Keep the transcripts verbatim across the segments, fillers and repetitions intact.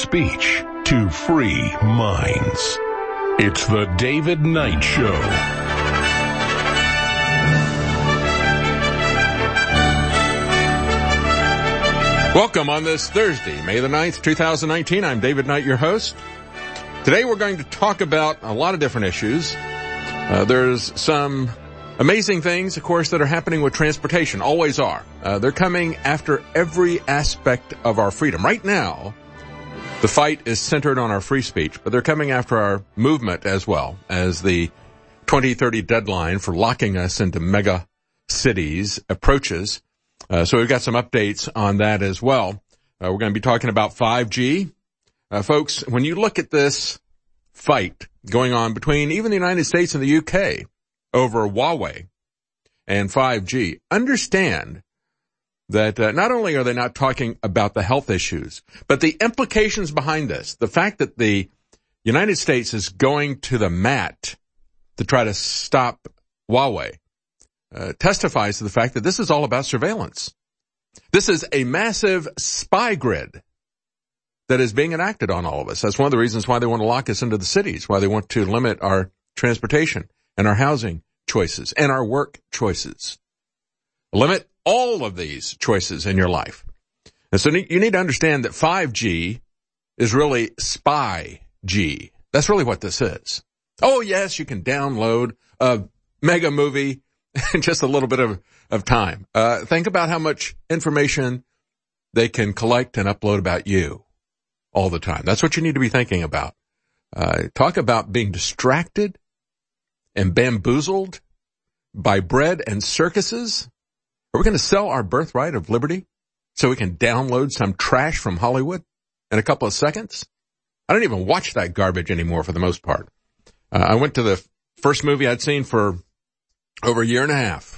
speech to free minds. It's the David Knight Show. Welcome on this Thursday, May the ninth, two thousand nineteen. I'm David Knight, your host. Today we're going to talk about a lot of different issues. Uh, there's some amazing things, of course, that are happening with transportation, always are. Uh, they're coming after every aspect of our freedom. Right now, the fight is centered on our free speech, but they're coming after our movement as well, as the twenty thirty deadline for locking us into mega cities approaches. Uh, so we've got some updates on that as well. Uh, we're going to be talking about five G. Uh, folks, when you look at this fight going on between even the United States and the U K over Huawei and five G, understand that uh, not only are they not talking about the health issues, but the implications behind this, the fact that the United States is going to the mat to try to stop Huawei, uh, testifies to the fact that this is all about surveillance. This is a massive spy grid that is being enacted on all of us. That's one of the reasons why they want to lock us into the cities, why they want to limit our transportation and our housing choices and our work choices. Limit all of these choices in your life. And so you need to understand that five G is really spy G. That's really what this is. Oh, yes, you can download a mega movie in just a little bit of, of time. Uh, think about how much information they can collect and upload about you all the time. That's what you need to be thinking about. Uh, talk about being distracted and bamboozled by bread and circuses. Are we going to sell our birthright of liberty so we can download some trash from Hollywood in a couple of seconds? I don't even watch that garbage anymore for the most part. Uh, I went to the first movie I'd seen for over a year and a half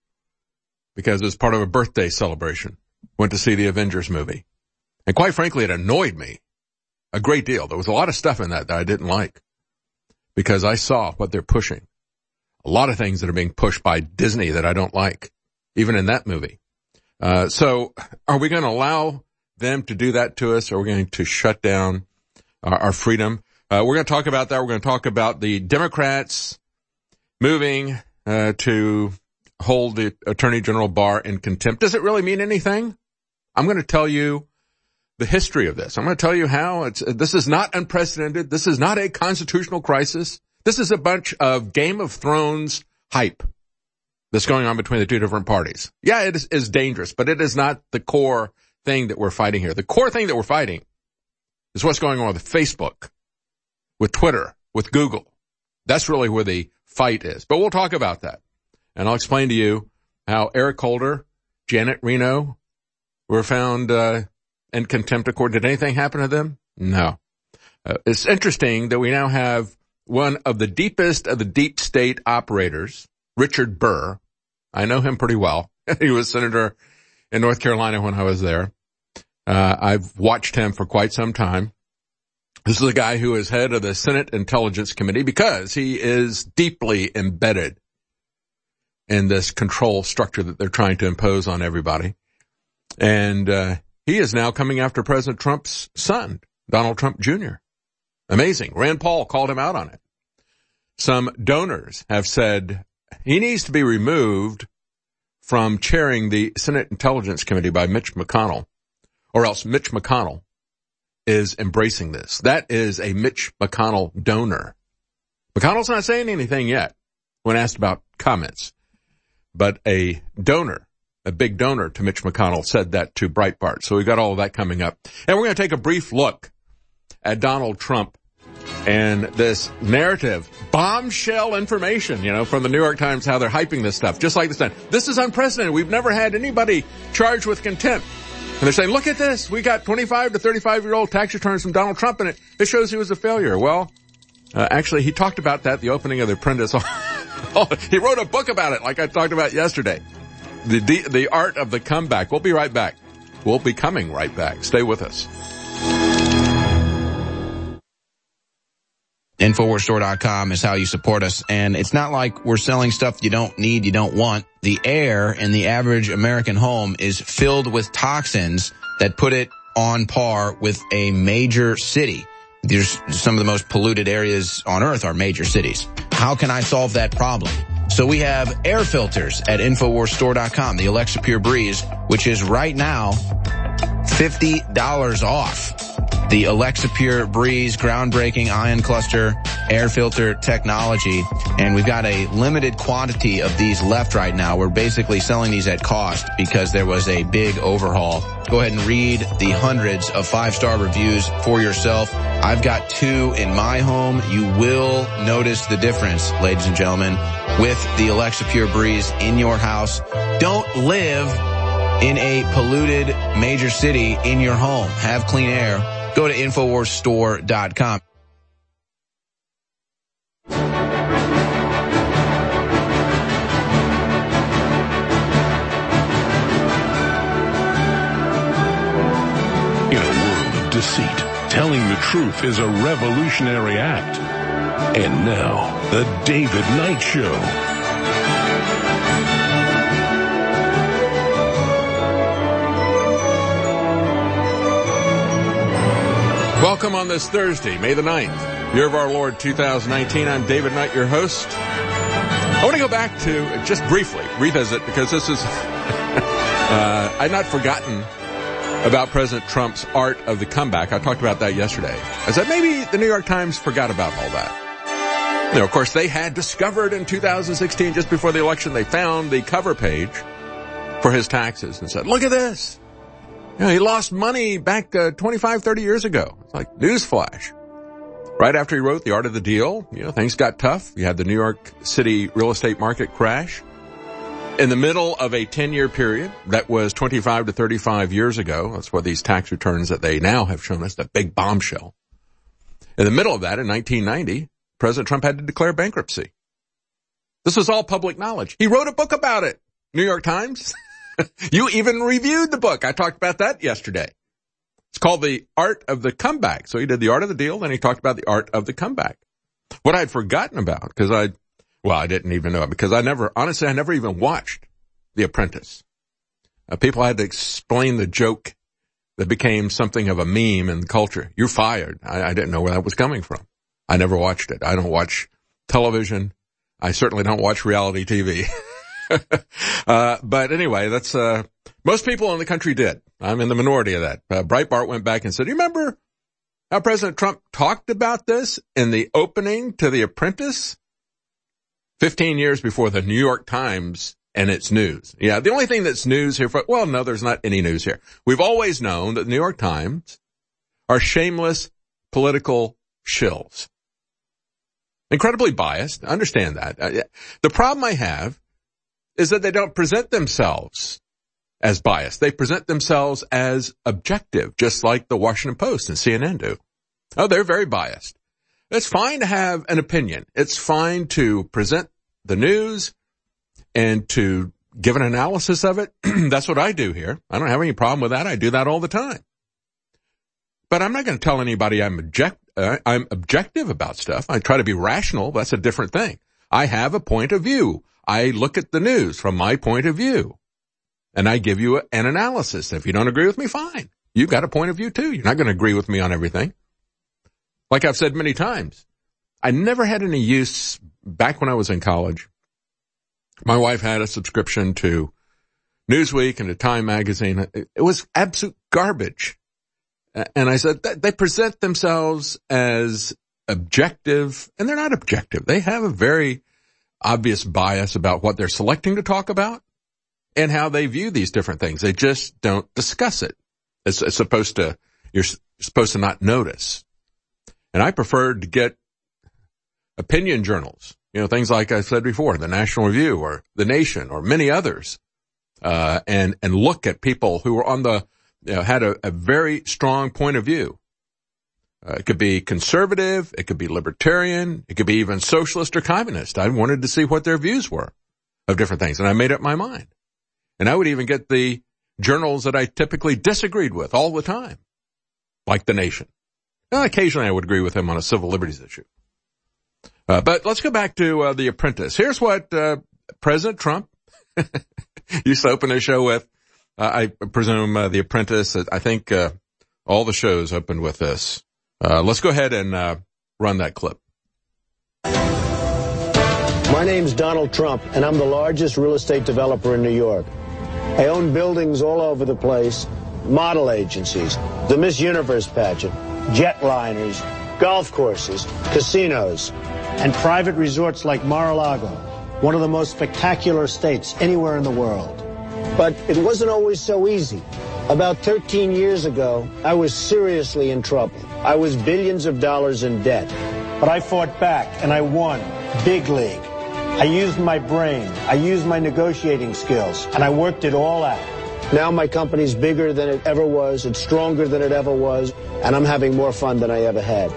because it was part of a birthday celebration. Went to see the Avengers movie. And quite frankly, it annoyed me a great deal. There was a lot of stuff in that that I didn't like because I saw what they're pushing. A lot of things that are being pushed by Disney that I don't like, even in that movie. Uh, so are we going to allow them to do that to us? Or are we going to shut down our, our freedom? Uh, we're going to talk about that. We're going to talk about the Democrats moving uh, to hold the Attorney General Barr in contempt. Does it really mean anything? I'm going to tell you the history of this. I'm going to tell you how it's, this is not unprecedented. This is not a constitutional crisis. This is a bunch of Game of Thrones hype that's going on between the two different parties. Yeah, it is, is dangerous, but it is not the core thing that we're fighting here. The core thing that we're fighting is what's going on with Facebook, with Twitter, with Google. That's really where the fight is. But we'll talk about that. And I'll explain to you how Eric Holder, Janet Reno were found uh, in contempt of court. Did anything happen to them? No. Uh, it's interesting that we now have one of the deepest of the deep state operators, Richard Burr. I know him pretty well. He was senator in North Carolina when I was there. Uh, I've watched him for quite some time. This is a guy who is head of the Senate Intelligence Committee because he is deeply embedded in this control structure that they're trying to impose on everybody. And uh, he is now coming after President Trump's son, Donald Trump Junior Amazing. Rand Paul called him out on it. Some donors have said he needs to be removed from chairing the Senate Intelligence Committee by Mitch McConnell, or else Mitch McConnell is embracing this. That is a Mitch McConnell donor. McConnell's not saying anything yet when asked about comments, but a donor, a big donor to Mitch McConnell said that to Breitbart. So we've got all of that coming up. And we're going to take a brief look at Donald Trump and this narrative, bombshell information, you know, from the New York Times, how they're hyping this stuff, just like this time. This is unprecedented. We've never had anybody charged with contempt. And they're saying, look at this. We got twenty-five to thirty-five-year-old tax returns from Donald Trump, and it, it shows he was a failure. Well, uh, actually, he talked about that at the opening of The Apprentice. He wrote a book about it, like I talked about yesterday. The, the, the art of the comeback. We'll be right back. We'll be coming right back. Stay with us. Infowars Store dot com is how you support us, and it's not like we're selling stuff you don't need, you don't want. The air in the average American home is filled with toxins that put it on par with a major city. There's some of the most polluted areas on earth are major cities. How can I solve that problem? So we have air filters at Infowars Store dot com, the Alexa Pure Breeze, which is right now fifty dollars off. The Alexa Pure Breeze groundbreaking ion cluster air filter technology. And we've got a limited quantity of these left right now. We're basically selling these at cost because there was a big overhaul. Go ahead and read the hundreds of five-star reviews for yourself. I've got two in my home. You will notice the difference, ladies and gentlemen, with the Alexa Pure Breeze in your house. Don't live in a polluted major city in your home. Have clean air. Go to Infowars Store dot com. In a world of deceit, telling the truth is a revolutionary act. And now, the David Knight Show. Welcome on this Thursday, May the ninth, year of our Lord two thousand nineteen. I'm David Knight, your host. I want to go back to, just briefly, revisit, because this is, uh, I'd not forgotten about President Trump's art of the comeback. I talked about that yesterday. I said maybe the New York Times forgot about all that. You know, of course, they had discovered in two thousand sixteen, just before the election, they found the cover page for his taxes and said, look at this. You know, he lost money back uh, twenty-five, thirty years ago. It's like newsflash. Right after he wrote The Art of the Deal, you know, things got tough. You had the New York City real estate market crash. In the middle of a ten-year period that was twenty-five to thirty-five years ago, that's what these tax returns that they now have shown us, the big bombshell. In the middle of that, in nineteen ninety, President Trump had to declare bankruptcy. This was all public knowledge. He wrote a book about it. New York Times. You even reviewed the book. I talked about that yesterday. It's called The Art of the Comeback. So he did The Art of the Deal, then he talked about The Art of the Comeback. What I'd forgotten about, because I, well, I didn't even know it, because I never, honestly, I never even watched The Apprentice. Uh, people had to explain the joke that became something of a meme in the culture. You're fired. I, I didn't know where that was coming from. I never watched it. I don't watch television. I certainly don't watch reality T V. uh, but anyway, that's, uh, most people in the country did. I'm in the minority of that. Uh, Breitbart went back and said, you remember how President Trump talked about this in the opening to The Apprentice? fifteen years before the New York Times and its news. Yeah, the only thing that's news here for, well, no, there's not any news here. We've always known that the New York Times are shameless political shills. Incredibly biased. I understand that. Uh, the problem I have is that they don't present themselves as biased. They present themselves as objective, just like the Washington Post and C N N do. Oh, they're very biased. It's fine to have an opinion. It's fine to present the news and to give an analysis of it. That's what I do here. I don't have any problem with that. I do that all the time. But I'm not going to tell anybody I'm object, uh, I'm objective about stuff. I try to be rational. That's a different thing. I have a point of view. I look at the news from my point of view, and I give you a, an analysis. If you don't agree with me, fine. You've got a point of view, too. You're not going to agree with me on everything. Like I've said many times, I never had any use back when I was in college. My wife had a subscription to Newsweek and to Time magazine. It was absolute garbage. And I said, they present themselves as objective, and they're not objective. They have a very obvious bias about what they're selecting to talk about and how they view these different things. They just don't discuss it. It's, it's supposed to, you're supposed to not notice. And I preferred to get opinion journals, you know, things like I said before, the National Review or The Nation or many others, uh, and, and look at people who were on the, you know, had a, a very strong point of view. Uh, it could be conservative, it could be libertarian, it could be even socialist or communist. I wanted to see what their views were of different things, and I made up my mind. And I would even get the journals that I typically disagreed with all the time, like The Nation. And occasionally I would agree with him on a civil liberties issue. Uh, but let's go back to uh, The Apprentice. Here's what uh, President Trump used to open his show with. Uh, I presume uh, The Apprentice, I think uh, All the shows opened with this. Uh, let's go ahead and uh, run that clip. My name's Donald Trump, and I'm the largest real estate developer in New York. I own buildings all over the place, model agencies, the Miss Universe pageant, jetliners, golf courses, casinos, and private resorts like Mar-a-Lago, one of the most spectacular estates anywhere in the world. But it wasn't always so easy. About thirteen years ago, I was seriously in trouble. I was billions of dollars in debt. But I fought back, and I won. Big league. I used my brain, I used my negotiating skills, and I worked it all out. Now my company's bigger than it ever was, it's stronger than it ever was, and I'm having more fun than I ever had.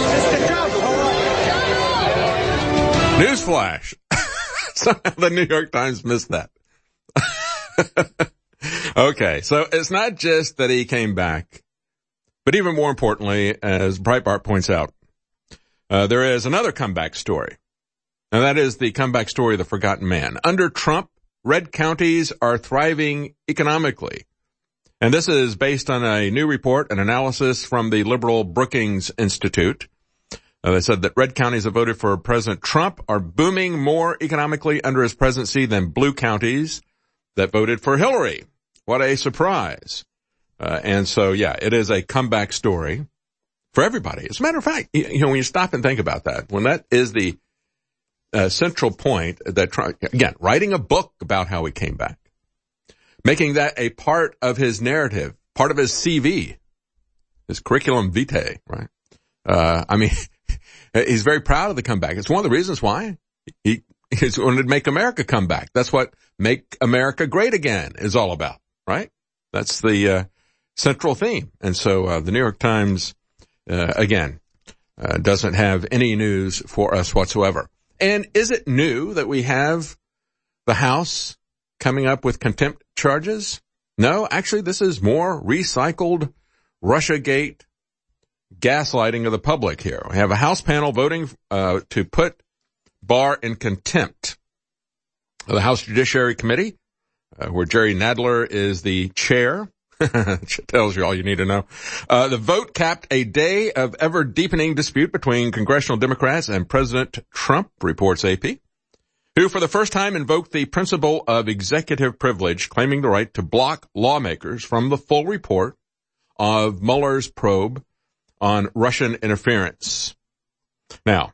Newsflash. Somehow the New York Times missed that. Okay, so it's not just that he came back, but even more importantly, as Breitbart points out, uh, there is another comeback story. And that is the comeback story of the forgotten man. Under Trump, red counties are thriving economically. And this is based on a new report, an analysis from the liberal Brookings Institute. Uh, they said that red counties that voted for President Trump are booming more economically under his presidency than blue counties that voted for Hillary. What a surprise. Uh, and so, yeah, it is a comeback story for everybody. As a matter of fact, you, you know, when you stop and think about that, when that is the Uh, central point that, again, writing a book about how he came back, making that a part of his narrative, part of his C V, his curriculum vitae, right? Uh, I mean, he's very proud of the comeback. It's one of the reasons why he, he's wanted to make America come back. That's what Make America Great Again is all about, right? That's the uh, central theme. And so uh, the New York Times, uh, again, uh, doesn't have any news for us whatsoever. And is it new that we have the House coming up with contempt charges? No, actually, this is more recycled Russiagate gaslighting of the public here. We have a House panel voting uh, to put Barr in contempt. The House Judiciary Committee, uh, where Jerry Nadler is the chair, tells you all you need to know. Uh, the vote capped a day of ever-deepening dispute between congressional Democrats and President Trump, reports A P, who for the first time invoked the principle of executive privilege, claiming the right to block lawmakers from the full report of Mueller's probe on Russian interference. Now,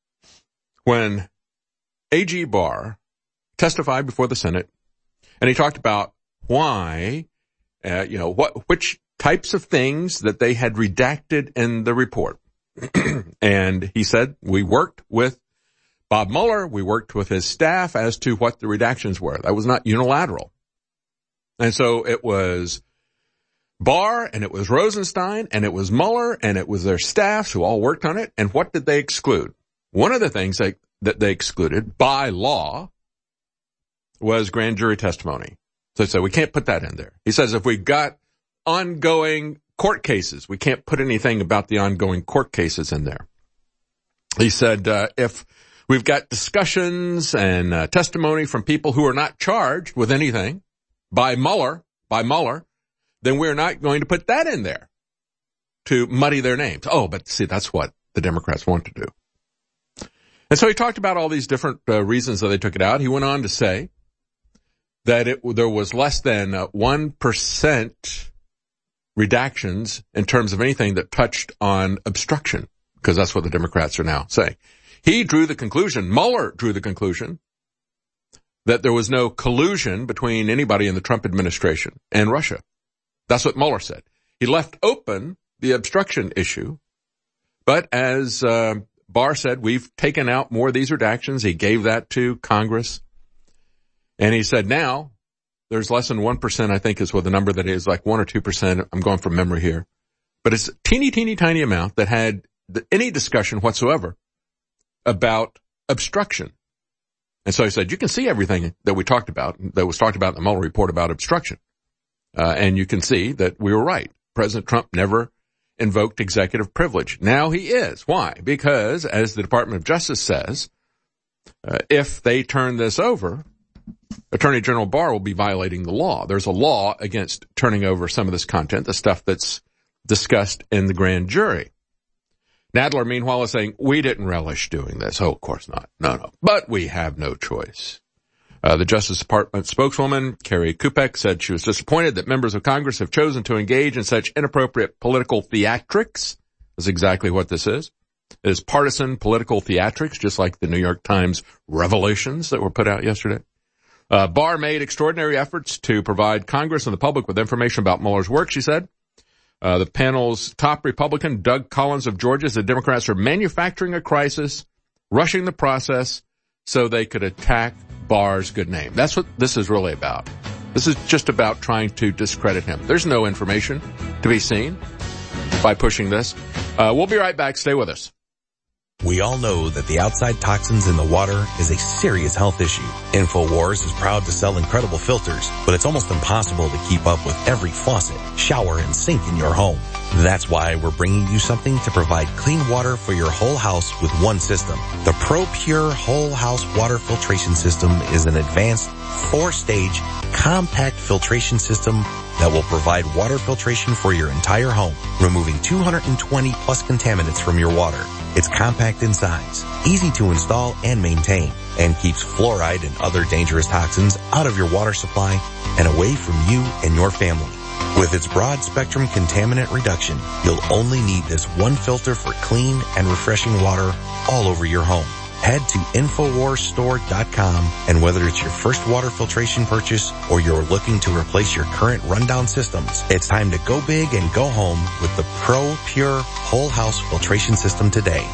when A G Barr testified before the Senate, and he talked about why Uh, you know, what, which types of things that they had redacted in the report. And he said, we worked with Bob Mueller, we worked with his staff as to what the redactions were. That was not unilateral. And so it was Barr, and it was Rosenstein, and it was Mueller, and it was their staffs who all worked on it. And what did they exclude? One of the things they, that they excluded by law was grand jury testimony. So, so we can't put that in there. He says if we've got ongoing court cases, we can't put anything about the ongoing court cases in there. He said uh, if we've got discussions and uh, testimony from people who are not charged with anything by Mueller, by Mueller, then we're not going to put that in there to muddy their names. Oh, but see, that's what the Democrats want to do. And so he talked about all these different uh, reasons that they took it out. He went on to say that it, there was less than uh, one percent redactions in terms of anything that touched on obstruction, because that's what the Democrats are now saying. He drew the conclusion, Mueller drew the conclusion, that there was no collusion between anybody in the Trump administration and Russia. That's what Mueller said. He left open the obstruction issue, but as uh, Barr said, we've taken out more of these redactions. He gave that to Congress. And he said now there's less than one percent, I think is what the number that is, like one or two percent. I'm going from memory here. But it's a teeny, teeny, tiny amount that had any discussion whatsoever about obstruction. And so he said, you can see everything that we talked about, that was talked about in the Mueller report about obstruction. Uh, and you can see that we were right. President Trump never invoked executive privilege. Now he is. Why? Because, as the Department of Justice says, uh, if they turn this over, Attorney General Barr will be violating the law. There's a law against turning over some of this content, the stuff that's discussed in the grand jury. Nadler, meanwhile, is saying, we didn't relish doing this. Oh, of course not. No, no. But we have no choice. Uh, the Justice Department spokeswoman, Carrie Kupek, said she was disappointed that members of Congress have chosen to engage in such inappropriate political theatrics. That's exactly what this is. It is partisan political theatrics, just like the New York Times revelations that were put out yesterday. Uh, Barr made extraordinary efforts to provide Congress and the public with information about Mueller's work, she said. Uh, the panel's top Republican, Doug Collins of Georgia, said Democrats are manufacturing a crisis, rushing the process so they could attack Barr's good name. That's what this is really about. This is just about trying to discredit him. There's no information to be seen by pushing this. Uh, we'll be right back. Stay with us. We all know that the outside toxins in the water is a serious health issue. InfoWars is proud to sell incredible filters, but it's almost impossible to keep up with every faucet, shower, and sink in your home. That's why we're bringing you something to provide clean water for your whole house with one system. The ProPure Whole House Water Filtration System is an advanced four-stage compact filtration system that will provide water filtration for your entire home, removing two hundred twenty plus contaminants from your water. It's compact in size, easy to install and maintain, and keeps fluoride and other dangerous toxins out of your water supply and away from you and your family. With its broad spectrum contaminant reduction, you'll only need this one filter for clean and refreshing water all over your home. Head to Infowars Store dot com, and whether it's your first water filtration purchase or you're looking to replace your current rundown systems, it's time to go big and go home with the ProPure Whole House Filtration System today.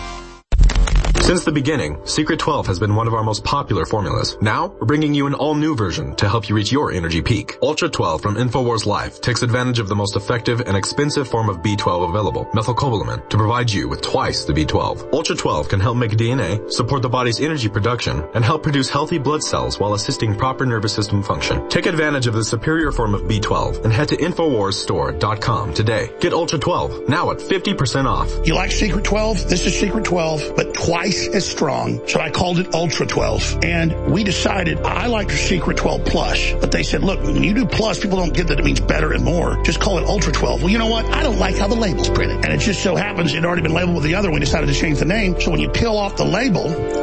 Since the beginning, Secret twelve has been one of our most popular formulas. Now, we're bringing you an all-new version to help you reach your energy peak. Ultra twelve from InfoWars Life takes advantage of the most effective and expensive form of B twelve available, methylcobalamin, to provide you with twice the B twelve. Ultra twelve can help make D N A, support the body's energy production, and help produce healthy blood cells while assisting proper nervous system function. Take advantage of the superior form of B twelve and head to Infowars Store dot com today. Get Ultra twelve, now at fifty percent off. You like Secret twelve? This is Secret twelve, but twice as strong, so I called it Ultra twelve. And we decided I liked Secret twelve Plus, but they said, look, when you do Plus, people don't get that it means better and more. Just call it Ultra twelve. Well, you know what? I don't like how the label's printed. And it just so happens it had already been labeled with the other. We decided to change the name. So when you peel off the label,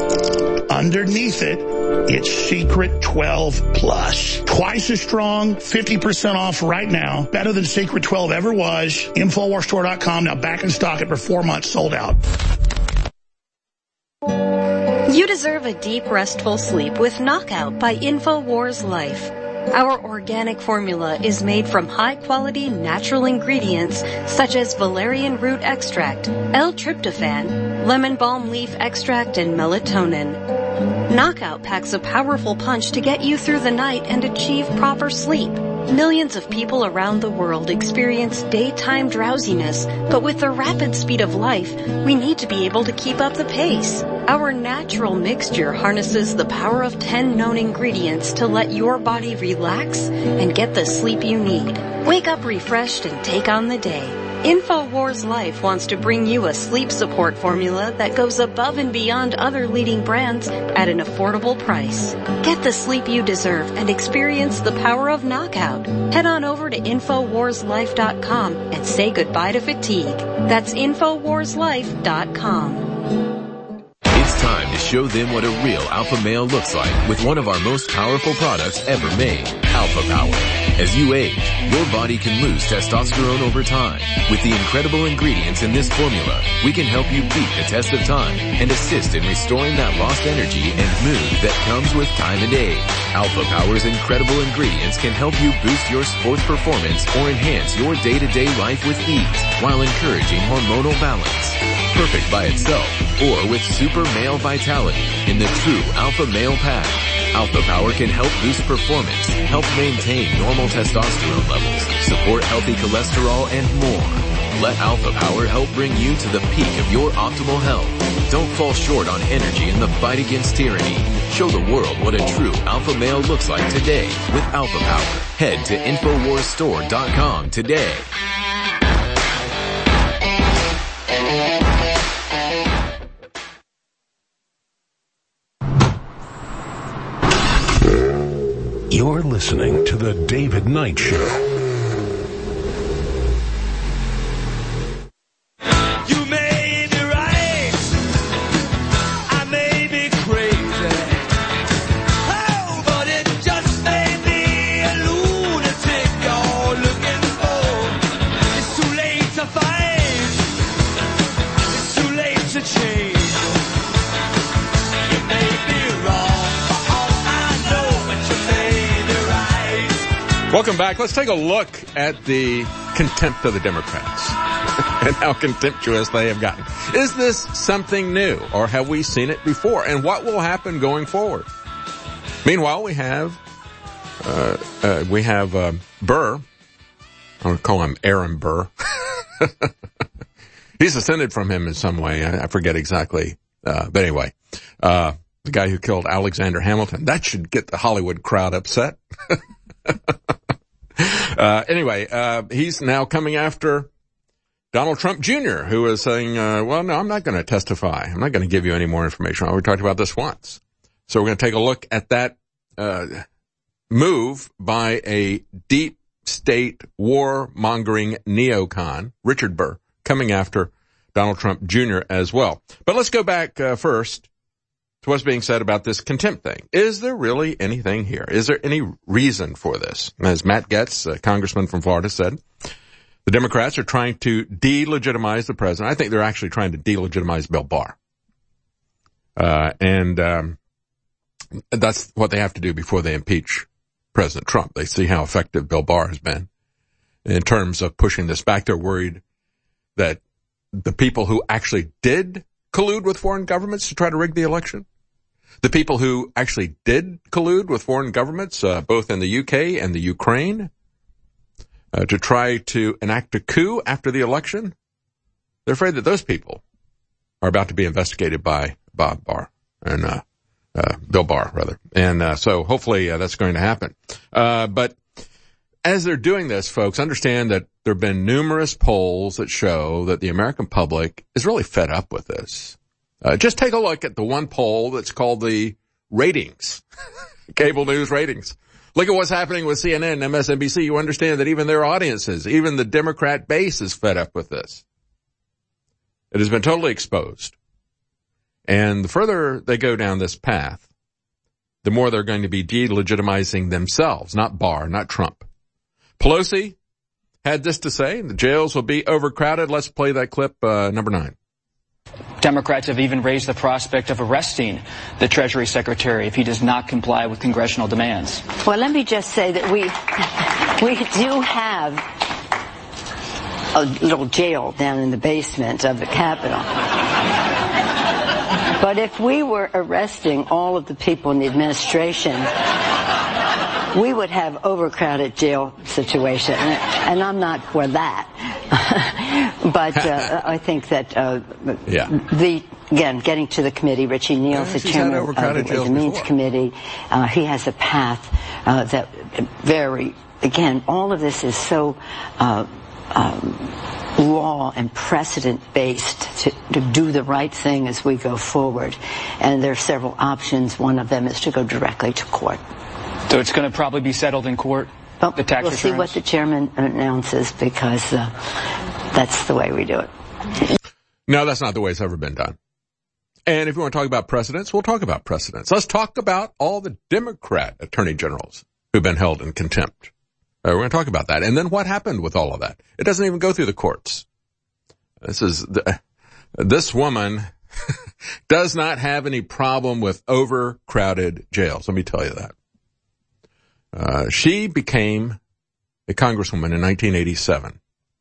underneath it, it's Secret twelve Plus. Twice as strong, fifty percent off right now. Better than Secret twelve ever was. Infowars Store dot com, now back in stock after four months, sold out. You deserve a deep, restful sleep with Knockout by InfoWars Life. Our organic formula is made from high-quality natural ingredients such as valerian root extract, L-tryptophan, lemon balm leaf extract, and melatonin. Knockout packs a powerful punch to get you through the night and achieve proper sleep. Millions of people around the world experience daytime drowsiness, but with the rapid speed of life, we need to be able to keep up the pace. Our natural mixture harnesses the power of ten known ingredients to let your body relax and get the sleep you need. Wake up refreshed and take on the day. InfoWars Life wants to bring you a sleep support formula that goes above and beyond other leading brands at an affordable price. Get the sleep you deserve and experience the power of Knockout. Head on over to Infowars Life dot com and say goodbye to fatigue. That's Infowars Life dot com. It's time to show them what a real alpha male looks like with one of our most powerful products ever made, Alpha Power. As you age, your body can lose testosterone over time. With the incredible ingredients in this formula, we can help you beat the test of time and assist in restoring that lost energy and mood that comes with time and age. Alpha Power's incredible ingredients can help you boost your sports performance or enhance your day-to-day life with ease while encouraging hormonal balance. Perfect by itself or with super male vitality in the true Alpha Male Pack. Alpha Power can help boost performance, help maintain normal testosterone levels, support healthy cholesterol, and more. Let Alpha Power help bring you to the peak of your optimal health. Don't fall short on energy in the fight against tyranny. Show the world what a true alpha male looks like today with Alpha Power. Head to Infowars Store dot com today. You're listening to The David Knight Show. Welcome back. Let's take a look at the contempt of the Democrats and how contemptuous they have gotten. Is this something new, or have we seen it before? And what will happen going forward? Meanwhile, we have uh, uh we have uh, Burr. I'm going to call him Aaron Burr. He's ascended from him in some way. I, I forget exactly. Uh, but anyway, uh, the guy who killed Alexander Hamilton. That should get the Hollywood crowd upset. uh, anyway, uh, he's now coming after Donald Trump Junior, who is saying, uh, well, no, I'm not going to testify. I'm not going to give you any more information. We talked about this once. So we're going to take a look at that, uh, move by a deep state war-mongering neocon, Richard Burr, coming after Donald Trump Junior as well. But let's go back uh, first to what's being said about this contempt thing. Is there really anything here? Is there any reason for this? As Matt Gaetz, a congressman from Florida, said, the Democrats are trying to delegitimize the president. I think they're actually trying to delegitimize Bill Barr. Uh, and um, that's what they have to do before they impeach President Trump. They see how effective Bill Barr has been in terms of pushing this back. They're worried that the people who actually did collude with foreign governments to try to rig the election, the people who actually did collude with foreign governments, uh, both in the U K and the Ukraine, uh, to try to enact a coup after the election, they're afraid that those people are about to be investigated by Bob Barr and, uh, Uh, Bill Barr, rather. And, uh, so hopefully, uh, that's going to happen. Uh, but as they're doing this, folks, understand that there have been numerous polls that show that the American public is really fed up with this. Uh, just take a look at the one poll that's called the ratings, cable news ratings. Look at what's happening with C N N and M S N B C. You understand that even their audiences, even the Democrat base is fed up with this. It has been totally exposed. And the further they go down this path, the more they're going to be delegitimizing themselves, not Barr, not Trump. Pelosi had this to say, the jails will be overcrowded. Let's play that clip, uh, number nine. Democrats have even raised the prospect of arresting the Treasury Secretary if he does not comply with congressional demands. Well, let me just say that we, we do have a little jail down in the basement of the Capitol. But if we were arresting all of the people in the administration, we would have overcrowded jail situation, and I'm not for that. But uh, I think that uh, yeah. the again getting to the committee, Richie Neal's the chairman of the, the Means Committee. Uh, he has a path uh, that very again all of this is so. Uh, um, law and precedent based to, to do the right thing as we go forward. And there are several options. One of them is to go directly to court. So it's going to probably be settled in court? Well, the tax we'll returns? see what the chairman announces, because uh, that's the way we do it. No, that's not the way it's ever been done. And if you want to talk about precedents, we'll talk about precedents. Let's talk about all the Democrat attorney generals who've been held in contempt. Uh, we're going to talk about that. And then what happened with all of that? It doesn't even go through the courts. This is, the, this woman does not have any problem with overcrowded jails. Let me tell you that. Uh, she became a congresswoman in nineteen eighty-seven.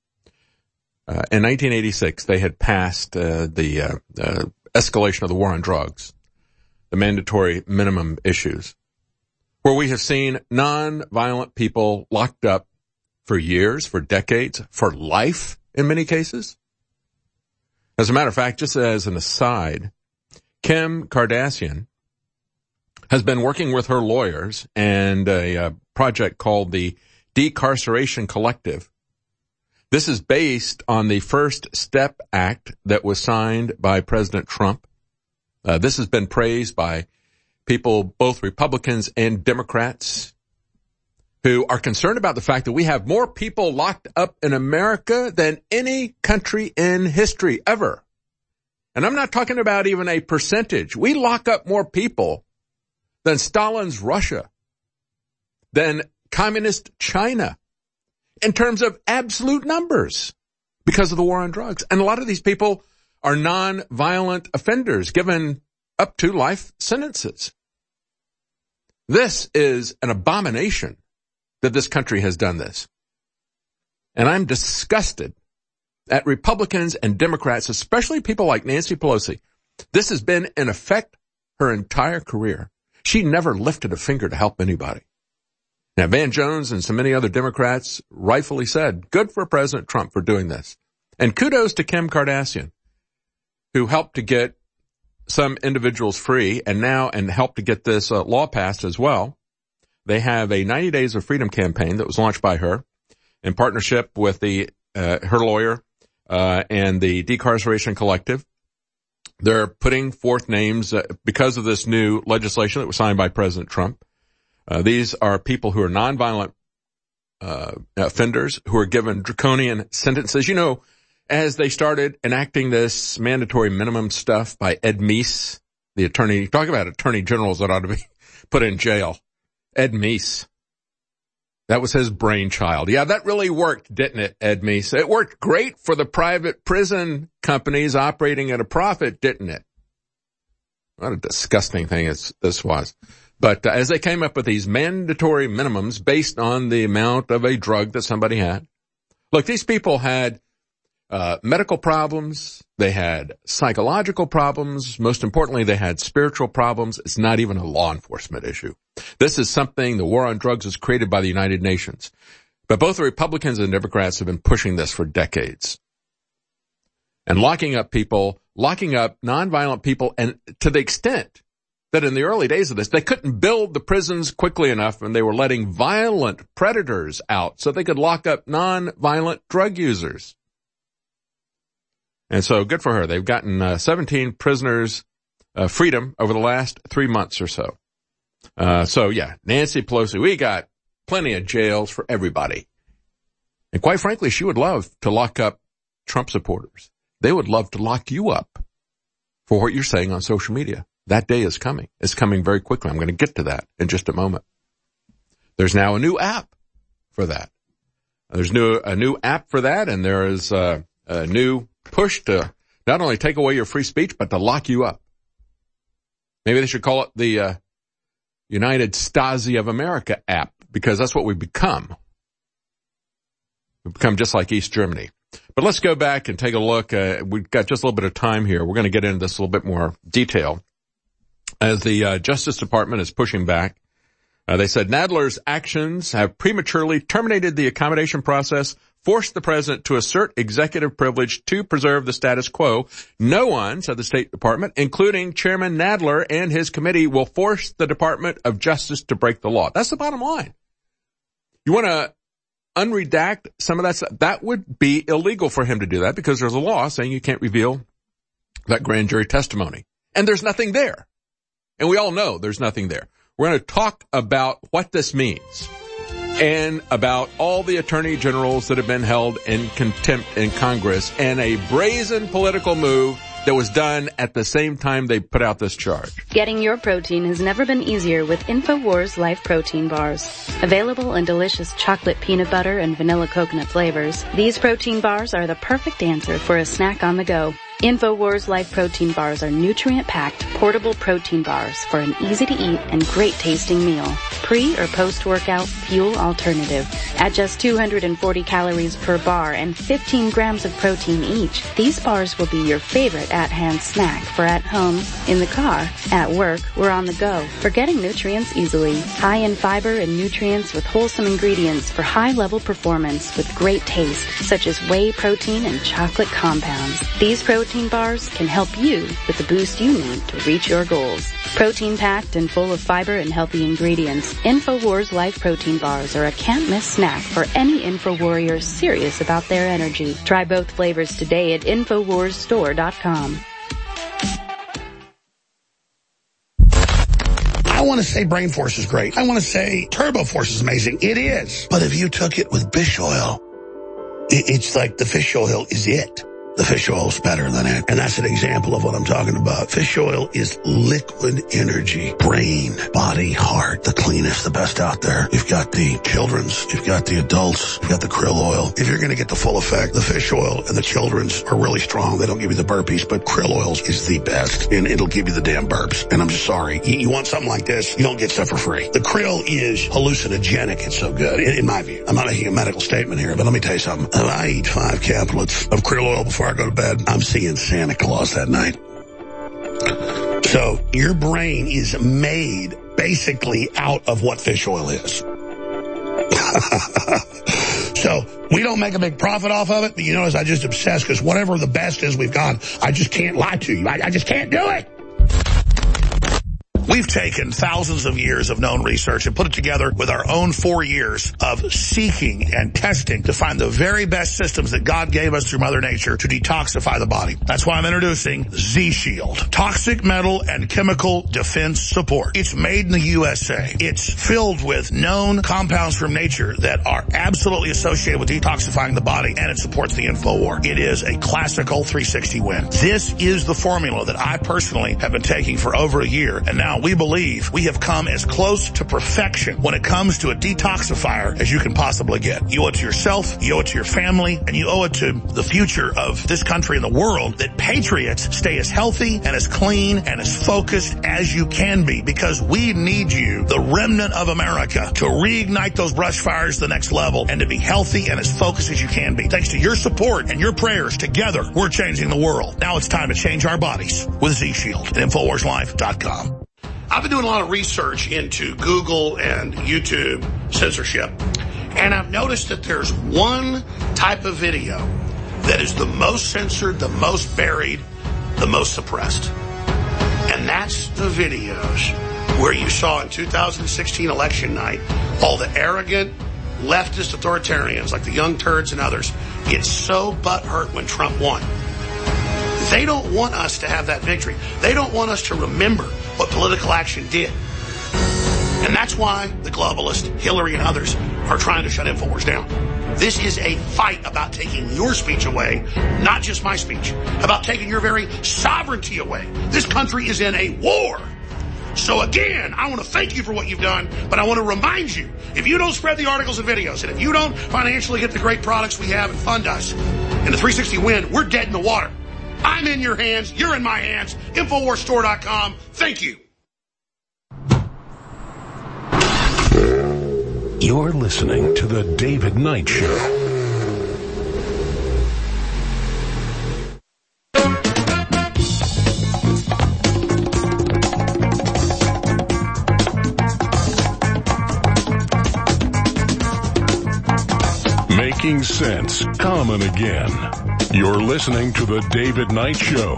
Uh, in nineteen eighty-six, they had passed uh, the uh, uh, escalation of the war on drugs, the mandatory minimum issues, where we have seen non-violent people locked up for years, for decades, for life in many cases. As a matter of fact, just as an aside, Kim Kardashian has been working with her lawyers and a, a project called the Decarceration Collective. This is based on the First Step Act that was signed by President Trump. Uh, this has been praised by people, both Republicans and Democrats, who are concerned about the fact that we have more people locked up in America than any country in history ever. And I'm not talking about even a percentage. We lock up more people than Stalin's Russia, than communist China, in terms of absolute numbers, because of the war on drugs. And a lot of these people are non-violent offenders given up to life sentences. This is an abomination that this country has done this. And I'm disgusted at Republicans and Democrats, especially people like Nancy Pelosi. This has been in effect her entire career. She never lifted a finger to help anybody. Now, Van Jones and so many other Democrats rightfully said, good for President Trump for doing this. And kudos to Kim Kardashian, who helped to get some individuals free and now and helped to get this uh, law passed as well. They have a ninety days of freedom campaign that was launched by her in partnership with the uh, her lawyer uh, and the Decarceration Collective. They're putting forth names uh, because of this new legislation that was signed by President Trump. Uh, these are people who are nonviolent uh, offenders who are given draconian sentences. You know, as they started enacting this mandatory minimum stuff by Ed Meese, the attorney, talk about attorney generals that ought to be put in jail. Ed Meese. That was his brainchild. Yeah, that really worked, didn't it, Ed Meese? It worked great for the private prison companies operating at a profit, didn't it? What a disgusting thing this was. But uh, as they came up with these mandatory minimums based on the amount of a drug that somebody had. Look, these people had uh medical problems. They had psychological problems. Most importantly, they had spiritual problems. It's not even a law enforcement issue. This is something, the war on drugs was created by the United Nations. But both the Republicans and Democrats have been pushing this for decades. And locking up people, locking up nonviolent people, and to the extent that in the early days of this, they couldn't build the prisons quickly enough, and they were letting violent predators out so they could lock up nonviolent drug users. And so good for her. They've gotten uh, seventeen prisoners uh, freedom over the last three months or so. Uh, so yeah, Nancy Pelosi, we got plenty of jails for everybody. And quite frankly, she would love to lock up Trump supporters. They would love to lock you up for what you're saying on social media. That day is coming. It's coming very quickly. I'm going to get to that in just a moment. There's now a new app for that. There's new, a new app for that, and there is uh, a new push to not only take away your free speech, but to lock you up. Maybe they should call it the uh, United Stasi of America app, because that's what we've become. We've become just like East Germany. But let's go back and take a look. Uh, we've got just a little bit of time here. We're going to get into this a little bit more detail. As the uh, Justice Department is pushing back, uh, they said Nadler's actions have prematurely terminated the accommodation process, forced the president to assert executive privilege to preserve the status quo. No one, said the State Department, including Chairman Nadler and his committee, will force the Department of Justice to break the law. That's the bottom line. You want to unredact some of that stuff? That would be illegal for him to do that, because there's a law saying you can't reveal that grand jury testimony. And there's nothing there. And we all know there's nothing there. We're going to talk about what this means and about all the attorney generals that have been held in contempt in Congress, and a brazen political move that was done at the same time they put out this charge. Getting your protein has never been easier with InfoWars Life Protein Bars. Available in delicious chocolate peanut butter and vanilla coconut flavors, these protein bars are the perfect answer for a snack on the go. InfoWars Life Protein Bars are nutrient-packed, portable protein bars for an easy-to-eat and great-tasting meal. Pre- or post-workout fuel alternative. At just two hundred forty calories per bar and fifteen grams of protein each, these bars will be your favorite at-hand snack for at home, in the car, at work, or on the go. For getting nutrients easily. High in fiber and nutrients with wholesome ingredients for high-level performance with great taste, such as whey protein and chocolate compounds. These protein bars can help you with the boost you need to reach your goals. Protein-packed and full of fiber and healthy ingredients, InfoWars Life Protein Bars are a can't-miss snack for any InfoWarrior serious about their energy. Try both flavors today at InfoWars Store dot com. I want to say Brain Force is great. I want to say Turbo Force is amazing. It is. But if you took it with fish oil, it's like the fish oil is it. The fish oil's better than it. And that's an example of what I'm talking about. Fish oil is liquid energy. Brain, body, heart. The cleanest, the best out there. You've got the children's. You've got the adults. You've got the krill oil. If you're going to get the full effect, the fish oil and the children's are really strong. They don't give you the burpees, but krill oils is the best. And it'll give you the damn burps. And I'm just sorry. You, you want something like this, you don't get stuff for free. The krill is hallucinogenic. It's so good, in, in my view. I'm not making a medical statement here, but let me tell you something. If I eat five caplets of krill oil before I go to bed, I'm seeing Santa Claus that night. So your brain is made basically out of what fish oil is. So we don't make a big profit off of it, but you notice I just obsess because whatever the best is we've got, I just can't lie to you. I, I just can't do it. We've taken thousands of years of known research and put it together with our own four years of seeking and testing to find the very best systems that God gave us through Mother Nature to detoxify the body. That's why I'm introducing Z-Shield, Toxic Metal and Chemical Defense Support. It's made in the U S A. It's filled with known compounds from nature that are absolutely associated with detoxifying the body, and it supports the InfoWar. It is a classical three sixty win. This is the formula that I personally have been taking for over a year, and now we believe we have come as close to perfection when it comes to a detoxifier as you can possibly get. You owe it to yourself, you owe it to your family, and you owe it to the future of this country and the world that patriots stay as healthy and as clean and as focused as you can be, because we need you, the remnant of America, to reignite those brush fires to the next level and to be healthy and as focused as you can be. Thanks to your support and your prayers, together we're changing the world. Now it's time to change our bodies with Z-Shield at Infowars Life dot com. I've been doing a lot of research into Google and YouTube censorship, and I've noticed that there's one type of video that is the most censored, the most buried, the most suppressed. And that's the videos where you saw in two thousand sixteen election night all the arrogant leftist authoritarians like the Young Turds and others get so butthurt when Trump won. They don't want us to have that victory. They don't want us to remember what political action did. And that's why the globalists, Hillary and others, are trying to shut InfoWars down. This is a fight about taking your speech away, not just my speech, about taking your very sovereignty away. This country is in a war. So again, I want to thank you for what you've done, but I want to remind you, if you don't spread the articles and videos, and if you don't financially get the great products we have and fund us in the three sixty win, we're dead in the water. I'm in your hands. You're in my hands. Infowars Store dot com. Thank you. You're listening to The David Knight Show. Making sense common again. You're listening to The David Knight Show.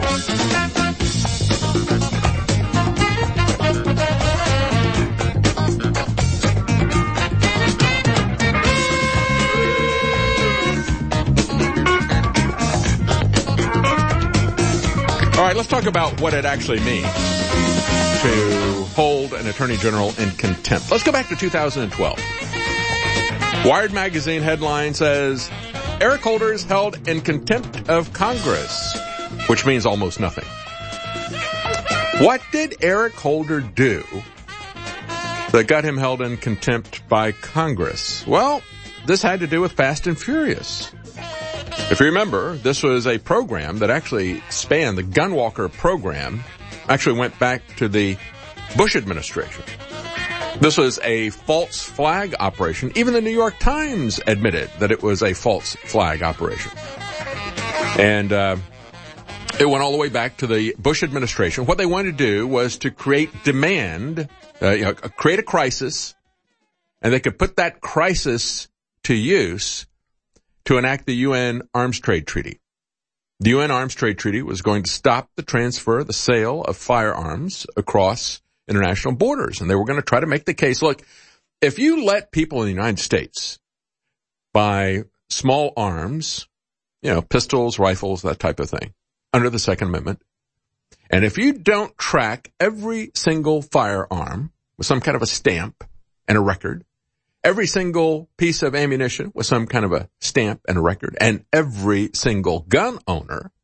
All right, let's talk about what it actually means to hold an attorney general in contempt. Let's go back to two thousand twelve. Wired magazine headline says, Eric Holder is held in contempt of Congress, which means almost nothing. What did Eric Holder do that got him held in contempt by Congress? Well, this had to do with Fast and Furious. If you remember, this was a program that actually spanned, the Gunwalker program, actually went back to the Bush administration. This was a false flag operation. Even the New York Times admitted that it was a false flag operation. And uh, it went all the way back to the Bush administration. What they wanted to do was to create demand, uh, you know, create a crisis, and they could put that crisis to use to enact the U N Arms Trade Treaty. The U N Arms Trade Treaty was going to stop the transfer, the sale of firearms across international borders. And they were going to try to make the case, look, if you let people in the United States buy small arms, you know, pistols, rifles, that type of thing, under the Second Amendment, and if you don't track every single firearm with some kind of a stamp and a record, every single piece of ammunition with some kind of a stamp and a record, and every single gun owner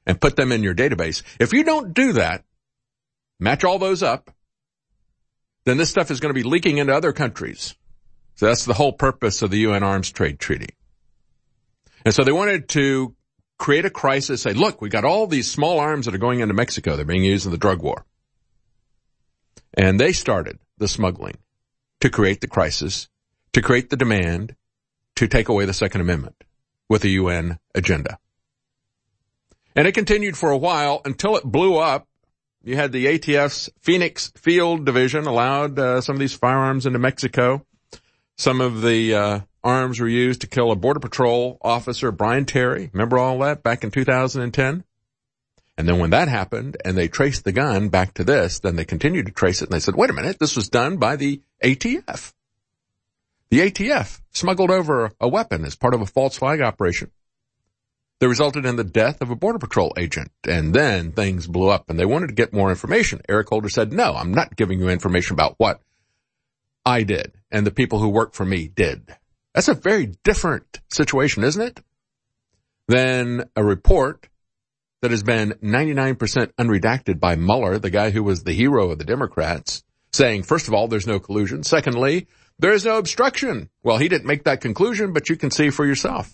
and put them in your database. If you don't do that, match all those up, then this stuff is going to be leaking into other countries. So that's the whole purpose of the U N Arms Trade Treaty. And so they wanted to create a crisis, say, look, we got all these small arms that are going into Mexico. They're being used in the drug war. And they started the smuggling to create the crisis, to create the demand, to take away the Second Amendment with a U N agenda. And it continued for a while until it blew up. You had the A T F's Phoenix Field Division allowed uh, some of these firearms into Mexico. Some of the uh, arms were used to kill a Border Patrol officer, Brian Terry. Remember all that back in two thousand ten? And then when that happened and they traced the gun back to this, then they continued to trace it and they said, wait a minute, this was done by the A T F. The A T F smuggled over a weapon as part of a false flag operation that resulted in the death of a Border Patrol agent. And then things blew up and they wanted to get more information. Eric Holder said, no, I'm not giving you information about what I did and the people who work for me did. That's a very different situation, isn't it? Than a report that has been ninety-nine percent unredacted by Mueller, the guy who was the hero of the Democrats, saying, first of all, there's no collusion. Secondly, there is no obstruction. Well, he didn't make that conclusion, but you can see for yourself.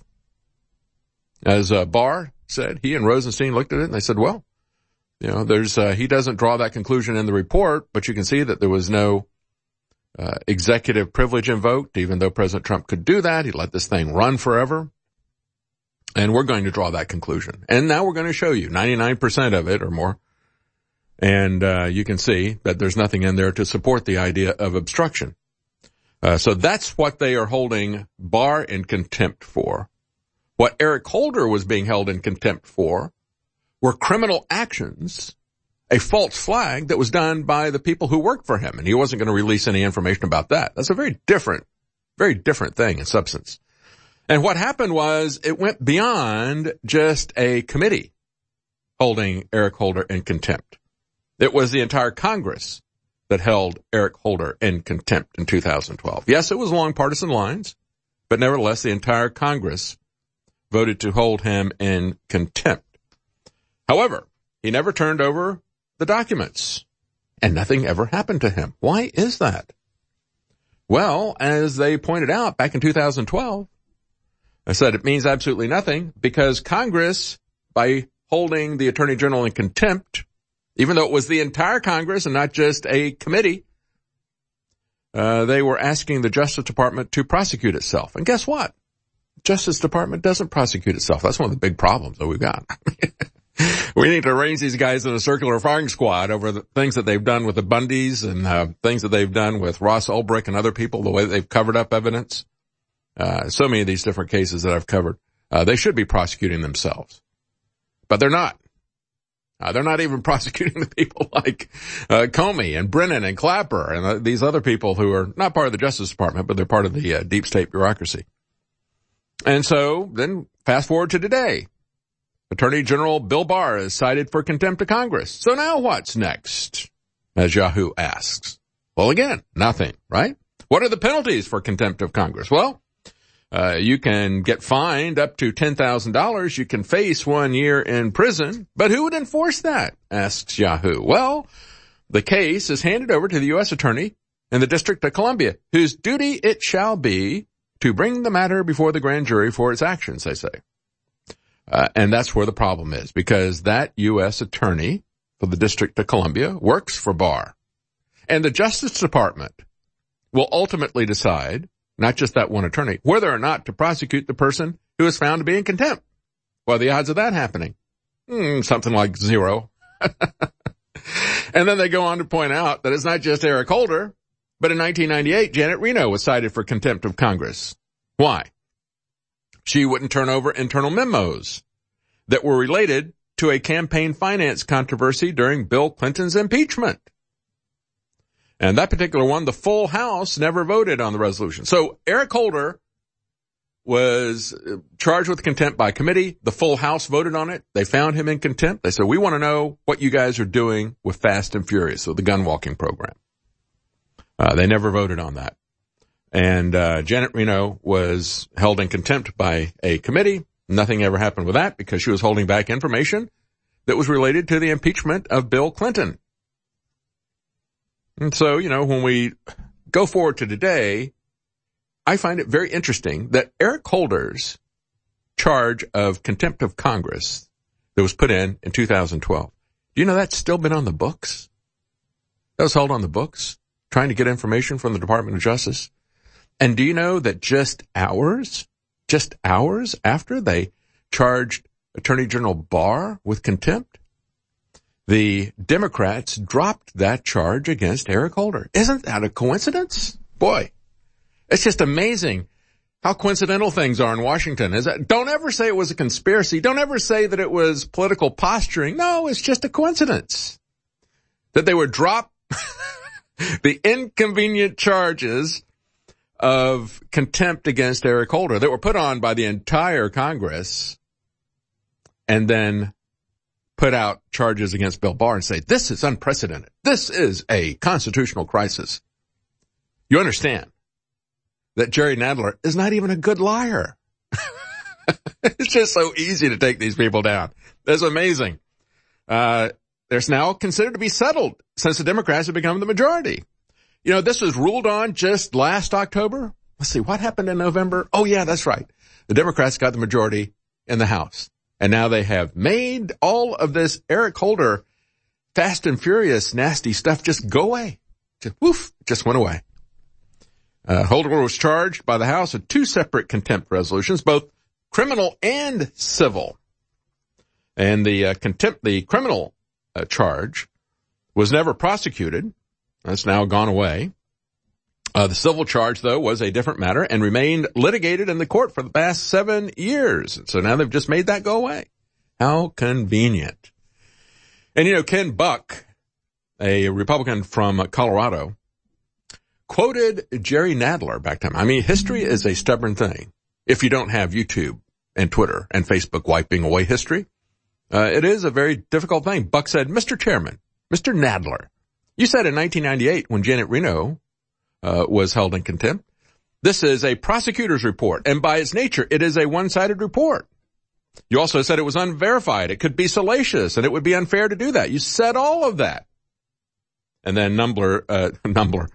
As uh, Barr said, he and Rosenstein looked at it and they said, well, you know, there's, uh, he doesn't draw that conclusion in the report, but you can see that there was no uh, executive privilege invoked, even though President Trump could do that. He let this thing run forever. And we're going to draw that conclusion. And now we're going to show you ninety-nine percent of it or more. And uh, you can see that there's nothing in there to support the idea of obstruction. Uh, so that's what they are holding Barr in contempt for. What Eric Holder was being held in contempt for were criminal actions, a false flag that was done by the people who worked for him. And he wasn't going to release any information about that. That's a very different, very different thing in substance. And what happened was it went beyond just a committee holding Eric Holder in contempt. It was the entire Congress that held Eric Holder in contempt in two thousand twelve. Yes, it was along partisan lines, but nevertheless, the entire Congress voted to hold him in contempt. However, he never turned over the documents, and nothing ever happened to him. Why is that? Well, as they pointed out back in two thousand twelve, I said it means absolutely nothing because Congress, by holding the Attorney General in contempt, even though it was the entire Congress and not just a committee, uh, they were asking the Justice Department to prosecute itself. And guess what? Justice Department doesn't prosecute itself. That's one of the big problems that we've got. We need to arrange these guys in a circular firing squad over the things that they've done with the Bundys and uh, things that they've done with Ross Ulbricht and other people, the way that they've covered up evidence. Uh, so many of these different cases that I've covered, uh, they should be prosecuting themselves, but they're not. Uh, they're not even prosecuting the people like, uh, Comey and Brennan and Clapper and uh, these other people who are not part of the Justice Department, but they're part of the uh, deep state bureaucracy. And so then fast forward to today. Attorney General Bill Barr is cited for contempt of Congress. So now what's next? As Yahoo asks. Well, again, nothing, right? What are the penalties for contempt of Congress? Well, Uh, you can get fined up to ten thousand dollars. You can face one year in prison. But who would enforce that? Asks Yahoo. Well, the case is handed over to the U S Attorney in the District of Columbia, whose duty it shall be to bring the matter before the grand jury for its actions, they say. Uh, and that's where the problem is, because that U S Attorney for the District of Columbia works for Barr. And the Justice Department will ultimately decide, not just that one attorney, whether or not to prosecute the person who is found to be in contempt. What are the odds of that happening? Hmm, something like zero. And then they go on to point out that it's not just Eric Holder, but in nineteen ninety-eight, Janet Reno was cited for contempt of Congress. Why? She wouldn't turn over internal memos that were related to a campaign finance controversy during Bill Clinton's impeachment. And that particular one, the full House never voted on the resolution. So Eric Holder was charged with contempt by committee. The full House voted on it. They found him in contempt. They said, we want to know what you guys are doing with Fast and Furious, so the gun walking program. Uh, they never voted on that. And uh, Janet Reno was held in contempt by a committee. Nothing ever happened with that because she was holding back information. that was related to the impeachment of Bill Clinton. And so, you know, when we go forward to today, I find it very interesting that Eric Holder's charge of contempt of Congress that was put in in two thousand twelve, do you know that's still been on the books? That was held on the books, trying to get information from the Department of Justice. And do you know that just hours, just hours after they charged Attorney General Barr with contempt, the Democrats dropped that charge against Eric Holder? Isn't that a coincidence? Boy, it's just amazing how coincidental things are in Washington. Is that, don't ever say it was a conspiracy. Don't ever say that it was political posturing. No, it's just a coincidence that they would drop the inconvenient charges of contempt against Eric Holder that were put on by the entire Congress, and then put out charges against Bill Barr and say, this is unprecedented. This is a constitutional crisis. You understand that Jerry Nadler is not even a good liar. It's just so easy to take these people down. That's amazing. Uh, there's now considered to be settled since the Democrats have become the majority. You know, this was ruled on just last October. Let's see, what happened in November? Oh, yeah, that's right. The Democrats got the majority in the House. And now they have made all of this Eric Holder fast and furious, nasty stuff just go away. Just, woof, just went away. Uh, Holder was charged by the House with two separate contempt resolutions, both criminal and civil. And the uh, contempt, the criminal uh, charge was never prosecuted. That's now gone away. Uh, the civil charge, though, was a different matter and remained litigated in the court for the past seven years. So now they've just made that go away. How convenient. And, you know, Ken Buck, a Republican from Colorado, quoted Jerry Nadler back then. I mean, history is a stubborn thing. If you don't have YouTube and Twitter and Facebook wiping away history, uh, it is a very difficult thing. Buck said, Mister Chairman, Mister Nadler, you said in nineteen ninety-eight when Janet Reno uh, was held in contempt, this is a prosecutor's report, and by its nature, it is a one-sided report. You also said it was unverified. It could be salacious, and it would be unfair to do that. You said all of that. And then Numbler, uh, Numbler,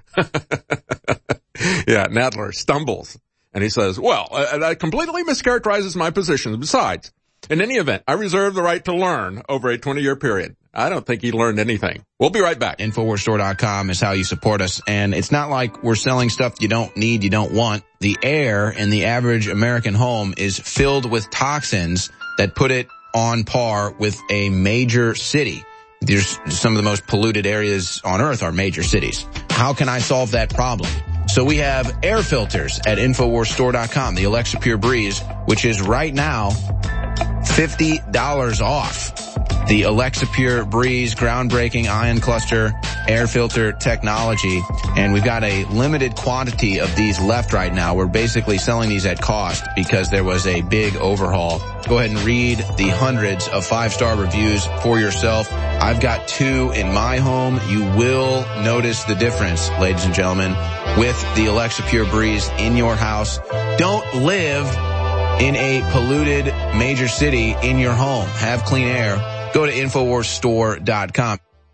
yeah, Nadler stumbles, and he says, well, uh, that completely mischaracterizes my position. Besides, in any event, I reserve the right to learn over a twenty-year period. I don't think he learned anything. We'll be right back. Infowars Store dot com is how you support us. And it's not like we're selling stuff you don't need, you don't want. The air in the average American home is filled with toxins that put it on par with a major city. There's some of the most polluted areas on earth are major cities. How can I solve that problem? So we have air filters at Infowars Store dot com, the Alexa Pure Breeze, which is right now fifty dollars off. The Alexa Pure Breeze groundbreaking ion cluster air filter technology. And we've got a limited quantity of these left right now. We're basically selling these at cost because there was a big overhaul. Go ahead and read the hundreds of five-star reviews for yourself. I've got two in my home. You will notice the difference, ladies and gentlemen, with the Alexa Pure Breeze in your house. Don't live in a polluted major city in your home. Have clean air. Go to Infowars Store dot com.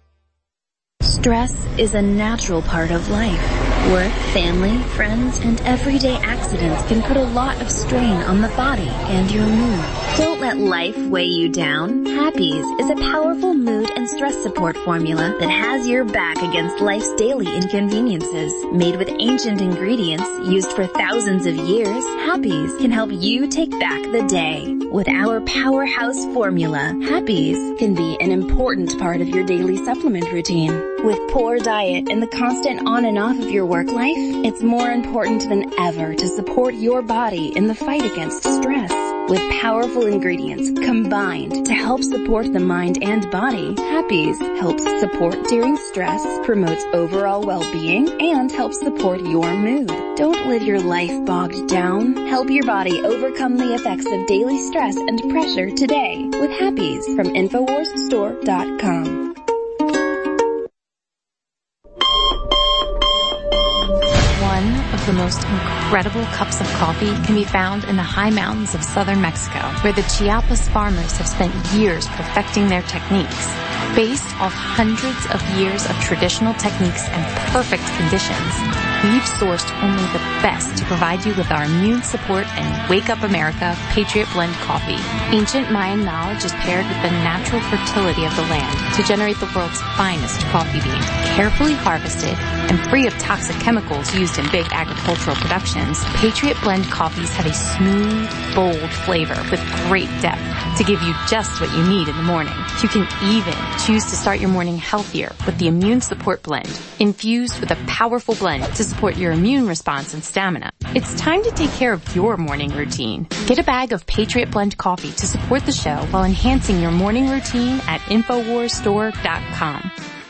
Stress is a natural part of life. Work, family, friends, and everyday accidents can put a lot of strain on the body and your mood. Don't let life weigh you down. Happies is a powerful mood and stress support formula that has your back against life's daily inconveniences. Made with ancient ingredients used for thousands of years, Happies can help you take back the day. With our powerhouse formula, Happies can be an important part of your daily supplement routine. With poor diet and the constant on and off of your work life, it's more important than ever to support your body in the fight against stress. With powerful ingredients combined to help support the mind and body, Happies helps support during stress, promotes overall well-being, and helps support your mood. Don't live your life bogged down. Help your body overcome the effects of daily stress and pressure today with Happies from Infowars Store dot com. One of the most incredible cups of coffee can be found in the high mountains of southern Mexico, where the Chiapas farmers have spent years perfecting their techniques. Based off hundreds of years of traditional techniques and perfect conditions, we've sourced only the best to provide you with our immune support and Wake Up America Patriot Blend coffee. Ancient Mayan knowledge is paired with the natural fertility of the land to generate the world's finest coffee bean, carefully harvested and free of toxic chemicals used in big agricultural productions. Patriot Blend coffees have a smooth, bold flavor with great depth to give you just what you need in the morning. You can even choose to start your morning healthier with the Immune Support Blend, infused with a powerful blend to support your immune response and stamina. It's time to take care of your morning routine. Get a bag of Patriot Blend coffee to support the show while enhancing your morning routine at Infowars Store dot com.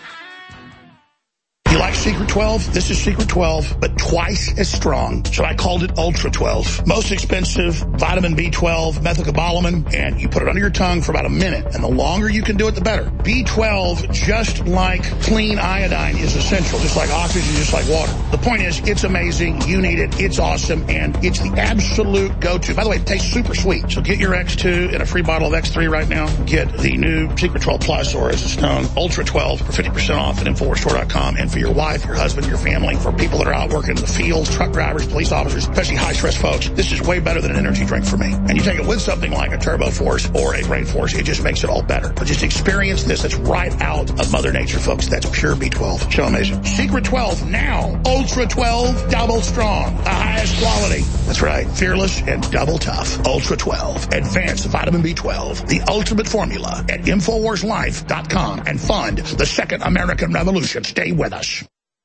You like Secret twelve? This is Secret twelve, but twice as strong. So I called it Ultra twelve. Most expensive vitamin B twelve, methylcobalamin, and you put it under your tongue for about a minute. And the longer you can do it, the better. B twelve, just like clean iodine, is essential, just like oxygen, just like water. The point is, it's amazing. You need it. It's awesome. And it's the absolute go-to. By the way, it tastes super sweet. So get your X two and a free bottle of X three right now. Get the new Secret twelve Plus, or as it's known, Ultra twelve, for fifty percent off at Infowars Store dot com. And for your wife, your husband, your family, for people that are out working in the fields, truck drivers, police officers, especially high-stress folks, this is way better than an energy drink for me. And you take it with something like a Turbo Force or a Brain Force, it just makes it all better. But just experience this. That's right out of Mother Nature, folks. That's pure B twelve. So amazing. Secret twelve now. Ultra twelve, double strong. The highest quality. That's right. Fearless and double tough. Ultra twelve. Advanced vitamin B twelve. The ultimate formula at Infowars Life dot com, and fund the second American Revolution. Stay with us.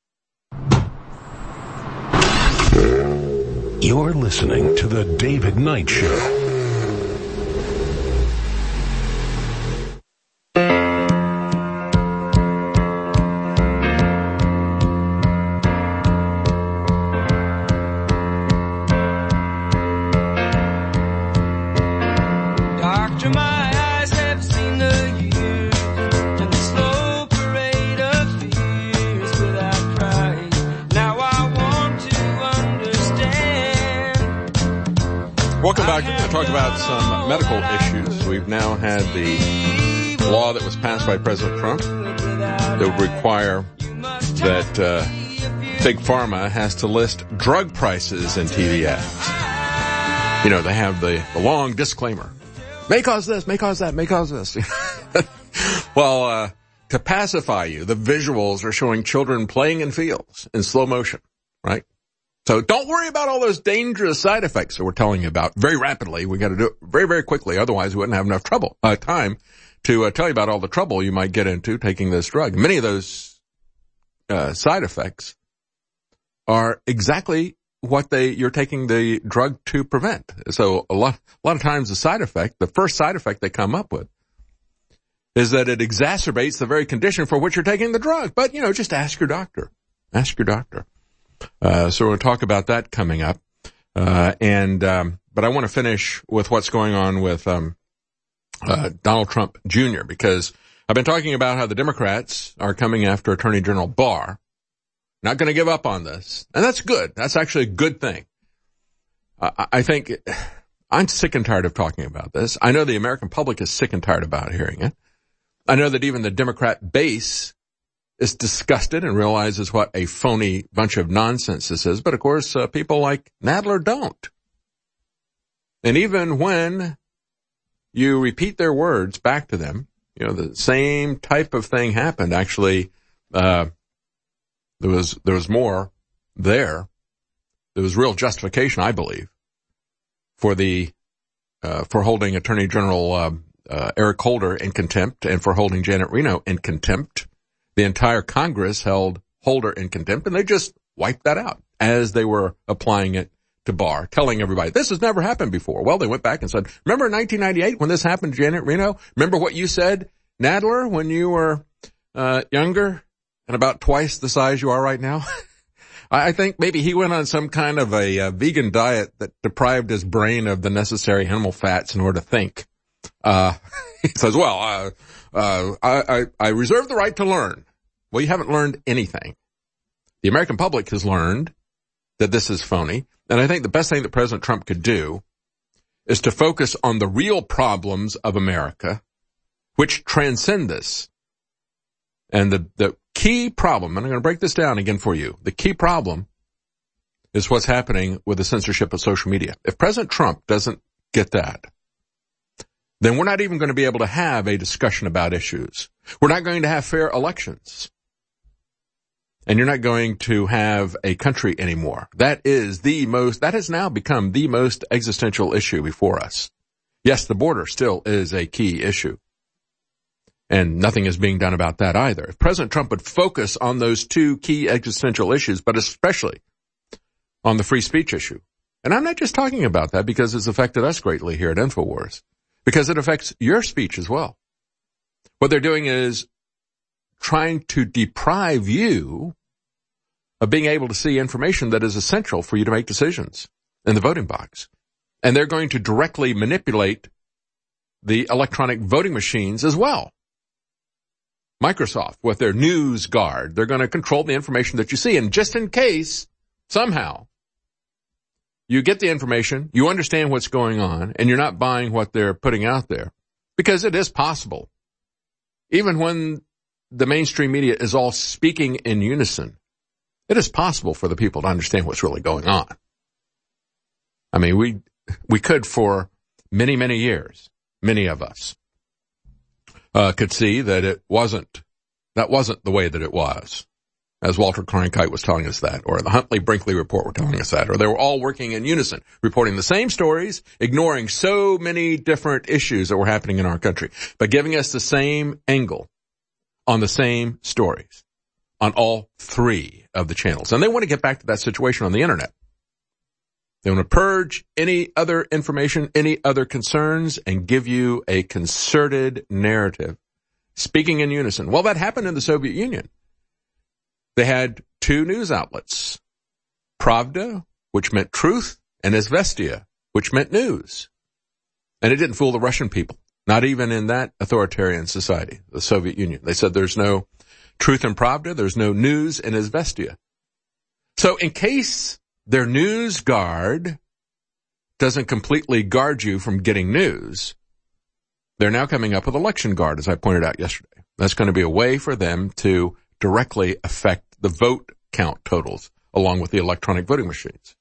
You're listening to The David Knight Show. Welcome back. We're going to talk about some medical issues. We've now had the law that was passed by President Trump that would require that uh, Big Pharma has to list drug prices in T V ads. You know, they have the, the long disclaimer. May cause this, may cause that, may cause this. Well, uh, to pacify you, the visuals are showing children playing in fields in slow motion, right? So don't worry about all those dangerous side effects that we're telling you about very rapidly. We got to do it very, very quickly. Otherwise, we wouldn't have enough trouble, uh, time to uh, tell you about all the trouble you might get into taking this drug. Many of those uh, side effects are exactly what they you're taking the drug to prevent. So a lot, a lot of times the side effect, the first side effect they come up with, is that it exacerbates the very condition for which you're taking the drug. But you know, just ask your doctor. Ask your doctor. Uh, so we'll talk about that coming up. Uh, and, um, but I want to finish with what's going on with, um, uh, Donald Trump Junior, because I've been talking about how the Democrats are coming after Attorney General Barr. Not going to give up on this. And that's good. That's actually a good thing. Uh, I think I'm sick and tired of talking about this. I know the American public is sick and tired about hearing it. I know that even the Democrat base is disgusted and realizes what a phony bunch of nonsense this is. But of course, uh, people like Nadler don't. And even when you repeat their words back to them, you know, the same type of thing happened. Actually, uh, there was, there was more there. There was real justification, I believe, for the, uh, for holding Attorney General, uh, uh, Eric Holder in contempt and for holding Janet Reno in contempt. The entire Congress held Holder in contempt, and they just wiped that out as they were applying it to Barr, telling everybody, this has never happened before. Well, they went back and said, remember in nineteen ninety-eight when this happened to Janet Reno? Remember what you said, Nadler, when you were uh younger and about twice the size you are right now? I think maybe he went on some kind of a uh, vegan diet that deprived his brain of the necessary animal fats in order to think. Uh, he says, well, uh, uh, I, I, I reserve the right to learn. Well, you haven't learned anything. The American public has learned that this is phony. And I think the best thing that President Trump could do is to focus on the real problems of America, which transcend this. And the, the key problem, and I'm going to break this down again for you, the key problem is what's happening with the censorship of social media. If President Trump doesn't get that, then we're not even going to be able to have a discussion about issues. We're not going to have fair elections. And you're not going to have a country anymore. That is the most, that has now become the most existential issue before us. Yes, the border still is a key issue. And nothing is being done about that either. If President Trump would focus on those two key existential issues, but especially on the free speech issue. And I'm not just talking about that because it's affected us greatly here at InfoWars, because it affects your speech as well. What they're doing is trying to deprive you of being able to see information that is essential for you to make decisions in the voting box. And they're going to directly manipulate the electronic voting machines as well. Microsoft, with their News Guard, they're going to control the information that you see. And just in case, somehow, you get the information, you understand what's going on, and you're not buying what they're putting out there, because it is possible. Even when the mainstream media is all speaking in unison, it is possible for the people to understand what's really going on. I mean, we we could for many, many years, many of us uh, could see that it wasn't, that wasn't the way that it was, as Walter Cronkite was telling us that, or the Huntley-Brinkley report were telling us that, or they were all working in unison, reporting the same stories, ignoring so many different issues that were happening in our country, but giving us the same angle on the same stories on all three of the channels. And they want to get back to that situation on the internet. They want to purge any other information, any other concerns, and give you a concerted narrative, speaking in unison. Well, that happened in the Soviet Union. They had two news outlets, Pravda, which meant truth, and Izvestia, which meant news. And it didn't fool the Russian people, not even in that authoritarian society, the Soviet Union. They said there's no truth in Pravda, there's no news in Izvestia. So in case their news guard doesn't completely guard you from getting news, they're now coming up with election guard, as I pointed out yesterday. That's going to be a way for them to directly affect the vote count totals along with the electronic voting machines.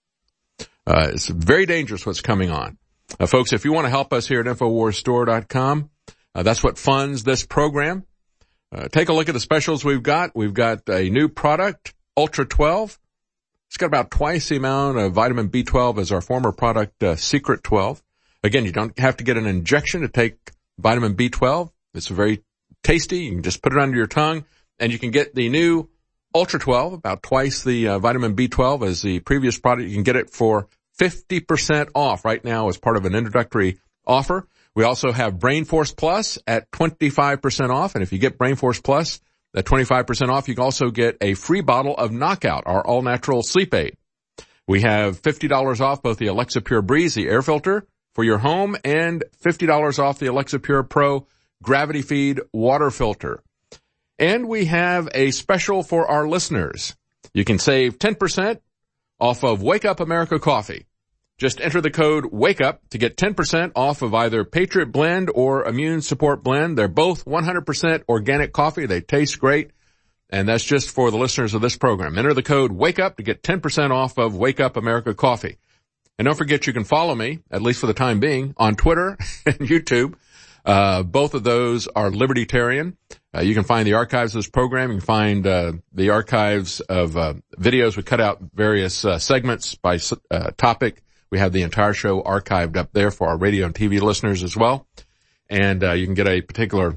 Uh, it's very dangerous what's coming on. Uh, folks, if you want to help us here at InfoWars Store dot com, uh, that's what funds this program. Uh, take a look at the specials we've got. We've got a new product, Ultra twelve. It's got about twice the amount of vitamin B twelve as our former product, uh, Secret twelve. Again, you don't have to get an injection to take vitamin B twelve. It's very tasty. You can just put it under your tongue, and you can get the new Ultra twelve, about twice the uh, vitamin B twelve as the previous product. You can get it for fifty percent off right now as part of an introductory offer. We also have Brain Force Plus at twenty-five percent off. And if you get Brain Force Plus at twenty-five percent off, you can also get a free bottle of Knockout, our all-natural sleep aid. We have fifty dollars off both the Alexa Pure Breeze, the air filter for your home, and fifty dollars off the Alexa Pure Pro Gravity Feed water filter. And we have a special for our listeners. You can save ten percent off of Wake Up America coffee. Just enter the code WAKEUP to get ten percent off of either Patriot Blend or Immune Support Blend. They're both one hundred percent organic coffee. They taste great. And that's just for the listeners of this program. Enter the code WAKEUP to get ten percent off of Wake Up America coffee. And don't forget you can follow me, at least for the time being, on Twitter and YouTube. Uh, both of those are Libertarian. Uh, you can find the archives of this program. You can find uh, the archives of uh, videos. We cut out various uh, segments by uh, topic. We have the entire show archived up there for our radio and T V listeners as well. And uh, you can get a particular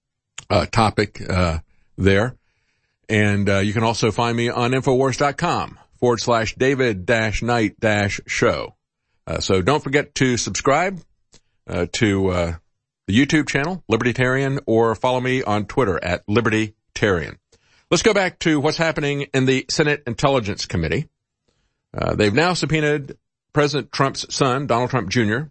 uh, topic uh, there. And uh, you can also find me on InfoWars.com forward slash David dash Knight dash show. Uh, so don't forget to subscribe uh, to uh, the YouTube channel, Libertarian, or follow me on Twitter at Libertarian. Let's go back to what's happening in the Senate Intelligence Committee. Uh, they've now subpoenaed President Trump's son, Donald Trump Junior,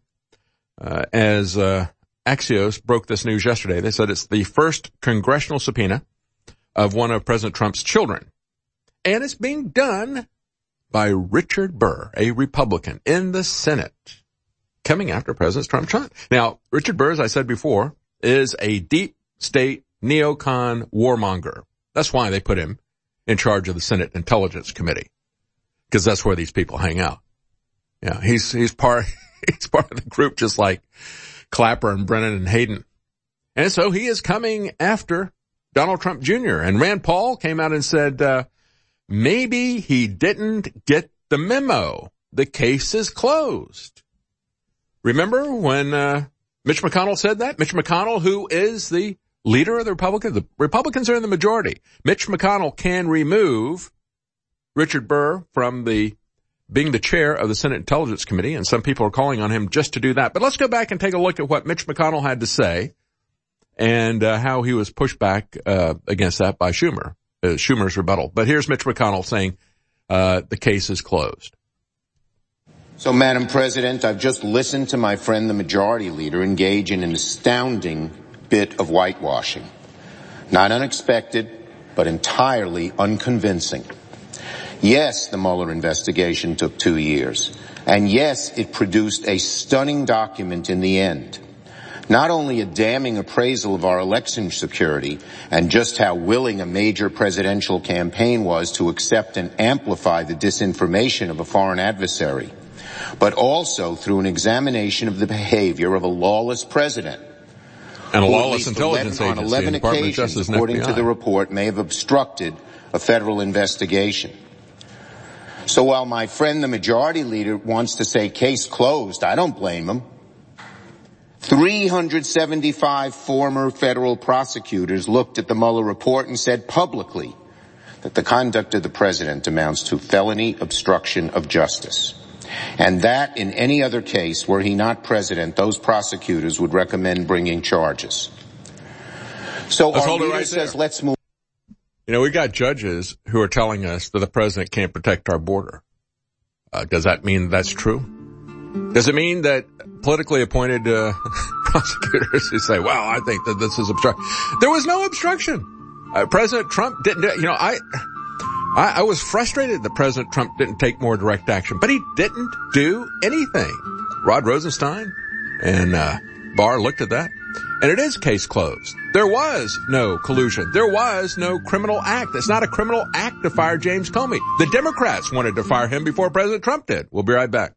uh, as uh, Axios broke this news yesterday. They said it's the first congressional subpoena of one of President Trump's children. And it's being done by Richard Burr, a Republican in the Senate, coming after President Trump. Now, Richard Burr, as I said before, is a deep state neocon warmonger. That's why they put him in charge of the Senate Intelligence Committee, because that's where these people hang out. Yeah, he's he's part he's part of the group, just like Clapper and Brennan and Hayden. And so he is coming after Donald Trump Junior And Rand Paul came out and said, uh, maybe he didn't get the memo. The case is closed. Remember when uh, Mitch McConnell said that? Mitch McConnell, who is the leader of the Republicans. The Republicans are in the majority. Mitch McConnell can remove Richard Burr from the being the chair of the Senate Intelligence Committee, and some people are calling on him just to do that. But let's go back and take a look at what Mitch McConnell had to say and uh, how he was pushed back uh, against that by Schumer, uh, Schumer's rebuttal. But here's Mitch McConnell saying uh, the case is closed. So, Madam President, I've just listened to my friend, the Majority Leader, engage in an astounding bit of whitewashing. Not unexpected, but entirely unconvincing. Yes, the Mueller investigation took two years. And yes, it produced a stunning document in the end. Not only a damning appraisal of our election security and just how willing a major presidential campaign was to accept and amplify the disinformation of a foreign adversary, but also through an examination of the behavior of a lawless president. And a lawless intelligence eleven, agency, on eleven occasions, according to the report, may have obstructed a federal investigation. So while my friend, the Majority Leader, wants to say case closed, I don't blame him. three hundred seventy-five former federal prosecutors looked at the Mueller report and said publicly that the conduct of the president amounts to felony obstruction of justice. And that, in any other case, were he not president, those prosecutors would recommend bringing charges. So let's our hold it leader right says, there. let's move. You know, we got judges who are telling us that the president can't protect our border. Uh, does that mean that's true? Does it mean that politically appointed uh, prosecutors who say, well, I think that this is obstruction? There was no obstruction. Uh, President Trump didn't, you know, I... I, I was frustrated that President Trump didn't take more direct action, but he didn't do anything. Rod Rosenstein and uh, Barr looked at that, and it is case closed. There was no collusion. There was no criminal act. It's not a criminal act to fire James Comey. The Democrats wanted to fire him before President Trump did. We'll be right back.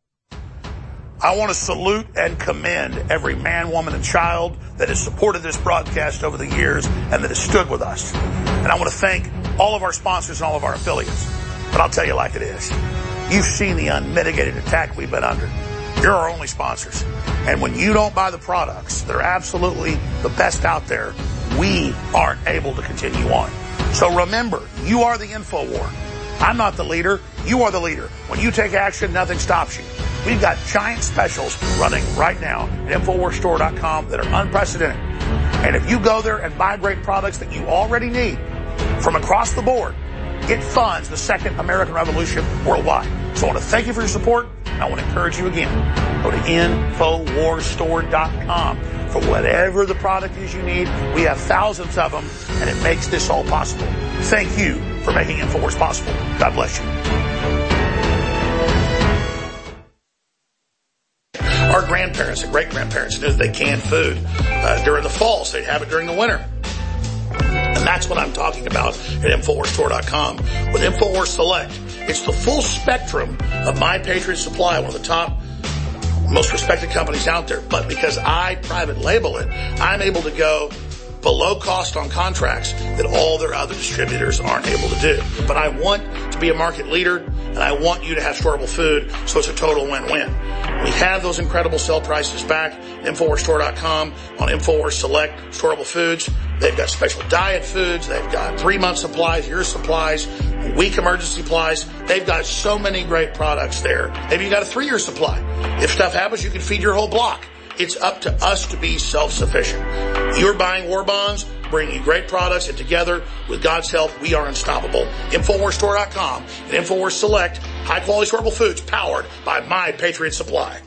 I want to salute and commend every man, woman, and child that has supported this broadcast over the years and that has stood with us. And I want to thank all of our sponsors and all of our affiliates. But I'll tell you like it is. You've seen the unmitigated attack we've been under. You're our only sponsors. And when you don't buy the products that are absolutely the best out there, we aren't able to continue on. So remember, you are the InfoWar. I'm not the leader. You are the leader. When you take action, nothing stops you. We've got giant specials running right now at Infowars Store dot com that are unprecedented. And if you go there and buy great products that you already need from across the board, it funds the second American Revolution worldwide. So I want to thank you for your support, and I want to encourage you again. Go to Infowars Store dot com for whatever the product is you need. We have thousands of them, and it makes this all possible. Thank you for making InfoWars possible. God bless you. Our grandparents and great-grandparents knew that they canned food uh, during the fall, so they'd have it during the winter. And that's what I'm talking about at Infowars Store dot com. With Infowars Select, it's the full spectrum of My Patriot Supply, one of the top, most respected companies out there. But because I private label it, I'm able to go below cost on contracts that all their other distributors aren't able to do. But I want to be a market leader, and I want you to have storable food, so it's a total win-win. We have those incredible sale prices back at Infowars Store dot com on Infowars Select Storable Foods. They've got special diet foods. They've got three-month supplies, year supplies, week emergency supplies. They've got so many great products there. Maybe you got a three-year supply. If stuff happens, you can feed your whole block. It's up to us to be self-sufficient. You're buying war bonds, bringing you great products, and together, with God's help, we are unstoppable. Infowars Store dot com and Infowars Select, high-quality storable foods powered by My Patriot Supply.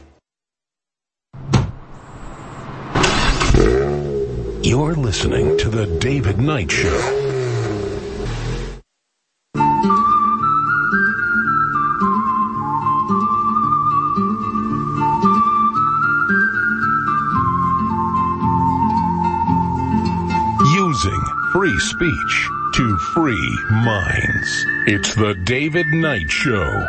You're listening to The David Knight Show. free speech to free minds. It's the David Knight Show.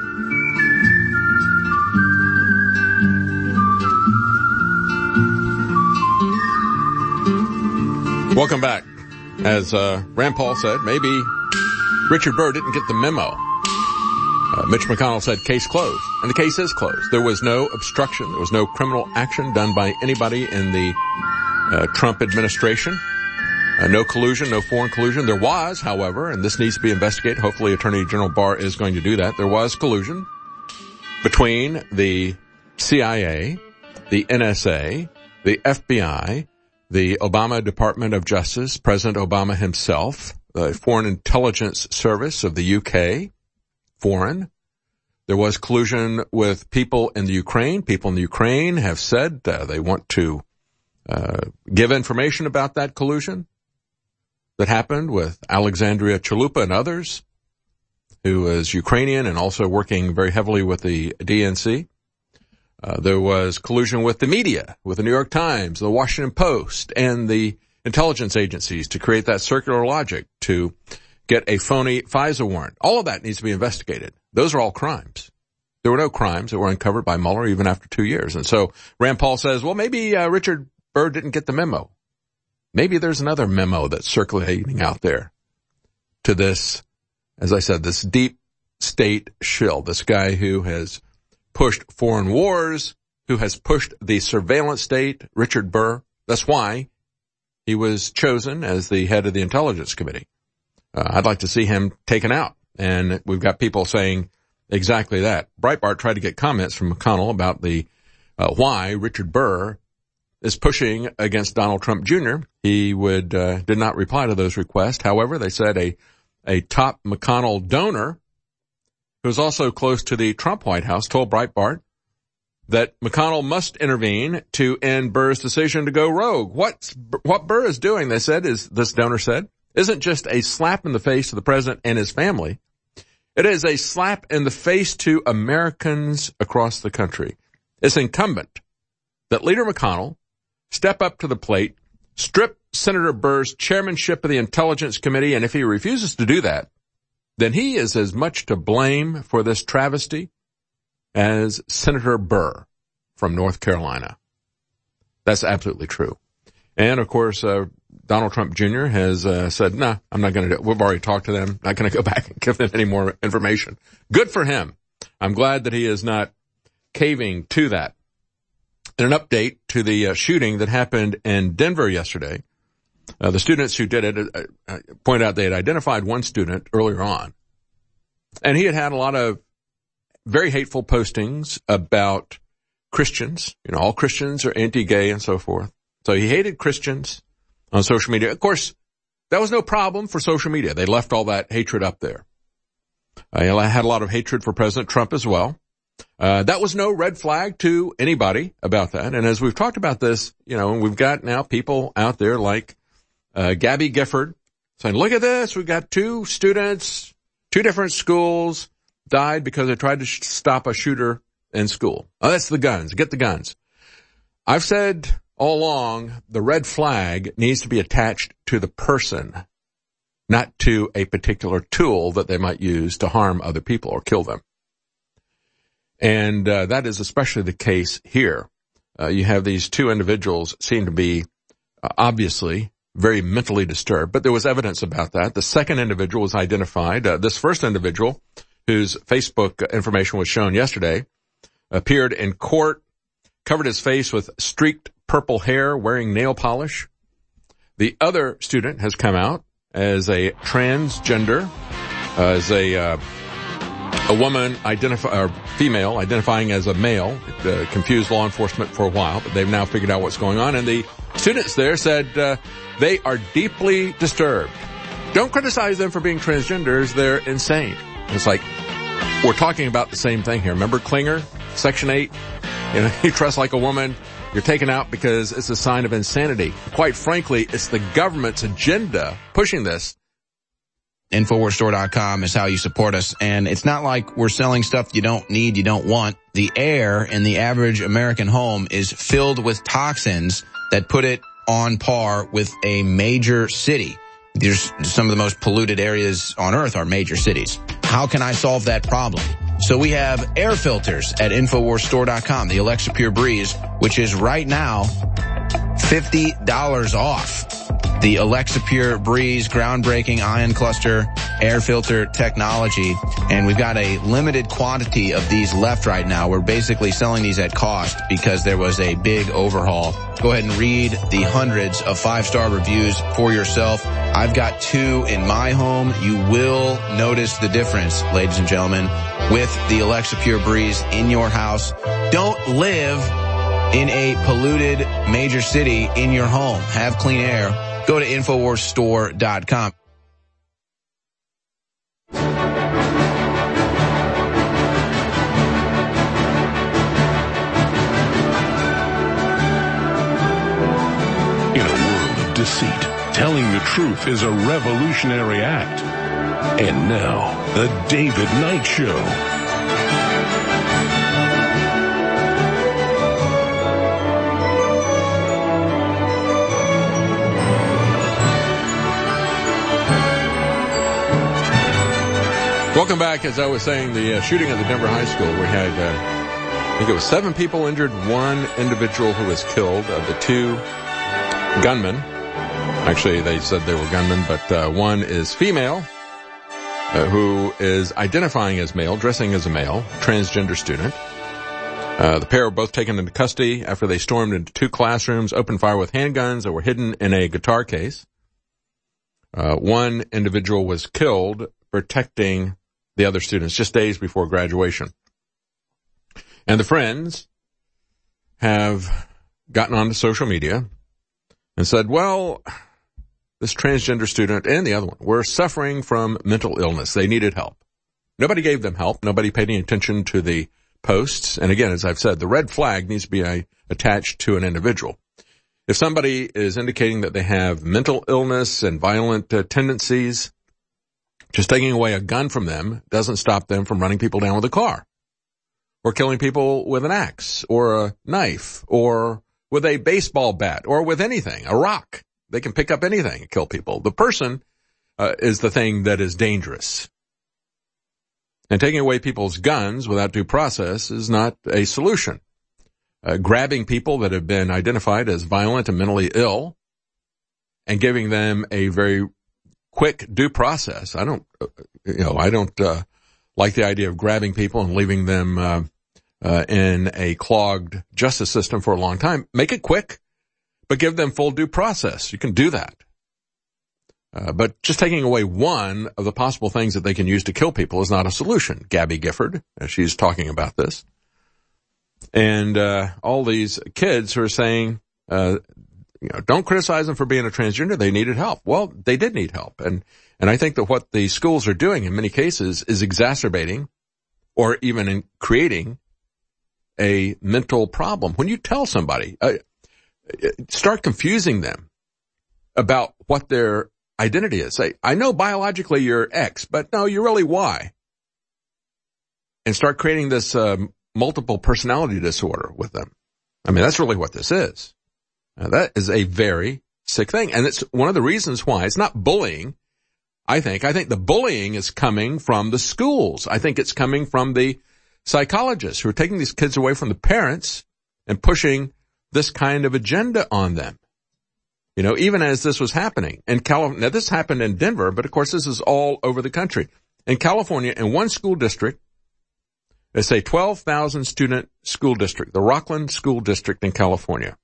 Welcome back. As uh, Rand Paul said, maybe Richard Burr didn't get the memo. Uh, Mitch McConnell said case closed, and the case is closed. There was no obstruction. There was no criminal action done by anybody in the uh, Trump administration. Uh, no collusion, no foreign collusion. There was, however, and this needs to be investigated. Hopefully Attorney General Barr is going to do that. There was collusion between the C I A, the N S A, the F B I, the Obama Department of Justice, President Obama himself, the Foreign Intelligence Service of the U K, foreign. There was collusion with people in the Ukraine. People in the Ukraine have said uh, they want to uh, give information about that collusion that happened with Alexandria Chalupa and others, who is Ukrainian and also working very heavily with the D N C. Uh, there was collusion with the media, with the New York Times, the Washington Post, and the intelligence agencies to create that circular logic to get a phony FISA warrant. All of that needs to be investigated. Those are all crimes. There were no crimes that were uncovered by Mueller even after two years. And so Rand Paul says, well, maybe uh, Richard Burr didn't get the memo. Maybe there's another memo that's circulating out there to this, as I said, this deep state shill, this guy who has pushed foreign wars, who has pushed the surveillance state, Richard Burr. That's why he was chosen as the head of the Intelligence Committee. Uh, I'd like to see him taken out. And we've got people saying exactly that. Breitbart tried to get comments from McConnell about the uh, why Richard Burr is pushing against Donald Trump Junior He would uh, did not reply to those requests. However, they said a a top McConnell donor who is also close to the Trump White House told Breitbart that McConnell must intervene to end Burr's decision to go rogue. What's, what Burr is doing, they said, is this donor said, isn't just a slap in the face to the president and his family. It is a slap in the face to Americans across the country. It's incumbent that Leader McConnell step up to the plate, strip Senator Burr's chairmanship of the Intelligence Committee, and if he refuses to do that, then he is as much to blame for this travesty as Senator Burr from North Carolina. That's absolutely true. And, of course, uh, Donald Trump Junior has uh, said, no, nah, I'm not going to do it. We've already talked to them. Not going to go back and give them any more information. Good for him. I'm glad that he is not caving to that. In an update to the uh, shooting that happened in Denver yesterday, uh, the students who did it uh, uh, pointed out they had identified one student earlier on, and he had had a lot of very hateful postings about Christians. You know, all Christians are anti-gay and so forth. So he hated Christians on social media. Of course, that was no problem for social media. They left all that hatred up there. I uh, had a lot of hatred for President Trump as well. Uh, that was no red flag to anybody about that. And as we've talked about this, you know, we've got now people out there like uh, Gabby Gifford saying, look at this. We've got two students, two different schools died because they tried to sh- stop a shooter in school. Oh, that's the guns. Get the guns. I've said all along, the red flag needs to be attached to the person, not to a particular tool that they might use to harm other people or kill them. And uh, that is especially the case here. Uh, you have these two individuals seem to be uh, obviously very mentally disturbed, but there was evidence about that. The second individual was identified. Uh, this first individual, whose Facebook information was shown yesterday, appeared in court, covered his face with streaked purple hair, wearing nail polish. The other student has come out as a transgender, uh, as a uh, a woman identify or female identifying as a male. It uh, confused law enforcement for a while, but they've now figured out what's going on. And the students there said uh, they are deeply disturbed. Don't criticize them for being transgenders. They're insane. It's like we're talking about the same thing here. Remember Klinger, Section eight? You know, you dress like a woman, you're taken out because it's a sign of insanity. Quite frankly, it's the government's agenda pushing this. Infowars Store dot com is how you support us. And it's not like we're selling stuff you don't need, you don't want. The air in the average American home is filled with toxins that put it on par with a major city. There's some of the most polluted areas on Earth are major cities. How can I solve that problem? So we have air filters at Infowars Store dot com, the Alexa Pure Breeze, which is right now fifty dollars off. The Alexa Pure Breeze groundbreaking ion cluster air filter technology. And we've got a limited quantity of these left right now. We're basically selling these at cost because there was a big overhaul. Go ahead and read the hundreds of five-star reviews for yourself. I've got two in my home. You will notice the difference, ladies and gentlemen, with the Alexa Pure Breeze in your house. Don't live in a polluted major city in your home. Have clean air. Go to Infowars Store dot com. In a world of deceit, telling the truth is a revolutionary act. And now, the David Knight Show. Welcome back. As I was saying, the uh, shooting at the Denver High School, we had, uh, I think it was seven people injured, one individual who was killed. Uh, the two gunmen, actually they said they were gunmen, but uh, one is female, uh, who is identifying as male, dressing as a male, transgender student. Uh, the pair were both taken into custody after they stormed into two classrooms, opened fire with handguns that were hidden in a guitar case. Uh, one individual was killed protecting the other students just days before graduation. And the friends have gotten onto social media and said, well, this transgender student and the other one were suffering from mental illness. They needed help. Nobody gave them help. Nobody paid any attention to the posts. And again, as I've said, the red flag needs to be uh, attached to an individual. If somebody is indicating that they have mental illness and violent uh, tendencies, just taking away a gun from them doesn't stop them from running people down with a car or killing people with an axe or a knife or with a baseball bat or with anything, a rock. They can pick up anything and kill people. The person uh, is the thing that is dangerous. And taking away people's guns without due process is not a solution. Uh, grabbing people that have been identified as violent and mentally ill and giving them a very quick due process. I don't, you know, I don't, uh, like the idea of grabbing people and leaving them, uh, uh, in a clogged justice system for a long time. Make it quick, but give them full due process. You can do that. Uh, but just taking away one of the possible things that they can use to kill people is not a solution. Gabby Gifford, as she's talking about this. And, uh, all these kids who are saying, uh, You know, don't criticize them for being a transgender. They needed help. Well, they did need help. And, and I think that what the schools are doing in many cases is exacerbating or even in creating a mental problem. When you tell somebody, uh, start confusing them about what their identity is. Say, I know biologically you're X, but no, you're really Y. And start creating this, um, multiple personality disorder with them. I mean, that's really what this is. Now, that is a very sick thing. And it's one of the reasons why it's not bullying. I think, I think the bullying is coming from the schools. I think it's coming from the psychologists who are taking these kids away from the parents and pushing this kind of agenda on them. You know, even as this was happening in California, now this happened in Denver, but of course this is all over the country. In California, in one school district, it's a twelve thousand student school district, the Rockland School District in California.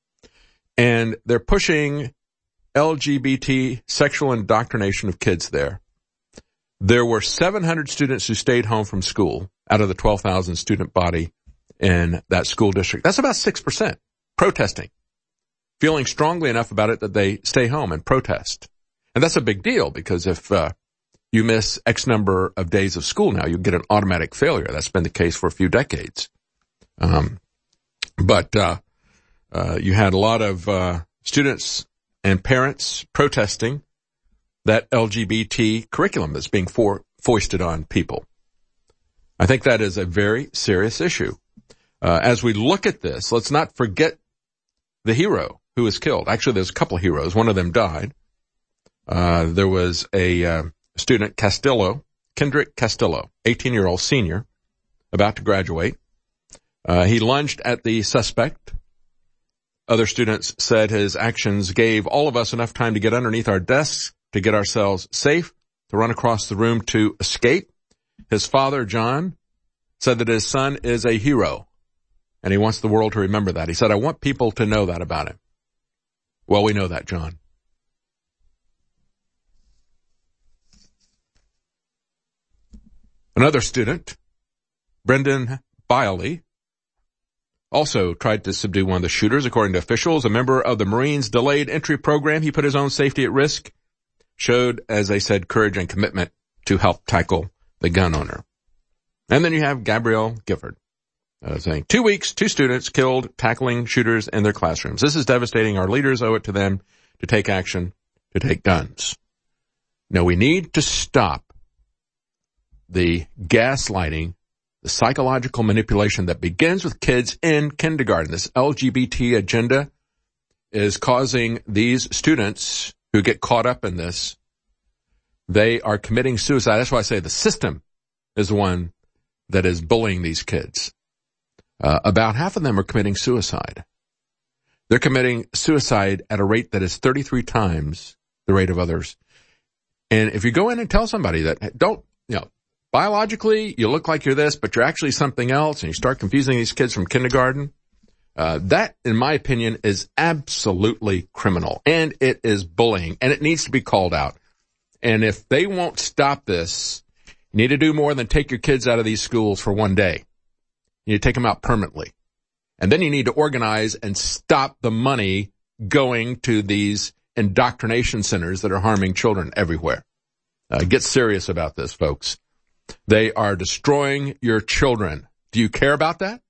And they're pushing L G B T sexual indoctrination of kids there. There were seven hundred students who stayed home from school out of the twelve thousand student body in that school district. That's about six percent protesting, feeling strongly enough about it that they stay home and protest. And that's a big deal because if uh, you miss X number of days of school now, you get an automatic failure. That's been the case for a few decades. Um, but uh Uh, you had a lot of, uh, students and parents protesting that L G B T curriculum that's being for, foisted on people. I think that is a very serious issue. Uh, as we look at this, let's not forget the hero who was killed. Actually, there's a couple of heroes. One of them died. Uh, there was a uh, student, Castillo, Kendrick Castillo, eighteen-year-old senior, about to graduate. Uh, he lunged at the suspect. Other students said his actions gave all of us enough time to get underneath our desks, to get ourselves safe, to run across the room to escape. His father, John, said that his son is a hero, and he wants the world to remember that. He said, I want people to know that about him. Well, we know that, John. Another student, Brendan Biley, also tried to subdue one of the shooters. According to officials, a member of the Marines' delayed entry program, he put his own safety at risk, showed, as they said, courage and commitment to help tackle the gun owner. And then you have Gabrielle Gifford uh, saying, two weeks, two students killed tackling shooters in their classrooms. This is devastating. Our leaders owe it to them to take action, to take guns. Now, we need to stop the gaslighting, the psychological manipulation that begins with kids in kindergarten. This L G B T agenda is causing these students who get caught up in this, they are committing suicide. That's why I say the system is the one that is bullying these kids. Uh, about half of them are committing suicide. They're committing suicide at a rate that is thirty-three times the rate of others. And if you go in and tell somebody that, don't, you know, biologically, you look like you're this, but you're actually something else, and you start confusing these kids from kindergarten, uh, that, in my opinion, is absolutely criminal, and it is bullying, and it needs to be called out. And if they won't stop this, you need to do more than take your kids out of these schools for one day. You need to take them out permanently. And then you need to organize and stop the money going to these indoctrination centers that are harming children everywhere. Uh, get serious about this, folks. They are destroying your children. Do you care about that?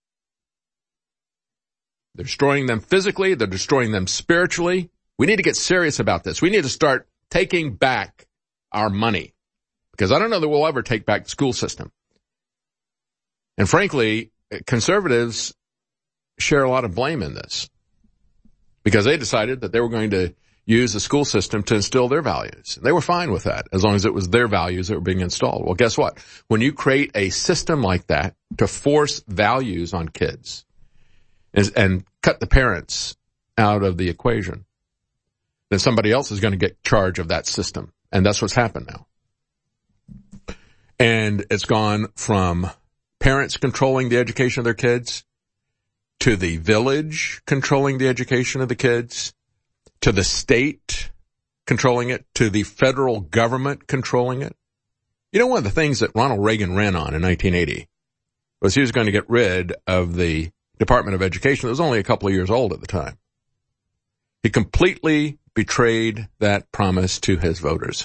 They're destroying them physically. They're destroying them spiritually. We need to get serious about this. We need to start taking back our money, because I don't know that we'll ever take back the school system. And frankly, conservatives share a lot of blame in this, because they decided that they were going to use the school system to instill their values. And they were fine with that, as long as it was their values that were being installed. Well, guess what? When you create a system like that to force values on kids and, and cut the parents out of the equation, then somebody else is going to get charge of that system. And that's what's happened now. And it's gone from parents controlling the education of their kids to the village controlling the education of the kids, to the state controlling it, to the federal government controlling it. You know, one of the things that Ronald Reagan ran on in nineteen eighty was he was going to get rid of the Department of Education that was only a couple of years old at the time. He completely betrayed that promise to his voters.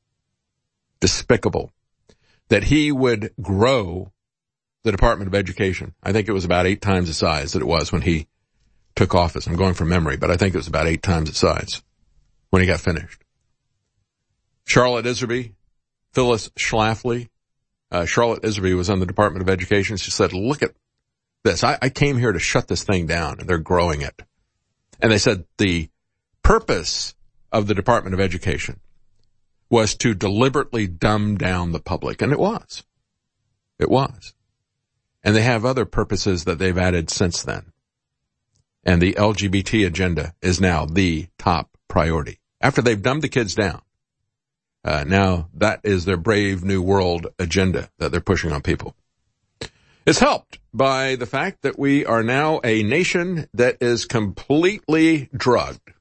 Despicable. That he would grow the Department of Education. I think it was about eight times the size that it was when he took office. I'm going from memory, but I think it was about eight times the size when he got finished. Charlotte Iserby, Phyllis Schlafly. Uh, Charlotte Iserby was on the Department of Education. She said, look at this. I, I came here to shut this thing down, and they're growing it. And they said the purpose of the Department of Education was to deliberately dumb down the public. And it was. It was. And they have other purposes that they've added since then. And the L G B T agenda is now the top priority. After they've dumbed the kids down, uh, now that is their Brave New World agenda that they're pushing on people. It's helped by the fact that we are now a nation that is completely drugged.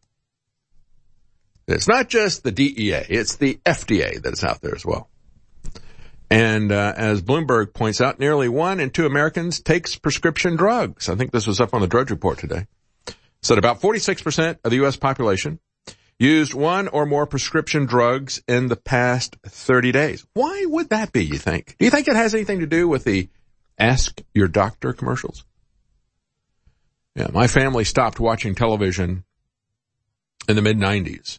It's not just the D E A, it's the F D A that is out there as well. And uh, as Bloomberg points out, nearly one in two Americans takes prescription drugs. I think this was up on the Drudge Report today. Said about forty-six percent of the U S population used one or more prescription drugs in the past thirty days. Why would that be, you think? Do you think it has anything to do with the Ask Your Doctor commercials? Yeah, my family stopped watching television in the mid nineties.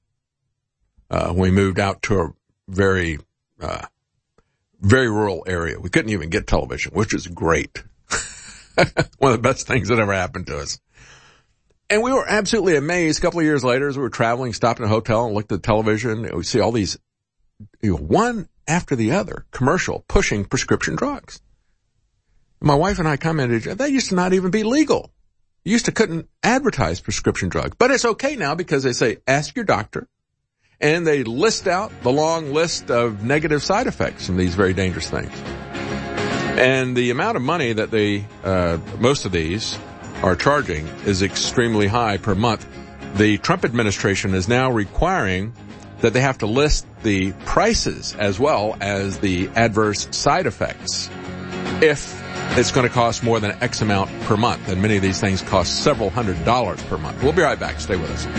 Uh, when we moved out to a very, uh, very rural area. We couldn't even get television, which is great. One of the best things that ever happened to us. And we were absolutely amazed. A couple of years later, as we were traveling, stopped in a hotel and looked at the television, and we see all these, you know, one after the other, commercial pushing prescription drugs. My wife and I commented, they used to not even be legal. You used to couldn't advertise prescription drugs. But it's okay now because they say, ask your doctor. And they list out the long list of negative side effects from these very dangerous things. And the amount of money that they, uh, most of these are charging is extremely high per month. The Trump administration is now requiring that they have to list the prices as well as the adverse side effects if it's going to cost more than X amount per month. And many of these things cost several hundred dollars per month. We'll be right back. Stay with us.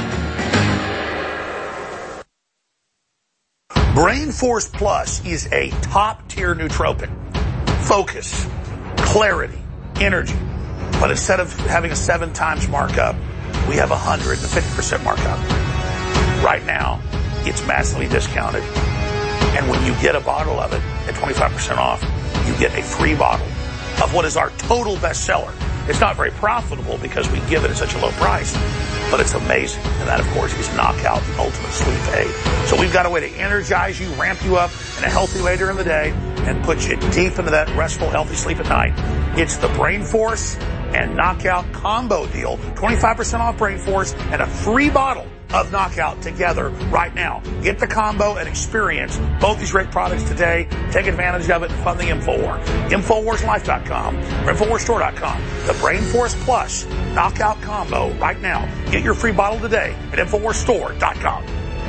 Brain Force Plus is a top-tier nootropic. Focus, clarity, energy. But instead of having a seven times markup, we have a one hundred fifty percent markup. Right now, it's massively discounted. And when you get a bottle of it at twenty-five percent off, you get a free bottle of what is our total bestseller. It's not very profitable because we give it at such a low price, but it's amazing. And that, of course, is Knockout, the ultimate sleep aid. So we've got a way to energize you, ramp you up in a healthy way during the day, and put you deep into that restful, healthy sleep at night. It's the Brain Force and Knockout combo deal. twenty-five percent off Brain Force and a free bottle of Knockout together right now. Get the combo and experience both these great products today. Take advantage of it and fund the InfoWar. Infowars Life dot com or Infowars Store dot com. The Brain Force Plus Knockout combo right now. Get your free bottle today at Infowars Store dot com.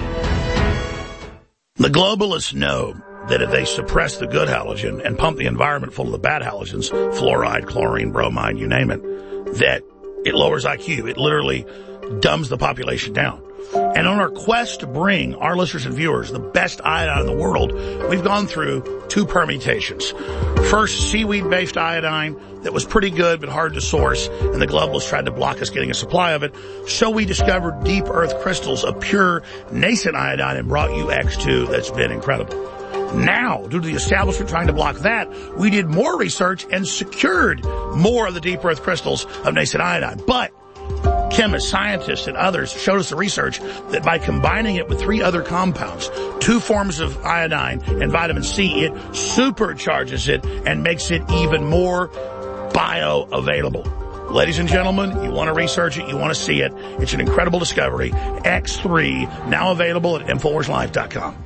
The globalists know that if they suppress the good halogen and pump the environment full of the bad halogens, fluoride, chlorine, bromine, you name it, that it lowers I Q. It literally dumbs the population down. And on our quest to bring our listeners and viewers the best iodine in the world, we've gone through two permutations. First, seaweed-based iodine that was pretty good but hard to source, and the globalists tried to block us getting a supply of it. So we discovered deep earth crystals of pure nascent iodine and brought you X two that's been incredible. Now, due to the establishment trying to block that, we did more research and secured more of the deep earth crystals of nascent iodine. But chemists, scientists, and others showed us the research that by combining it with three other compounds, two forms of iodine and vitamin C, it supercharges it and makes it even more bioavailable. Ladies and gentlemen, you want to research it, you want to see it. It's an incredible discovery. X three, now available at Infowars Life dot com.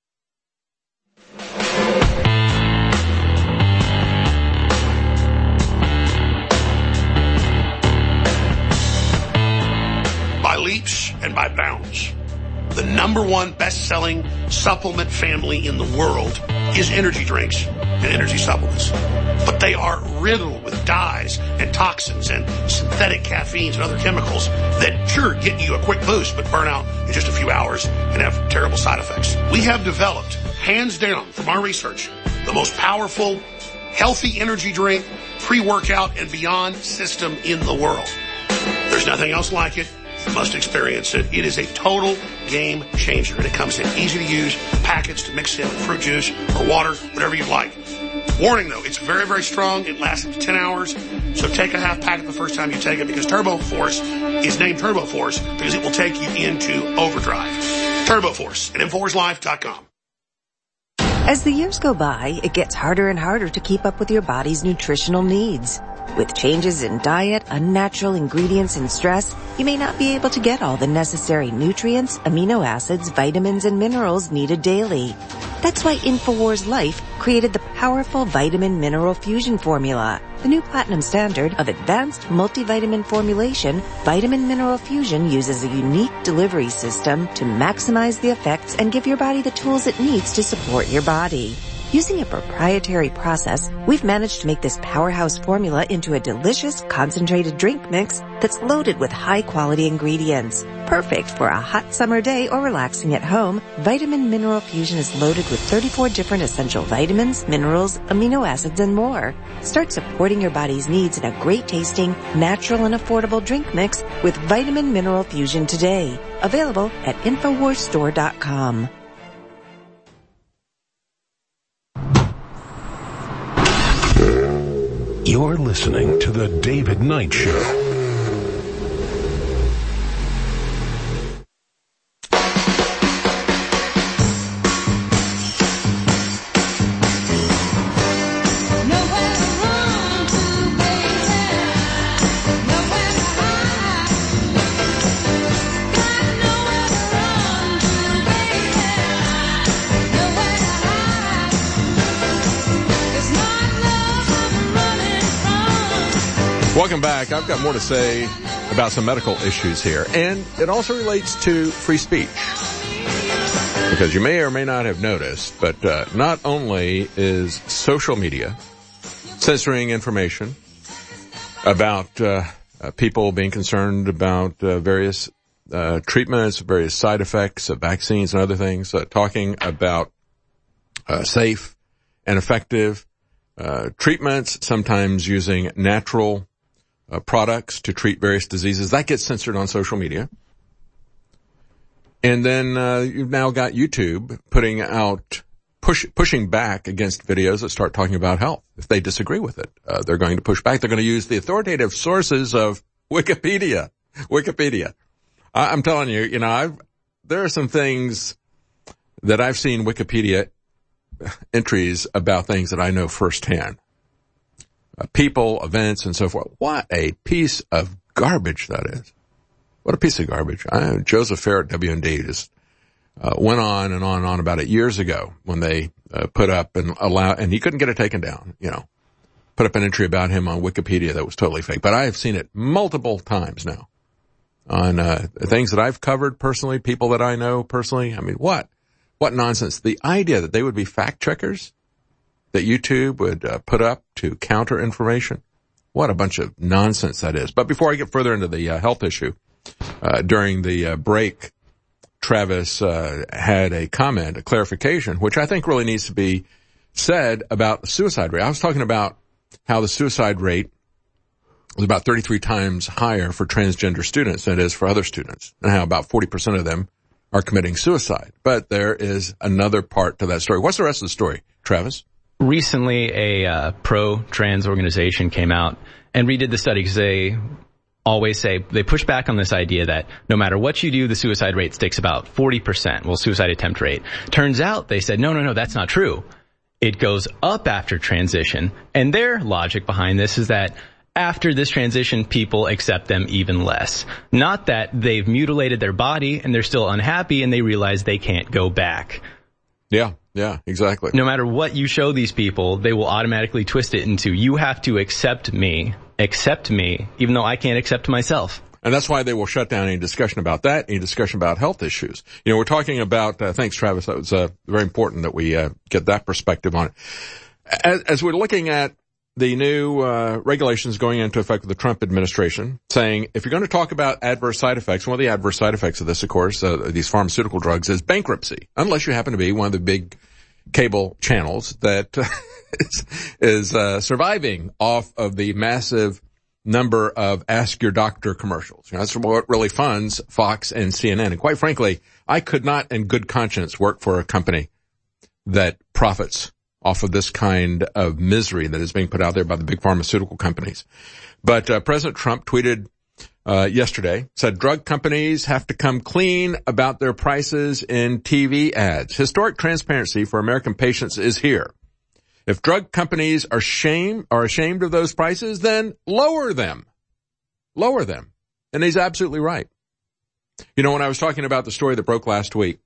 By leaps and by bounds, the number one best-selling supplement family in the world is energy drinks and energy supplements. But they are riddled with dyes and toxins and synthetic caffeines and other chemicals that sure get you a quick boost but burn out in just a few hours and have terrible side effects. We have developed, hands down from our research, the most powerful, healthy energy drink, pre-workout, and beyond system in the world. There's nothing else like it. You must experience it. It is a total game changer, and it comes in easy to use packets to mix in with fruit juice or water, whatever you like. Warning though, it's very, very strong. It lasts up to ten hours. So take a half packet the first time you take it, because Turbo Force is named Turbo Force because it will take you into overdrive. Turbo Force at Infowars Life dot com. As the years go by, it gets harder and harder to keep up with your body's nutritional needs. With changes in diet, unnatural ingredients, and stress, you may not be able to get all the necessary nutrients, amino acids, vitamins, and minerals needed daily. That's why InfoWars Life created the powerful Vitamin Mineral Fusion formula. The new platinum standard of advanced multivitamin formulation, Vitamin Mineral Fusion uses a unique delivery system to maximize the effects and give your body the tools it needs to support your body. Using a proprietary process, we've managed to make this powerhouse formula into a delicious, concentrated drink mix that's loaded with high-quality ingredients. Perfect for a hot summer day or relaxing at home, Vitamin Mineral Fusion is loaded with thirty-four different essential vitamins, minerals, amino acids, and more. Start supporting your body's needs in a great-tasting, natural, and affordable drink mix with Vitamin Mineral Fusion today. Available at Infowars Store dot com. You're listening to The David Knight Show. Welcome back. I've got more to say about some medical issues here, and it also relates to free speech. Because you may or may not have noticed, but uh, not only is social media censoring information about uh, uh, people being concerned about uh, various uh, treatments, various side effects of vaccines and other things, uh, talking about uh, safe and effective uh, treatments, sometimes using natural uh, products to treat various diseases. That gets censored on social media. And then uh, you've now got YouTube putting out, push, pushing back against videos that start talking about health. If they disagree with it, uh, they're going to push back. They're going to use the authoritative sources of Wikipedia. Wikipedia. I, I'm telling you, you know, I've, there are some things that I've seen Wikipedia entries about things that I know firsthand. Uh, people, events, and so forth. What a piece of garbage that is. What a piece of garbage. I, Joseph Fair at W and D just uh, went on and on and on about it years ago when they uh, put up and allow, and he couldn't get it taken down, you know, put up an entry about him on Wikipedia that was totally fake. But I have seen it multiple times now on uh, things that I've covered personally, people that I know personally. I mean, what? What nonsense. The idea that they would be fact checkers, that YouTube would uh, put up to counter information. What a bunch of nonsense that is. But before I get further into the uh, health issue, Uh, during the uh, break, Travis uh, had a comment, a clarification, which I think really needs to be said about the suicide rate. I was talking about how the suicide rate was about thirty-three times higher for transgender students than it is for other students, and how about forty percent of them are committing suicide. But there is another part to that story. What's the rest of the story, Travis? Recently, a uh, pro-trans organization came out and redid the study because they always say, they push back on this idea that no matter what you do, the suicide rate sticks about forty percent, well, suicide attempt rate. Turns out they said, no, no, no, that's not true. It goes up after transition. And their logic behind this is that after this transition, people accept them even less. Not that they've mutilated their body and they're still unhappy and they realize they can't go back. Yeah, yeah, exactly. No matter what you show these people, they will automatically twist it into, you have to accept me. Accept me, even though I can't accept myself. And that's why they will shut down any discussion about that, any discussion about health issues. You know, we're talking about, uh, thanks Travis, that was uh, very important that we uh, get that perspective on it. As, as we're looking at the new uh, regulations going into effect with the Trump administration, saying if you're going to talk about adverse side effects, one of the adverse side effects of this, of course, uh, these pharmaceutical drugs is bankruptcy, unless you happen to be one of the big cable channels that is, is uh, surviving off of the massive number of Ask Your Doctor commercials. You know, that's what really funds Fox and C N N. And quite frankly, I could not in good conscience work for a company that profits off of this kind of misery that is being put out there by the big pharmaceutical companies. But uh, President Trump tweeted uh yesterday, said drug companies have to come clean about their prices in T V ads. Historic transparency for American patients is here. If drug companies are shame are ashamed of those prices, then lower them. Lower them. And he's absolutely right. You know, when I was talking about the story that broke last week,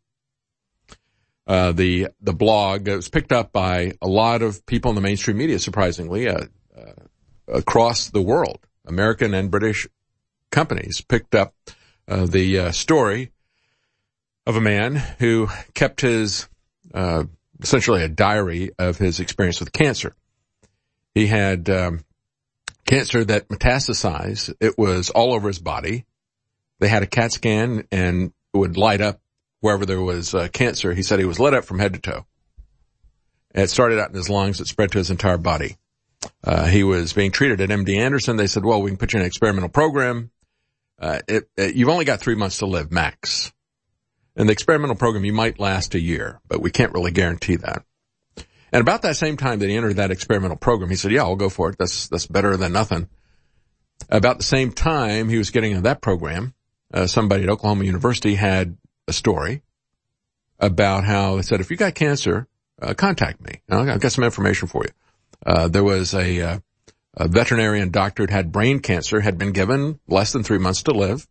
uh the the blog, it was picked up by a lot of people in the mainstream media, surprisingly, uh, uh across the world, American and British companies picked up uh, the uh, story of a man who kept his uh essentially a diary of his experience with cancer. He had um cancer that metastasized. It was all over his body. They had a CAT scan and it would light up wherever there was uh, cancer. He said he was lit up from head to toe. It started out in his lungs. It spread to his entire body. Uh, he was being treated at M D Anderson. They said, well, we can put you in an experimental program. Uh, it, it, you've only got three months to live, max. In the experimental program, you might last a year, but we can't really guarantee that. And about that same time that he entered that experimental program, he said, yeah, I'll go for it. That's, that's better than nothing. About the same time he was getting into that program, uh, somebody at Oklahoma University had a story about how they said, if you got cancer, uh, contact me. I've got some information for you. Uh, there was a, uh, a veterinarian doctor who had brain cancer, had been given less than three months to live.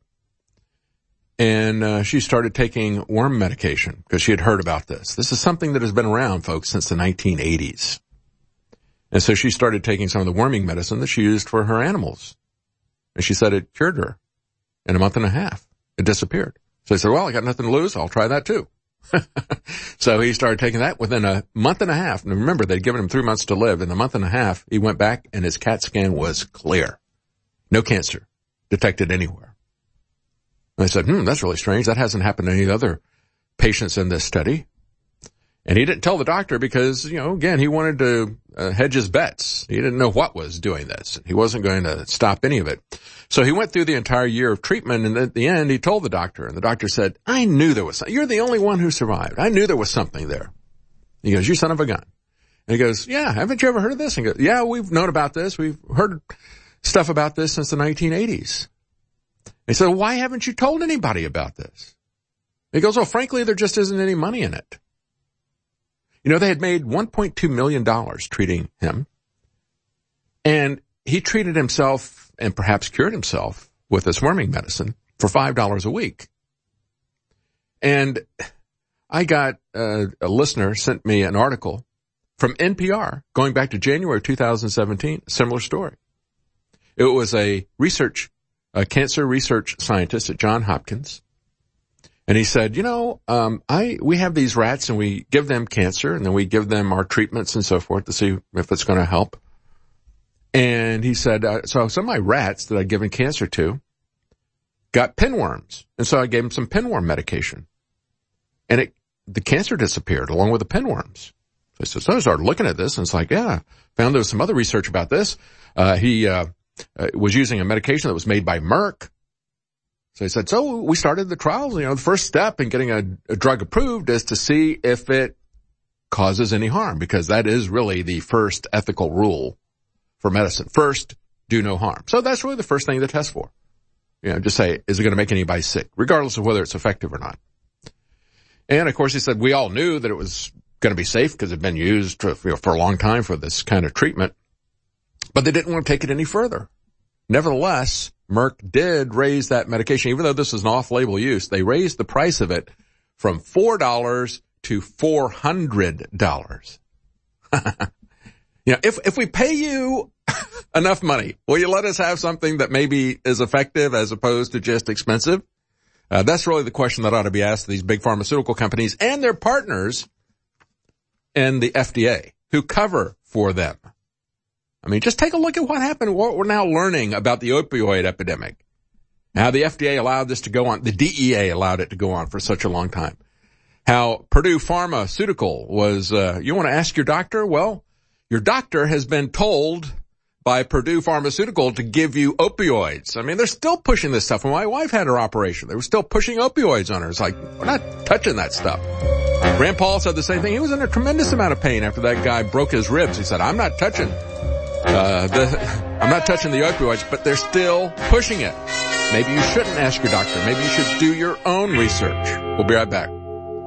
And, uh, she started taking worm medication because she had heard about this. This is something that has been around, folks, since the nineteen eighties. And so she started taking some of the worming medicine that she used for her animals. And she said it cured her in a month and a half. It disappeared. So he said, well, I got nothing to lose. I'll try that too. So he started taking that within a month and a half. And remember, they'd given him three months to live. In a month and a half, he went back and his CAT scan was clear. No cancer detected anywhere. And I said, hmm, that's really strange. That hasn't happened to any other patients in this study. And he didn't tell the doctor because, you know, again, he wanted to uh, hedge his bets. He didn't know what was doing this. He wasn't going to stop any of it. So he went through the entire year of treatment, and at the end, he told the doctor, and the doctor said, I knew there was something. You're the only one who survived. I knew there was something there. He goes, you son of a gun. And he goes, yeah, haven't you ever heard of this? And he goes, yeah, we've known about this. We've heard stuff about this since the nineteen eighties. He said, why haven't you told anybody about this? He goes, well, frankly, there just isn't any money in it. You know, they had made one point two million dollars treating him, and he treated himself and perhaps cured himself with this worming medicine for five dollars a week. And I got uh, a listener sent me an article from N P R going back to January two thousand seventeen, similar story. It was a research, a cancer research scientist at Johns Hopkins. And he said, you know, um, I, we have these rats and we give them cancer and then we give them our treatments and so forth to see if it's going to help. And he said, uh, so some of my rats that I'd given cancer to got pinworms. And so I gave them some pinworm medication. And it, the cancer disappeared along with the pinworms. So, said, so I started looking at this and it's like, yeah, found there was some other research about this. Uh, he, uh, uh, was using a medication that was made by Merck. So he said, so we started the trials. You know, the first step in getting a, a drug approved is to see if it causes any harm, because that is really the first ethical rule for medicine. First, do no harm. So that's really the first thing to test for. You know, just say, is it going to make anybody sick, regardless of whether it's effective or not? And of course, he said, we all knew that it was going to be safe because it had been used for, you know, for a long time for this kind of treatment, but they didn't want to take it any further. Nevertheless, Merck did raise that medication, even though this is an off-label use. They raised the price of it from four dollars to four hundred dollars. You know, if, if we pay you enough money, will you let us have something that maybe is effective as opposed to just expensive? Uh, that's really the question that ought to be asked to these big pharmaceutical companies and their partners in the F D A who cover for them. I mean, just take a look at what happened, what we're now learning about the opioid epidemic. How the F D A allowed this to go on, the D E A allowed it to go on for such a long time. How Purdue Pharmaceutical was, uh, you want to ask your doctor? Well, your doctor has been told by Purdue Pharmaceutical to give you opioids. I mean, they're still pushing this stuff. When my wife had her operation, they were still pushing opioids on her. It's like, we're not touching that stuff. Rand Paul said the same thing. He was in a tremendous amount of pain after that guy broke his ribs. He said, I'm not touching Uh, the, I'm not touching the opioids, but they're still pushing it. Maybe you shouldn't ask your doctor. Maybe you should do your own research. We'll be right back.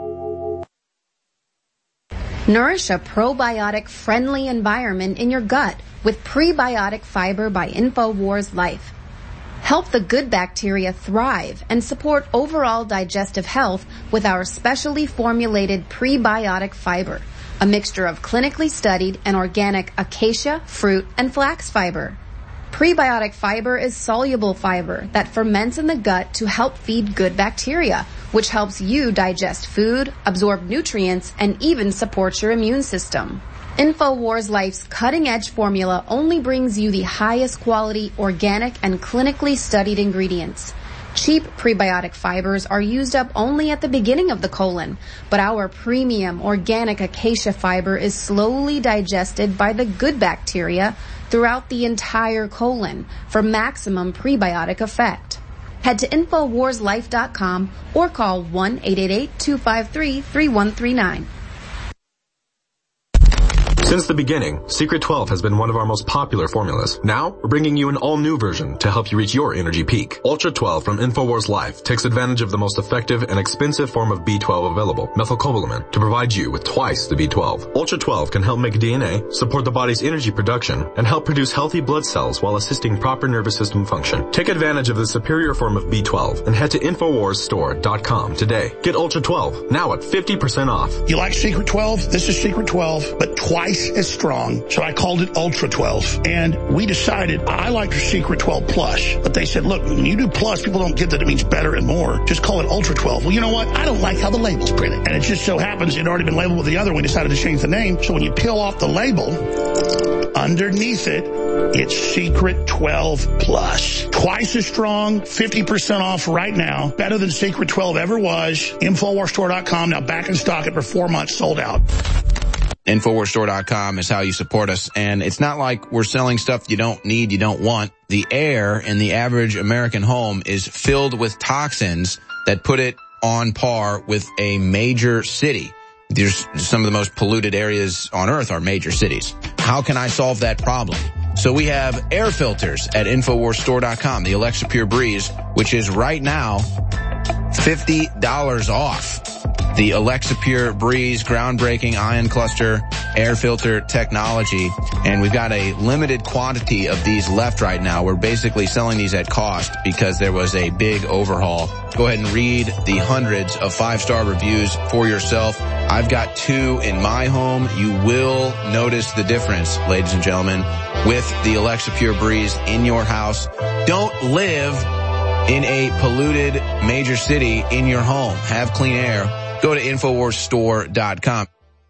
Nourish a probiotic-friendly environment in your gut with prebiotic fiber by InfoWars Life. Help the good bacteria thrive and support overall digestive health with our specially formulated prebiotic fiber, a mixture of clinically studied and organic acacia, fruit, and flax fiber. Prebiotic fiber is soluble fiber that ferments in the gut to help feed good bacteria, which helps you digest food, absorb nutrients, and even support your immune system. InfoWars Life's cutting-edge formula only brings you the highest quality, organic, and clinically studied ingredients. Cheap prebiotic fibers are used up only at the beginning of the colon, but our premium organic acacia fiber is slowly digested by the good bacteria throughout the entire colon for maximum prebiotic effect. Head to infowars life dot com or call one eight eight eight, two five three, three one three nine. Since the beginning, Secret twelve has been one of our most popular formulas. Now, we're bringing you an all-new version to help you reach your energy peak. Ultra twelve from InfoWars Life takes advantage of the most effective and expensive form of B twelve available, methylcobalamin, to provide you with twice the B twelve. Ultra twelve can help make D N A, support the body's energy production, and help produce healthy blood cells while assisting proper nervous system function. Take advantage of the superior form of B twelve and head to infowars store dot com today. Get Ultra twelve, now at fifty percent off. You like Secret twelve? This is Secret twelve, but twice twice as strong, so I called it Ultra twelve. And we decided I like the Secret twelve Plus, but they said, look, when you do Plus, people don't get that it means better and more. Just call it Ultra twelve. Well, you know what? I don't like how the label's printed. And it just so happens it had already been labeled with the other. We decided to change the name. So when you peel off the label, underneath it, it's Secret twelve Plus. Twice as strong, fifty percent off right now. Better than Secret twelve ever was. Infowars Store dot com, now back in stock after four months, sold out. Infowars Store dot com is how you support us. And it's not like we're selling stuff you don't need, you don't want. The air in the average American home is filled with toxins that put it on par with a major city. There's some of the most polluted areas on Earth are major cities. How can I solve that problem? So we have air filters at Infowars Store dot com, the Alexa Pure Breeze, which is right now fifty dollars off. The Alexa Pure Breeze groundbreaking ion cluster air filter technology. And we've got a limited quantity of these left right now. We're basically selling these at cost because there was a big overhaul. Go ahead and read the hundreds of five-star reviews for yourself. I've got two in my home. You will notice the difference, ladies and gentlemen, with the Alexa Pure Breeze in your house. Don't live in a polluted major city in your home. Have clean air. Go to Infowars Store dot com.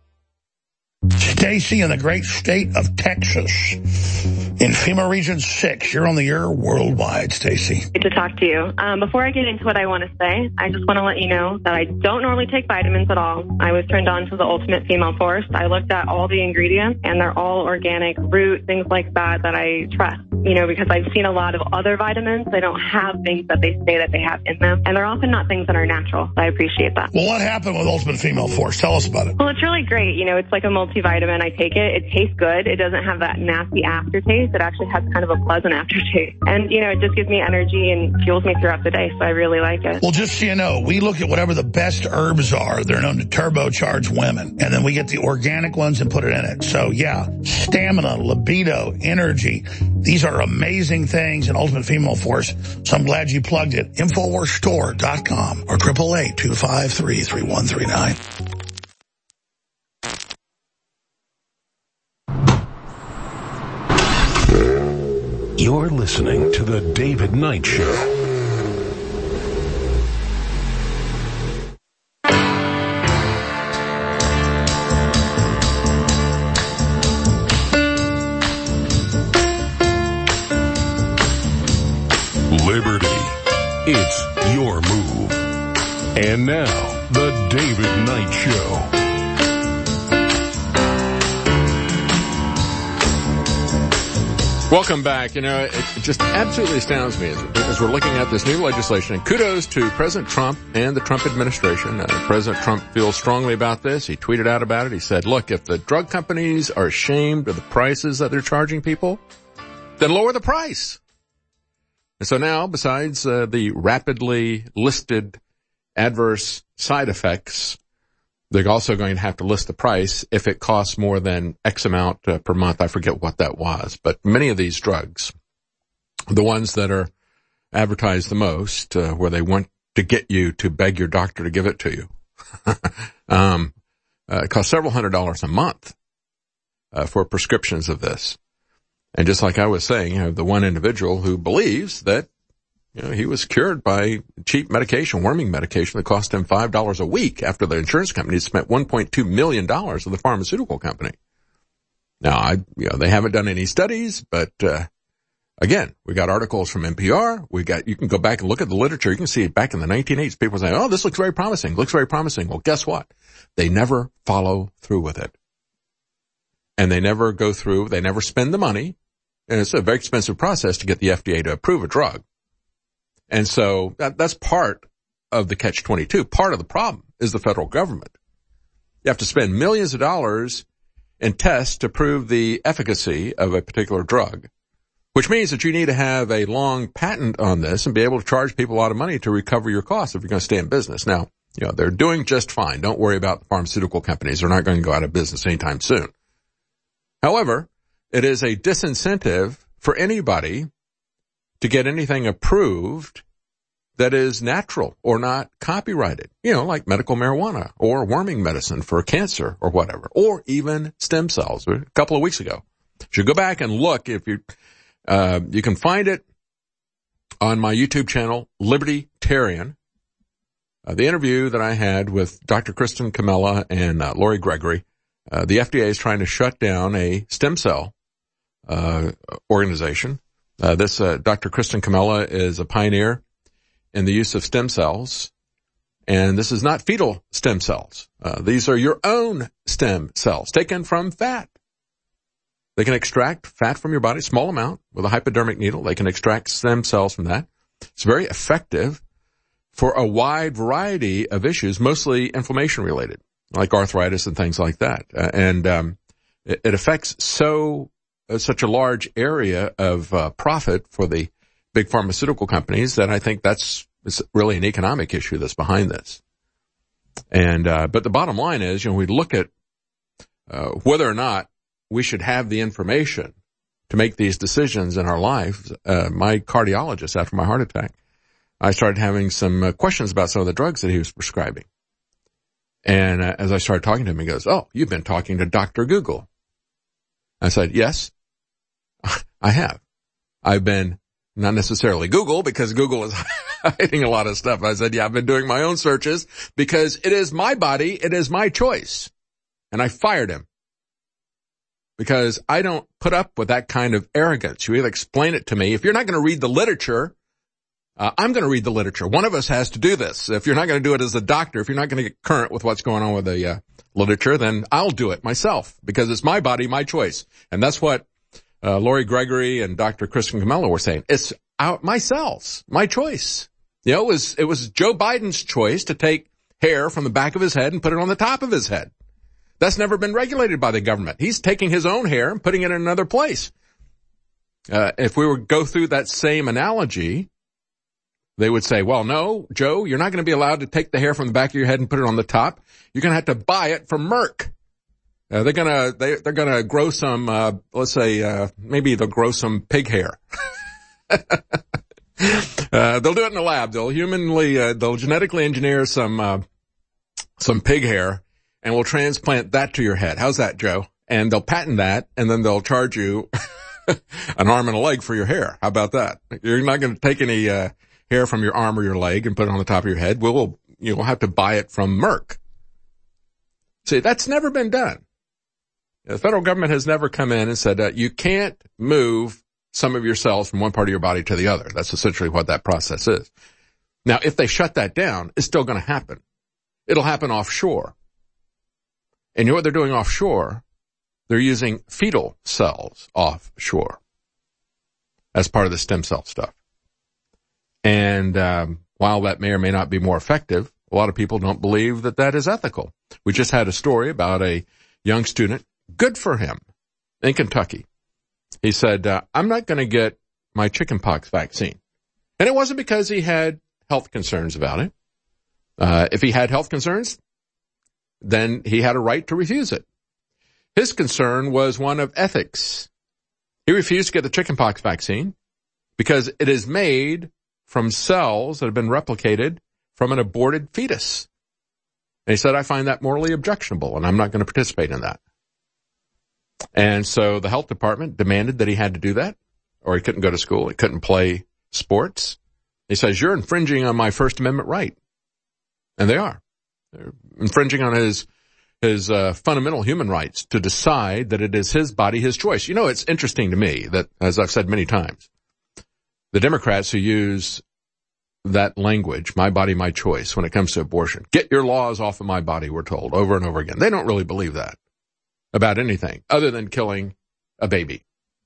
Stacy in the great state of Texas, in FEMA Region six. You're on the air worldwide, Stacy. Good to talk to you. Um, before I get into what I want to say, I just want to let you know that I don't normally take vitamins at all. I was turned on to the Ultimate Female Force. I looked at all the ingredients, and they're all organic, root, things like that that I trust. You know, because I've seen a lot of other vitamins. They don't have things that they say that they have in them, and they're often not things that are natural. So I appreciate that. Well, what happened with Ultimate Female Force? Tell us about it. Well, it's really great. You know, it's like a multivitamin. I take it. It tastes good. It doesn't have that nasty aftertaste. It actually has kind of a pleasant aftertaste. And, you know, it just gives me energy and fuels me throughout the day, so I really like it. Well, just so you know, we look at whatever the best herbs are. They're known to turbocharge women. And then we get the organic ones and put it in it. So, yeah, stamina, libido, energy. These are amazing things in Ultimate Female Force. So I'm glad you plugged it. Infowars Store dot com or eight eight eight, two five three, three one three nine. You're listening to The David Knight Show. Liberty. It's your move. And now, The David Knight Show. Welcome back. You know, it just absolutely astounds me as, as we're looking at this new legislation. And kudos to President Trump and the Trump administration. Uh, President Trump feels strongly about this. He tweeted out about it. He said, look, if the drug companies are ashamed of the prices that they're charging people, then lower the price. And so now, besides uh, the rapidly listed adverse side effects, they're also going to have to list the price if it costs more than X amount uh, per month. I forget what that was. But many of these drugs, the ones that are advertised the most, uh, where they want to get you to beg your doctor to give it to you, um, uh, it costs several hundred dollars a month uh, for prescriptions of this. And just like I was saying, you know, the one individual who believes that, you know, he was cured by cheap medication, worming medication that cost him five dollars a week after the insurance company had spent one point two million dollars with the pharmaceutical company. Now, I, you know, they haven't done any studies, but, uh, again, we got articles from N P R. We got, you can go back and look at the literature. You can see it back in the nineteen eighties. People say, oh, this looks very promising, looks very promising. Well, guess what? They never follow through with it. And they never go through, they never spend the money. And it's a very expensive process to get the F D A to approve a drug. And so that, that's part of the catch twenty-two. Part of the problem is the federal government. You have to spend millions of dollars in tests to prove the efficacy of a particular drug, which means that you need to have a long patent on this and be able to charge people a lot of money to recover your costs if you're going to stay in business. Now, you know, they're doing just fine. Don't worry about the pharmaceutical companies. They're not going to go out of business anytime soon. However, it is a disincentive for anybody to get anything approved that is natural or not copyrighted, you know, like medical marijuana or worming medicine for cancer or whatever, or even stem cells. A couple of weeks ago, you should go back and look. If you, uh, you can find it on my YouTube channel, Libertarian. Uh, the interview that I had with Doctor Kristen Camella and uh, Lori Gregory. Uh, the F D A is trying to shut down a stem cell uh, organization. Uh, this uh, Doctor Kristen Camella is a pioneer in the use of stem cells, and this is not fetal stem cells. Uh, these are your own stem cells taken from fat. They can extract fat from your body, small amount, with a hypodermic needle. They can extract stem cells from that. It's very effective for a wide variety of issues, mostly inflammation related, like arthritis and things like that. Uh, and um, it, it affects so uh, such a large area of uh, profit for the big pharmaceutical companies that I think that's it's really an economic issue that's behind this. And uh, but the bottom line is, you know, we look at uh, whether or not we should have the information to make these decisions in our lives. Uh, my cardiologist, after my heart attack, I started having some uh, questions about some of the drugs that he was prescribing. And uh, as I started talking to him, he goes, "Oh, you've been talking to Doctor Google." I said, "Yes, I have. I've been, not necessarily Google, because Google is hiding a lot of stuff." I said, "Yeah, I've been doing my own searches because it is my body. It is my choice." And I fired him because I don't put up with that kind of arrogance. You either explain it to me. If you're not going to read the literature, Uh, I'm going to read the literature. One of us has to do this. If you're not going to do it as a doctor, if you're not going to get current with what's going on with the uh, literature, then I'll do it myself because it's my body, my choice. And that's what uh, Lori Gregory and Doctor Kristen Camella were saying. It's out my cells, my choice. You know, it was, it was Joe Biden's choice to take hair from the back of his head and put it on the top of his head. That's never been regulated by the government. He's taking his own hair and putting it in another place. Uh, if we were to go through that same analogy, they would say, well, no, Joe, you're not going to be allowed to take the hair from the back of your head and put it on the top. You're going to have to buy it from Merck. Uh, they're going to, they, they're going to grow some, uh, let's say, uh, maybe they'll grow some pig hair. uh, they'll do it in the lab. They'll humanly, uh, they'll genetically engineer some, uh, some pig hair and we'll transplant that to your head. How's that, Joe? And they'll patent that and then they'll charge you an arm and a leg for your hair. How about that? You're not going to take any, uh, hair from your arm or your leg and put it on the top of your head. We'll, you'll have to buy it from Merck. See, that's never been done. The federal government has never come in and said, uh, you can't move some of your cells from one part of your body to the other. That's essentially what that process is. Now, if they shut that down, it's still going to happen. It'll happen offshore. And you know what they're doing offshore? They're using fetal cells offshore as part of the stem cell stuff. And um, while that may or may not be more effective, a lot of people don't believe that that is ethical. We just had a story about a young student, good for him, in Kentucky. He said, uh, I'm not going to get my chickenpox vaccine. And it wasn't because he had health concerns about it. Uh, if he had health concerns, then he had a right to refuse it. His concern was one of ethics. He refused to get the chickenpox vaccine because it is made from cells that have been replicated from an aborted fetus. And he said, I find that morally objectionable, and I'm not going to participate in that. And so the health department demanded that he had to do that, or he couldn't go to school, he couldn't play sports. He says, you're infringing on my First Amendment right. And they are. They're infringing on his his uh, fundamental human rights to decide that it is his body, his choice. You know, it's interesting to me that, as I've said many times, the Democrats who use that language, my body, my choice, when it comes to abortion, get your laws off of my body, we're told over and over again. They don't really believe that about anything other than killing a baby.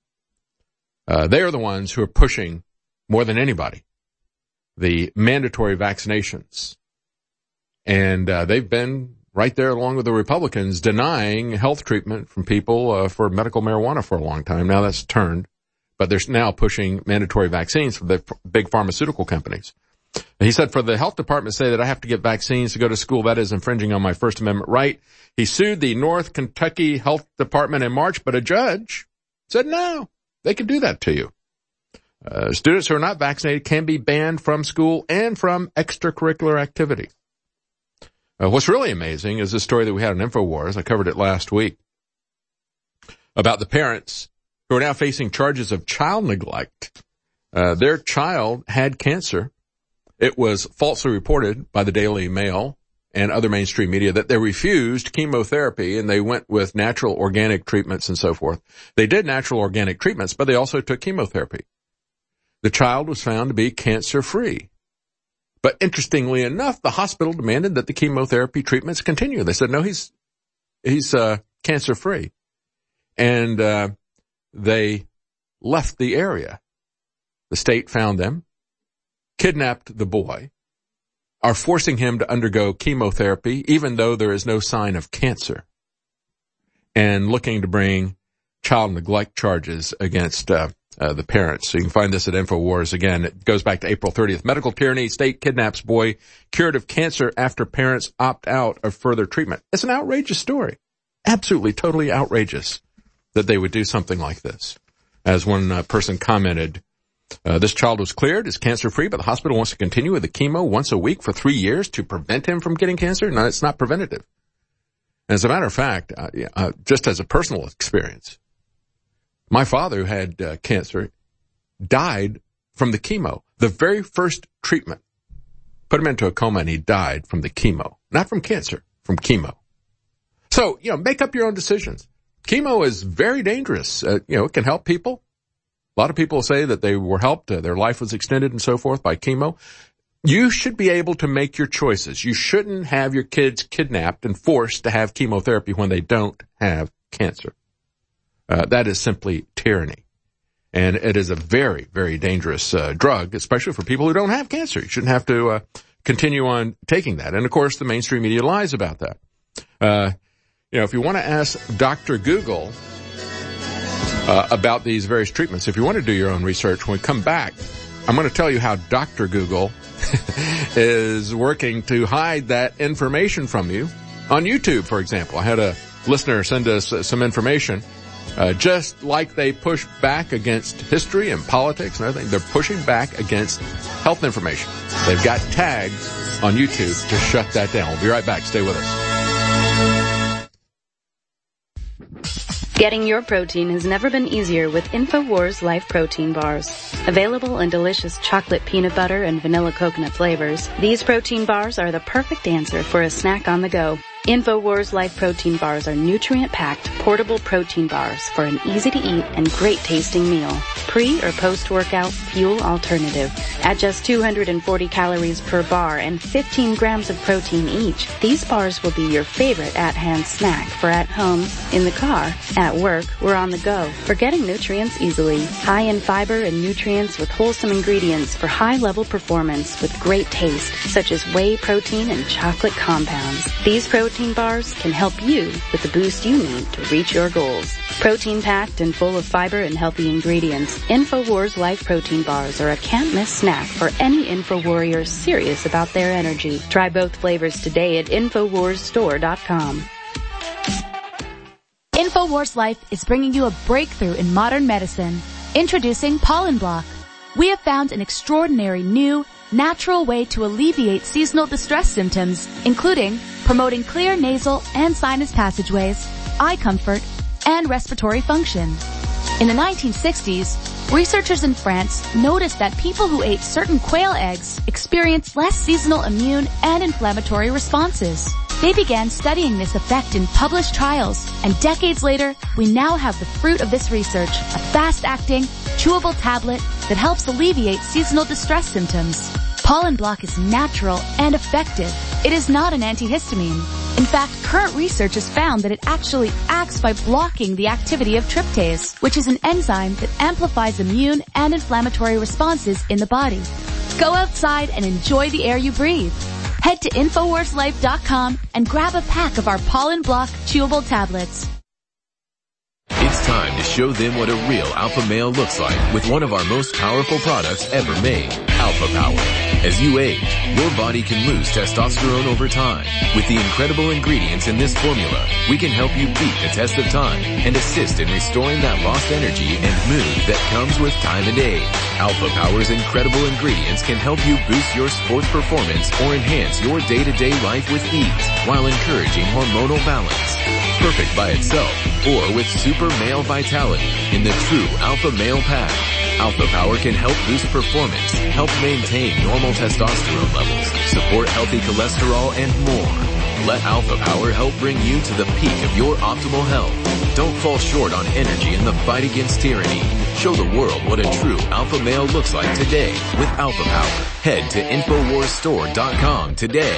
Uh, they are the ones who are pushing more than anybody the mandatory vaccinations. And uh, they've been right there along with the Republicans denying health treatment from people uh, for medical marijuana for a long time. Now that's turned. But they're now pushing mandatory vaccines for the big pharmaceutical companies. And he said, for the health department to say that I have to get vaccines to go to school, that is infringing on my First Amendment right. He sued the North Kentucky Health Department in March, but a judge said, no, they can do that to you. Uh, students who are not vaccinated can be banned from school and from extracurricular activity. Uh, what's really amazing is the story that we had on InfoWars. I covered it last week about the parents who are now facing charges of child neglect. Uh, their child had cancer. It was falsely reported by the Daily Mail and other mainstream media that they refused chemotherapy and they went with natural organic treatments and so forth. They did natural organic treatments, but they also took chemotherapy. The child was found to be cancer-free. But interestingly enough, the hospital demanded that the chemotherapy treatments continue. They said, no, he's, he's, uh, cancer-free. And, uh, they left the area. The state found them, kidnapped the boy, are forcing him to undergo chemotherapy, even though there is no sign of cancer, and looking to bring child neglect charges against, uh, Uh, the parents. So you can find this at InfoWars. Again, it goes back to April thirtieth. Medical tyranny, state kidnaps boy cured of cancer after parents opt out of further treatment. It's an outrageous story. Absolutely, totally outrageous that they would do something like this. As one uh, person commented, uh, this child was cleared, is cancer-free, but the hospital wants to continue with the chemo once a week for three years to prevent him from getting cancer? No, it's not preventative. As a matter of fact, uh, uh, just as a personal experience, my father, who had uh, cancer, died from the chemo. The very first treatment put him into a coma, and he died from the chemo. Not from cancer, from chemo. So, you know, make up your own decisions. Chemo is very dangerous. Uh, you know, it can help people. A lot of people say that they were helped, uh, their life was extended and so forth by chemo. You should be able to make your choices. You shouldn't have your kids kidnapped and forced to have chemotherapy when they don't have cancer. Uh, that is simply tyranny. And it is a very, very dangerous uh, drug, especially for people who don't have cancer. You shouldn't have to uh, continue on taking that. And, of course, the mainstream media lies about that. Uh, you know, if you want to ask Doctor Google uh, about these various treatments, if you want to do your own research, when we come back, I'm going to tell you how Doctor Google is working to hide that information from you on YouTube, for example. I had a listener send us uh, some information. Uh, just like they push back against history and politics and everything, they're pushing back against health information. They've got tags on YouTube to shut that down. We'll be right back. Stay with us. Getting your protein has never been easier with InfoWars Life Protein Bars. Available in delicious chocolate peanut butter and vanilla coconut flavors, these protein bars are the perfect answer for a snack on the go. InfoWars Life Protein Bars are nutrient-packed, portable protein bars for an easy-to-eat and great-tasting meal. Pre- or post-workout fuel alternative. At just two hundred forty calories per bar and fifteen grams of protein each, these bars will be your favorite at-hand snack for at home, in the car, at work, or on the go. For getting nutrients easily. High in fiber and nutrients with wholesome ingredients for high-level performance with great taste, such as whey protein and chocolate compounds. These protein Protein bars can help you with the boost you need to reach your goals. Protein-packed and full of fiber and healthy ingredients, InfoWars Life Protein Bars are a can't-miss snack for any InfoWarrior serious about their energy. Try both flavors today at InfoWars Store dot com. InfoWars Life is bringing you a breakthrough in modern medicine. Introducing Pollen Block. We have found an extraordinary new, natural way to alleviate seasonal distress symptoms, including promoting clear nasal and sinus passageways, eye comfort, and respiratory function. In the nineteen sixties, researchers in France noticed that people who ate certain quail eggs experienced less seasonal immune and inflammatory responses. They began studying this effect in published trials, and decades later, we now have the fruit of this research, a fast-acting, chewable tablet that helps alleviate seasonal distress symptoms. Pollen Block is natural and effective. It is not an antihistamine. In fact, current research has found that it actually acts by blocking the activity of tryptase, which is an enzyme that amplifies immune and inflammatory responses in the body. Go outside and enjoy the air you breathe. Head to InfoWars Life dot com and grab a pack of our Pollen Block chewable tablets. It's time to show them what a real alpha male looks like with one of our most powerful products ever made, Alpha Power. As you age, your body can lose testosterone over time. With the incredible ingredients in this formula, we can help you beat the test of time and assist in restoring that lost energy and mood that comes with time and age. Alpha Power's incredible ingredients can help you boost your sports performance or enhance your day-to-day life with ease while encouraging hormonal balance. Perfect by itself or with super male vitality in the true Alpha Male Pack. Alpha Power can help boost performance, help maintain normal testosterone levels, support healthy cholesterol, and more. Let Alpha Power help bring you to the peak of your optimal health. Don't fall short on energy in the fight against tyranny. Show the world what a true alpha male looks like today with Alpha Power. Head to Infowars Store dot com today.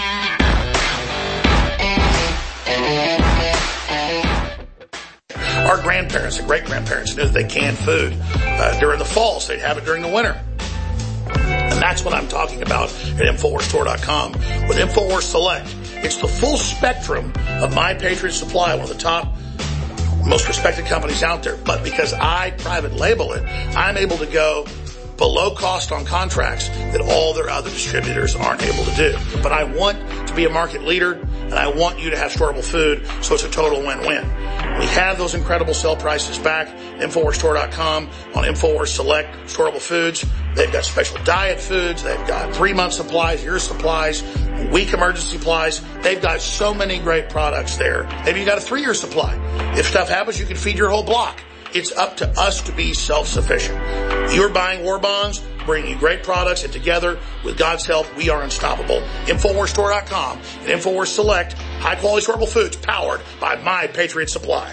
Our grandparents and great-grandparents knew that they canned food uh, during the fall, so they'd have it during the winter. And that's what I'm talking about at Infowars Store dot com with Infowars Select. It's the full spectrum of My Patriot Supply, one of the top, most respected companies out there. But because I private label it, I'm able to go below cost on contracts that all their other distributors aren't able to do. But I want to be a market leader, and I want you to have storable food, so it's a total win-win. We have those incredible sale prices back. Infowars Store dot com on Infowars Select storable foods. They've got special diet foods. They've got three-month supplies, year supplies, week emergency supplies. They've got so many great products there. Maybe you got a three-year supply. If stuff happens, you can feed your whole block. It's up to us to be self-sufficient. You're buying war bonds, bringing you great products, and together, with God's help, we are unstoppable. Infowars Store dot com and Infowars Select, high-quality storable foods powered by My Patriot Supply.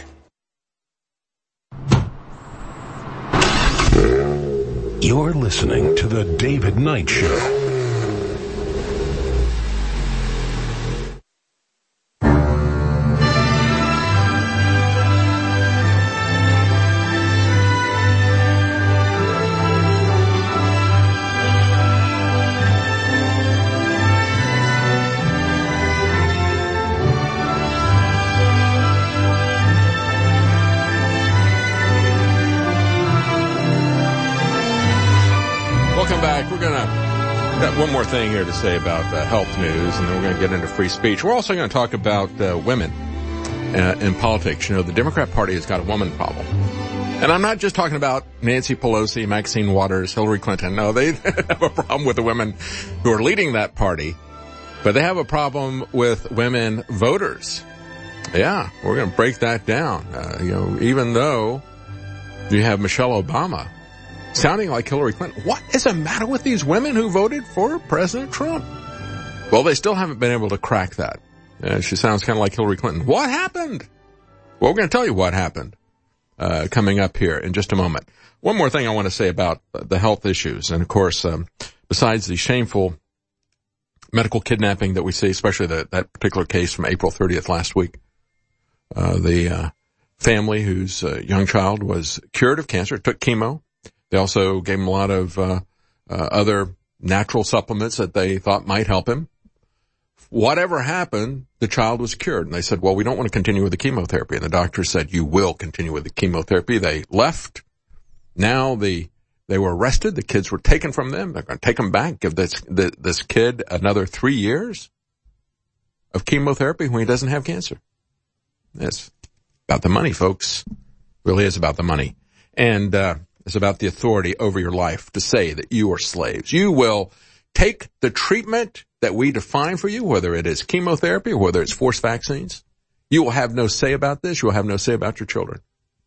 You're listening to The David Knight Show. One more thing here to say about uh, health news, and then we're going to get into free speech. We're also going to talk about uh, women uh, in politics. You know, the Democrat Party has got a woman problem. And I'm not just talking about Nancy Pelosi, Maxine Waters, Hillary Clinton. No, they have a problem with the women who are leading that party, but they have a problem with women voters. Yeah, we're going to break that down. Uh, you know, even though you have Michelle Obama sounding like Hillary Clinton. What is the matter with these women who voted for President Trump? Well, they still haven't been able to crack that. Uh, she sounds kind of like Hillary Clinton. What happened? Well, we're going to tell you what happened uh, coming up here in just a moment. One more thing I want to say about the health issues. And, of course, um, besides the shameful medical kidnapping that we see, especially the, that particular case from April thirtieth last week, uh, the uh, family whose uh, young child was cured of cancer, took chemo. They also gave him a lot of uh, uh, other natural supplements that they thought might help him. Whatever happened, the child was cured. And they said, well, we don't want to continue with the chemotherapy. And the doctor said, you will continue with the chemotherapy. They left. Now the they were arrested. The kids were taken from them. They're going to take them back, give this the, this kid another three years of chemotherapy when he doesn't have cancer. It's about the money, folks. It really is about the money. And uh It's about the authority over your life to say that you are slaves. You will take the treatment that we define for you, whether it is chemotherapy or whether it's forced vaccines. You will have no say about this. You will have no say about your children.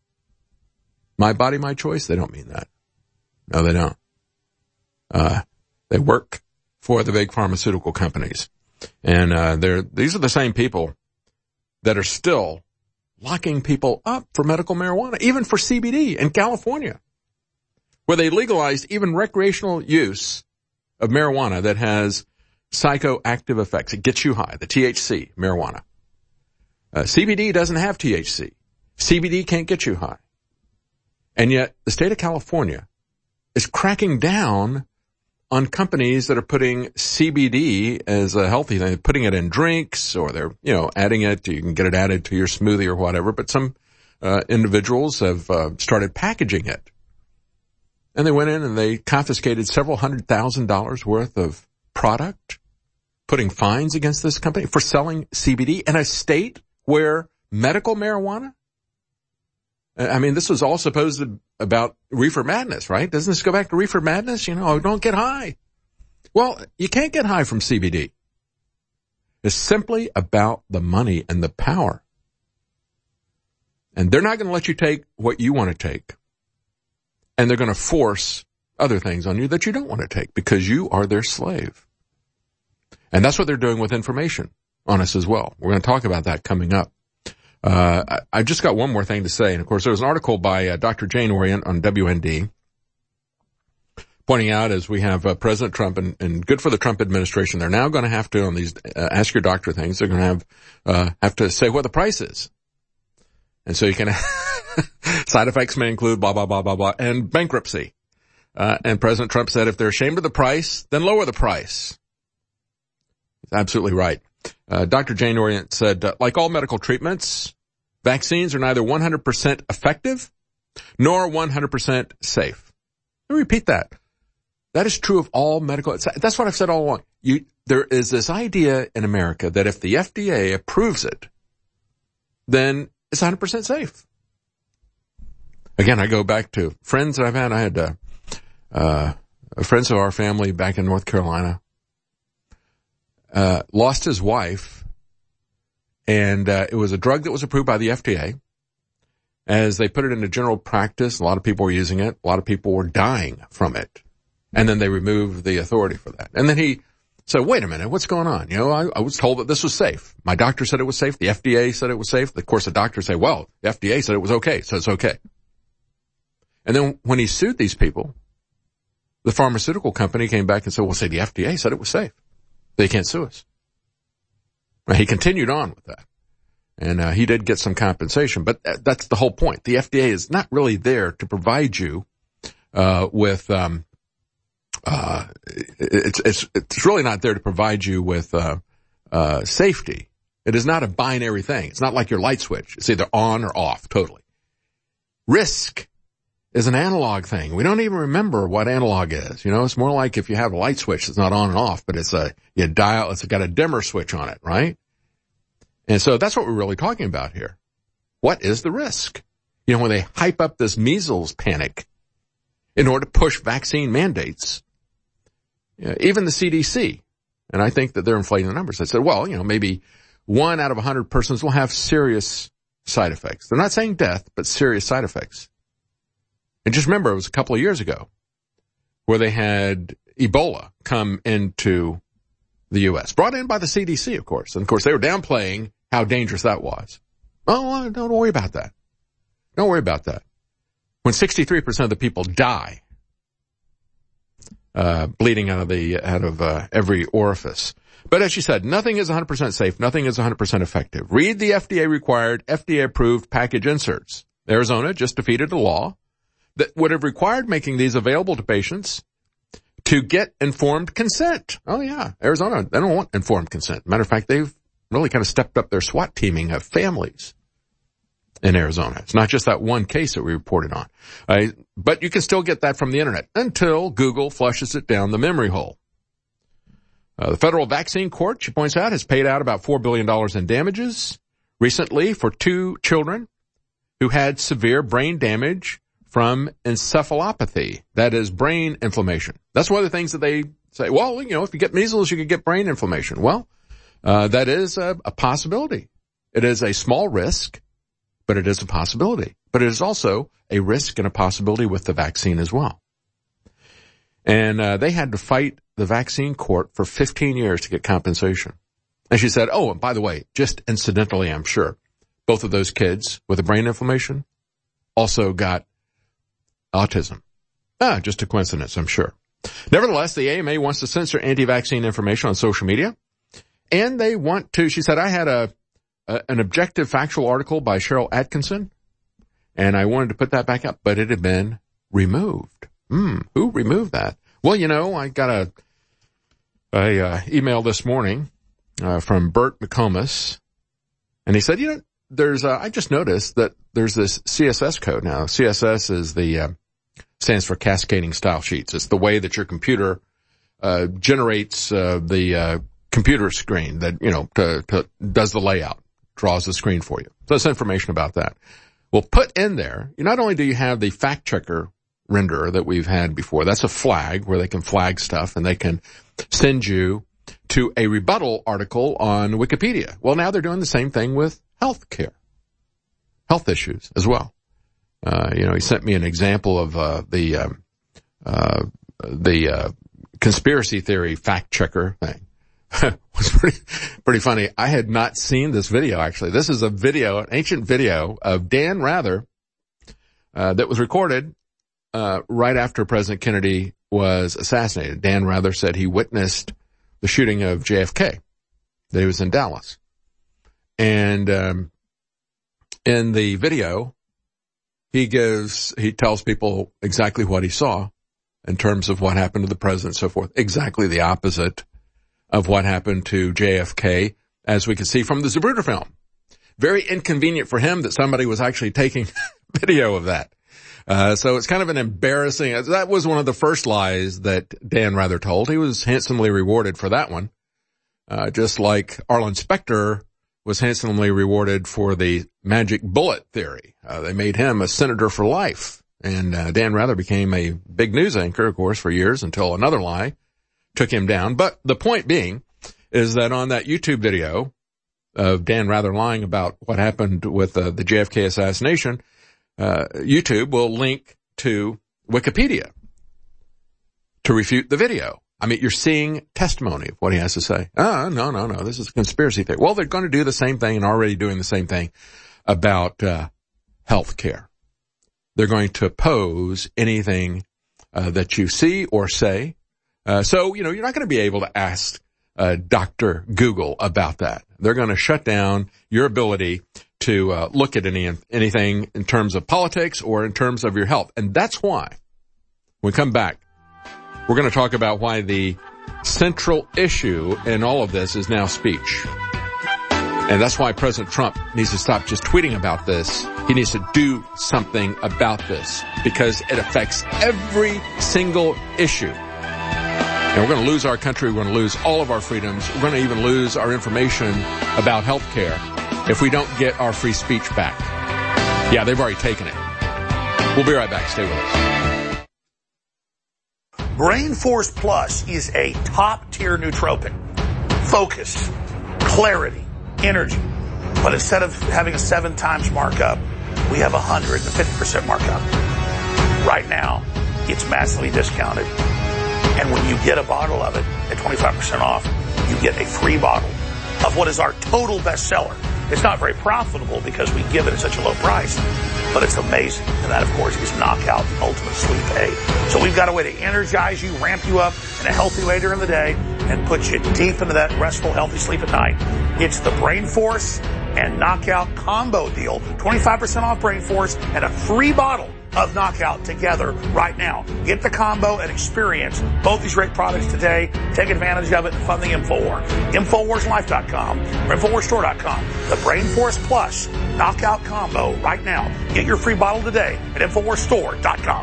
My body, my choice? They don't mean that. No, they don't. Uh, they work for the big pharmaceutical companies. And, uh, they're, these are the same people that are still locking people up for medical marijuana, even for C B D in California, where they legalized even recreational use of marijuana that has psychoactive effects. It gets you high, the T H C, marijuana. Uh, C B D doesn't have T H C. C B D can't get you high. And yet the state of California is cracking down on companies that are putting C B D as a healthy thing, putting it in drinks, or they're, you know, adding it, you can get it added to your smoothie or whatever, but some uh, individuals have uh, started packaging it. And they went in and they confiscated several hundred thousand dollars worth of product, putting fines against this company for selling C B D in a state where medical marijuana? I mean, this was all supposed to about reefer madness, right? Doesn't this go back to reefer madness? You know, don't get high. Well, you can't get high from C B D. It's simply about the money and the power. And they're not going to let you take what you want to take. And they're going to force other things on you that you don't want to take because you are their slave. And that's what they're doing with information on us as well. We're going to talk about that coming up. Uh, I, I just got one more thing to say. And of course, there was an article by uh, Doctor Jane Orient on W N D pointing out as we have uh, President Trump and, and good for the Trump administration. They're now going to have to, on these uh, ask your doctor things, they're going to have, uh, have to say what the price is. And so you can, side effects may include blah, blah, blah, blah, blah, and bankruptcy. Uh, and President Trump said if they're ashamed of the price, then lower the price. Absolutely right. Uh, Doctor Jane Orient said, uh, like all medical treatments, vaccines are neither one hundred percent effective nor one hundred percent safe. Let me repeat that. That is true of all medical. That's what I've said all along. You, there is this idea in America that if the F D A approves it, then it's one hundred percent safe. Again, I go back to friends that I've had. I had uh, uh, friends of our family back in North Carolina. Uh, lost his wife, and uh, it was a drug that was approved by the F D A. As they put it into general practice, a lot of people were using it. A lot of people were dying from it. And then they removed the authority for that. And then he said, wait a minute, what's going on? You know, I, I was told that this was safe. My doctor said it was safe. The F D A said it was safe. Of course, the doctors say, well, the F D A said it was okay, so it's okay. And then when he sued these people, the pharmaceutical company came back and said, well, say the F D A said it was safe. They can't sue us. Now, he continued on with that. And uh, he did get some compensation, but th- that's the whole point. The F D A is not really there to provide you uh with um uh it's it's it's really not there to provide you with uh uh safety. It is not a binary thing. It's not like your light switch. It's either on or off totally. Risk is an analog thing. We don't even remember what analog is. You know, it's more like if you have a light switch that's not on and off, but it's a, you dial, it's got a dimmer switch on it, right? And so that's what we're really talking about here. What is the risk? You know, when they hype up this measles panic in order to push vaccine mandates, you know, even the C D C, and I think that they're inflating the numbers. They said, well, you know, maybe one out of a hundred persons will have serious side effects. They're not saying death, but serious side effects. And just remember, it was a couple of years ago where they had Ebola come into the U S, brought in by the C D C, of course. And of course, they were downplaying how dangerous that was. Oh, don't worry about that. Don't worry about that. When sixty-three percent of the people die, uh, bleeding out of the, out of, uh, every orifice. But as you said, nothing is one hundred percent safe. Nothing is one hundred percent effective. Read the F D A required, F D A approved package inserts. Arizona just defeated a law that would have required making these available to patients to get informed consent. Oh yeah, Arizona, they don't want informed consent. Matter of fact, they've really kind of stepped up their SWAT teaming of families in Arizona. It's not just that one case that we reported on. Uh, but you can still get that from the internet until Google flushes it down the memory hole. Uh, the federal vaccine court, she points out, has paid out about four billion dollars in damages recently for two children who had severe brain damage from encephalopathy. That is brain inflammation. That's one of the things that they say, well, you know, if you get measles, you could get brain inflammation. Well, uh, that is a, a possibility. It is a small risk, but it is a possibility. But it is also a risk and a possibility with the vaccine as well. And uh, they had to fight the vaccine court for fifteen years to get compensation. And she said, oh, and by the way, just incidentally, I'm sure, both of those kids with a brain inflammation also got autism. Ah, just a coincidence, I'm sure. Nevertheless, the A M A wants to censor anti-vaccine information on social media. And they want to, she said, I had a, a an objective factual article by Cheryl Atkinson, and I wanted to put that back up, but it had been removed. Hmm, who removed that? Well, you know, I got a, a uh, email this morning uh, from Bert McComas, and he said, you know, there's, uh, I just noticed that there's this C S S code now. C S S is the, uh, stands for cascading style sheets. It's the way that your computer, uh, generates, uh, the, uh, computer screen that, you know, to, to, does the layout, draws the screen for you. So that's information about that. Well, put in there, not only do you have the fact checker renderer that we've had before, that's a flag where they can flag stuff and they can send you to a rebuttal article on Wikipedia. Well, now they're doing the same thing with health care, health issues as well. Uh, you know, he sent me an example of, uh, the, um, uh, the, uh, conspiracy theory fact checker thing. It was pretty, pretty funny. I had not seen this video, actually. This is a video, an ancient video of Dan Rather, uh, that was recorded, uh, right after President Kennedy was assassinated. Dan Rather said he witnessed the shooting of J F K, that he was in Dallas. And, um, in the video, he gives, he tells people exactly what he saw in terms of what happened to the president and so forth. Exactly the opposite of what happened to J F K, as we can see from the Zapruder film. Very inconvenient for him that somebody was actually taking video of that. Uh, so it's kind of an embarrassing, that was one of the first lies that Dan Rather told. He was handsomely rewarded for that one. Uh, just like Arlen Specter was handsomely rewarded for the magic bullet theory. Uh, they made him a senator for life. And, uh, Dan Rather became a big news anchor, of course, for years until another lie took him down. But the point being is that on that YouTube video of Dan Rather lying about what happened with uh, the J F K assassination, uh, YouTube will link to Wikipedia to refute the video. I mean, you're seeing testimony of what he has to say. Oh, no, no, no, this is a conspiracy theory. Well, they're going to do the same thing and already doing the same thing about uh, health care. They're going to oppose anything uh, that you see or say. Uh, so, you know, you're not going to be able to ask uh, Doctor Google about that. They're going to shut down your ability to uh, look at any anything in terms of politics or in terms of your health. And that's why, when we come back, we're going to talk about why the central issue in all of this is now speech. And that's why President Trump needs to stop just tweeting about this. He needs to do something about this because it affects every single issue. And we're going to lose our country. We're going to lose all of our freedoms. We're going to even lose our information about health care if we don't get our free speech back. Yeah, they've already taken it. We'll be right back. Stay with us. Brain Force Plus is a top-tier nootropic. Focus, clarity, energy. But instead of having a seven times markup, we have a one hundred fifty percent markup. Right now, it's massively discounted. And when you get a bottle of it at twenty-five percent off, you get a free bottle of what is our total bestseller. It's not very profitable because we give it at such a low price, but it's amazing. And that, of course, is Knockout, the ultimate sleep aid. So we've got a way to energize you, ramp you up in a healthy way during the day, and put you deep into that restful, healthy sleep at night. It's the Brain Force and Knockout combo deal. twenty-five percent off Brain Force and a free bottle of Knockout together right now. Get the combo and experience both these great products today. Take advantage of it and fund the InfoWar. Infowars Life dot com or Infowars Store dot com. The Brain Force Plus Knockout combo right now. Get your free bottle today at Infowars Store dot com.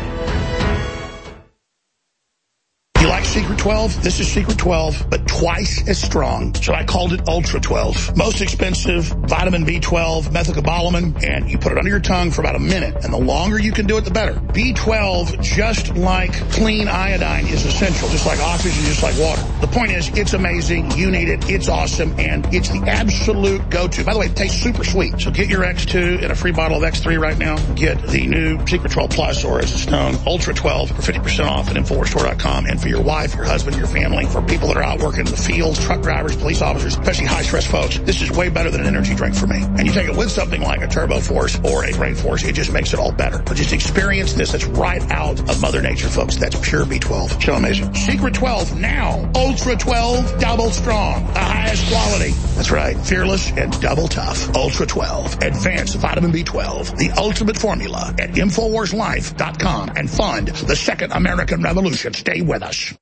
You like Secret twelve? This is Secret twelve, but twice as strong. So I called it Ultra twelve. Most expensive, vitamin B twelve, methylcobalamin, and you put it under your tongue for about a minute. And the longer you can do it, the better. B twelve, just like clean iodine, is essential, just like oxygen, just like water. The point is, it's amazing. You need it. It's awesome. And it's the absolute go-to. By the way, it tastes super sweet. So get your X two and a free bottle of X three right now. Get the new Secret twelve Plus, or as it's known, Ultra twelve, for fifty percent off at Infowars Store dot com. And for your wife, your husband, your family, for people that are out working in the fields, truck drivers, police officers, especially high-stress folks, this is way better than an energy drink for me. And you take it with something like a Turbo Force or a Brain Force, it just makes it all better. But just experience this. It's right out of Mother Nature, folks. That's pure B twelve. So amazing. Secret twelve now. Ultra twelve, double strong. The highest quality. That's right. Fearless and double tough. Ultra twelve. Advanced vitamin B twelve. The ultimate formula at Infowars Life dot com and fund the second American Revolution. Stay with us.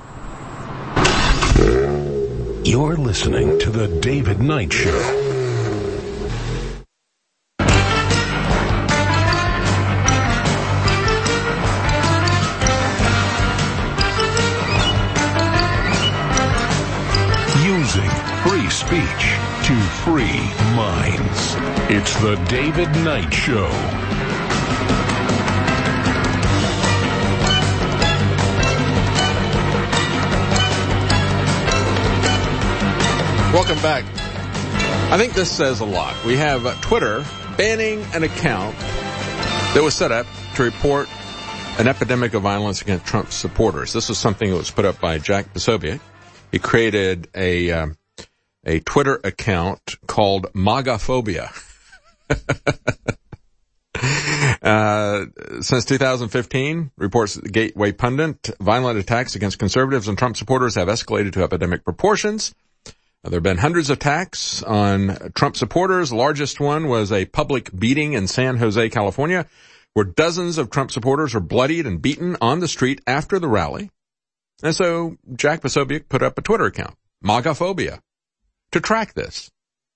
You're listening to The David Knight Show. speech to free minds. It's the David Knight Show. Welcome back. I think this says a lot. We have uh, Twitter banning an account that was set up to report an epidemic of violence against Trump supporters. This was something that was put up by Jack Posobiec. He created a um, a Twitter account called MAGAphobia. uh, since two thousand fifteen, reports Gateway Pundit, violent attacks against conservatives and Trump supporters have escalated to epidemic proportions. There have been hundreds of attacks on Trump supporters. The largest one was a public beating in San Jose, California, where dozens of Trump supporters were bloodied and beaten on the street after the rally. And so Jack Posobiec put up a Twitter account, MAGAphobia, to track this.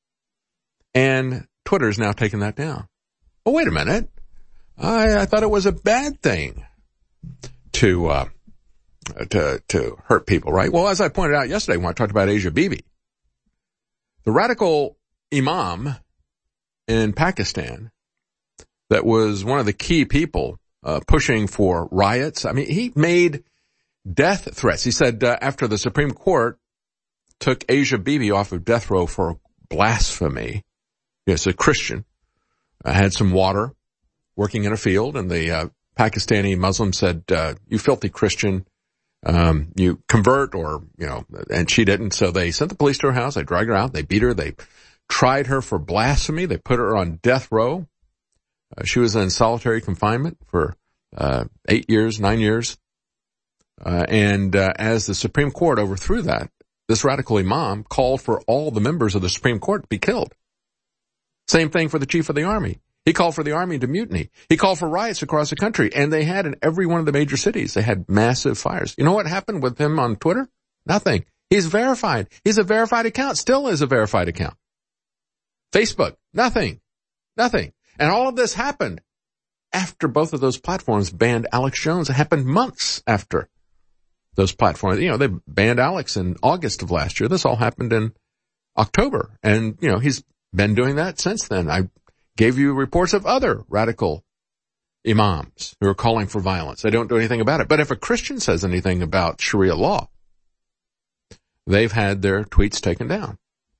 And Twitter's now taken that down. Oh, wait a minute. I, I thought it was a bad thing to, uh, to, to hurt people, right? Well, as I pointed out yesterday when I talked about Asia Bibi, the radical imam in Pakistan that was one of the key people uh, pushing for riots. I mean, he made death threats. He said uh, after the Supreme Court took Asia Bibi off of death row for blasphemy, yes, a Christian, uh, had some water working in a field, and the uh, Pakistani Muslim said, uh, you filthy Christian, Um, you convert or, you know, and she didn't. So they sent the police to her house. They dragged her out. They beat her. They tried her for blasphemy. They put her on death row. Uh, she was in solitary confinement for, uh, eight years, nine years. Uh, and, uh, as the Supreme Court overthrew that, this radical imam called for all the members of the Supreme Court to be killed. Same thing for the chief of the army. He called for the army to mutiny. He called for riots across the country, and they had in every one of the major cities. They had massive fires. You know what happened with him on Twitter? Nothing. He's verified. He's a verified account. Still is a verified account. Facebook, nothing. Nothing. And all of this happened after both of those platforms banned Alex Jones. It happened months after those platforms. You know, they banned Alex in August of last year. This all happened in October. And, you know, he's been doing that since then. I gave you reports of other radical imams who are calling for violence. They don't do anything about it. But if a Christian says anything about Sharia law, they've had their tweets taken down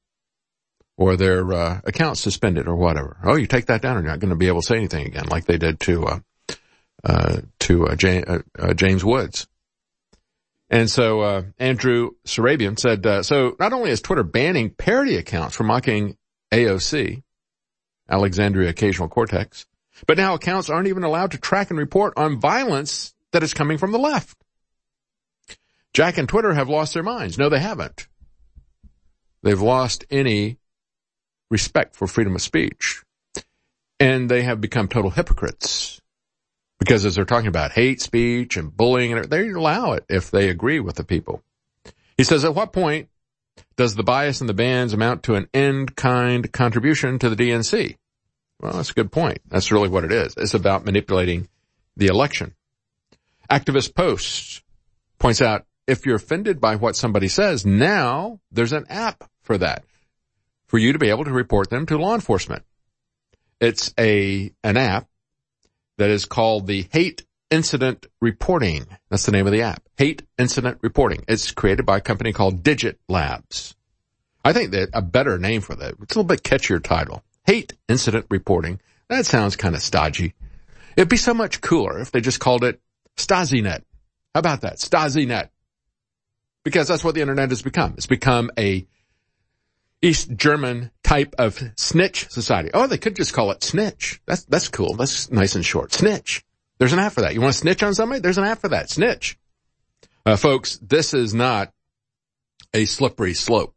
or their uh, accounts suspended or whatever. Oh, you take that down and you're not going to be able to say anything again, like they did to uh, uh, to uh, James, uh, uh, James Woods. And so uh, Andrew Sarabian said, uh, so not only is Twitter banning parody accounts for mocking A O C, Alexandria Occasional Cortex, but now accounts aren't even allowed to track and report on violence that is coming from the left. Jack and Twitter have lost their minds. No, they haven't. They've lost any respect for freedom of speech. And they have become total hypocrites. Because as they're talking about hate speech and bullying, and they allow it if they agree with the people. He says, at what point does the bias in the bans amount to an in-kind contribution to the D N C? Well, that's a good point. That's really what it is. It's about manipulating the election. Activist Post points out, if you're offended by what somebody says, now there's an app for that, for you to be able to report them to law enforcement. It's a an app that is called the Hate Incident Reporting. That's the name of the app. Hate Incident Reporting. It's created by a company called Digit Labs. I think that a better name for that, it's a little bit catchier title. Hate Incident Reporting. That sounds kind of stodgy. It'd be so much cooler if they just called it StasiNet. How about that? StasiNet. Because that's what the internet has become. It's become a East German type of snitch society. Oh, they could just call it Snitch. That's, that's cool. That's nice and short. Snitch. There's an app for that. You want to snitch on somebody? There's an app for that. Snitch. Uh, folks, this is not a slippery slope.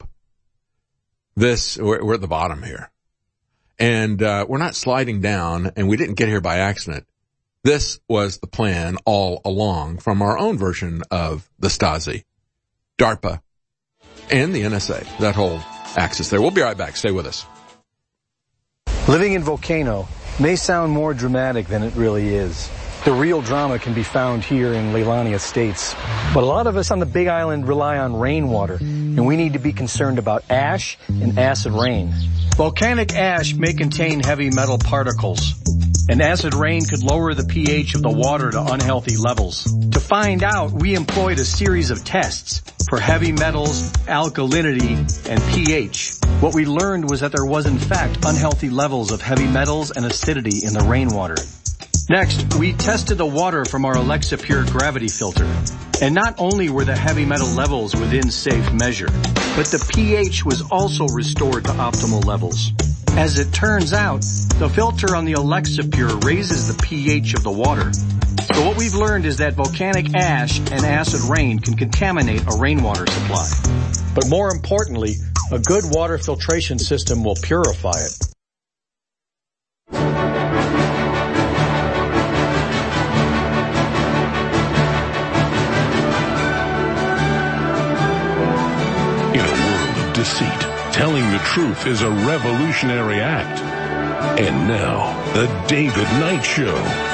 This, we're, we're at the bottom here. And, uh, we're not sliding down, and we didn't get here by accident. This was the plan all along from our own version of the Stasi, DARPA, and the N S A. That whole axis there. We'll be right back. Stay with us. Living in Volcano may sound more dramatic than it really is. The real drama can be found here in Leilani Estates. But a lot of us on the Big Island rely on rainwater, and we need to be concerned about ash and acid rain. Volcanic ash may contain heavy metal particles, and acid rain could lower the pH of the water to unhealthy levels. To find out, we employed a series of tests for heavy metals, alkalinity, and pH. What we learned was that there was in fact unhealthy levels of heavy metals and acidity in the rainwater. Next, we tested the water from our Alexa Pure gravity filter. And not only were the heavy metal levels within safe measure, but the pH was also restored to optimal levels. As it turns out, the filter on the Alexa Pure raises the pH of the water. So what we've learned is that volcanic ash and acid rain can contaminate a rainwater supply. But more importantly, a good water filtration system will purify it. Deceit. Telling the truth is a revolutionary act. And now, the David Knight Show.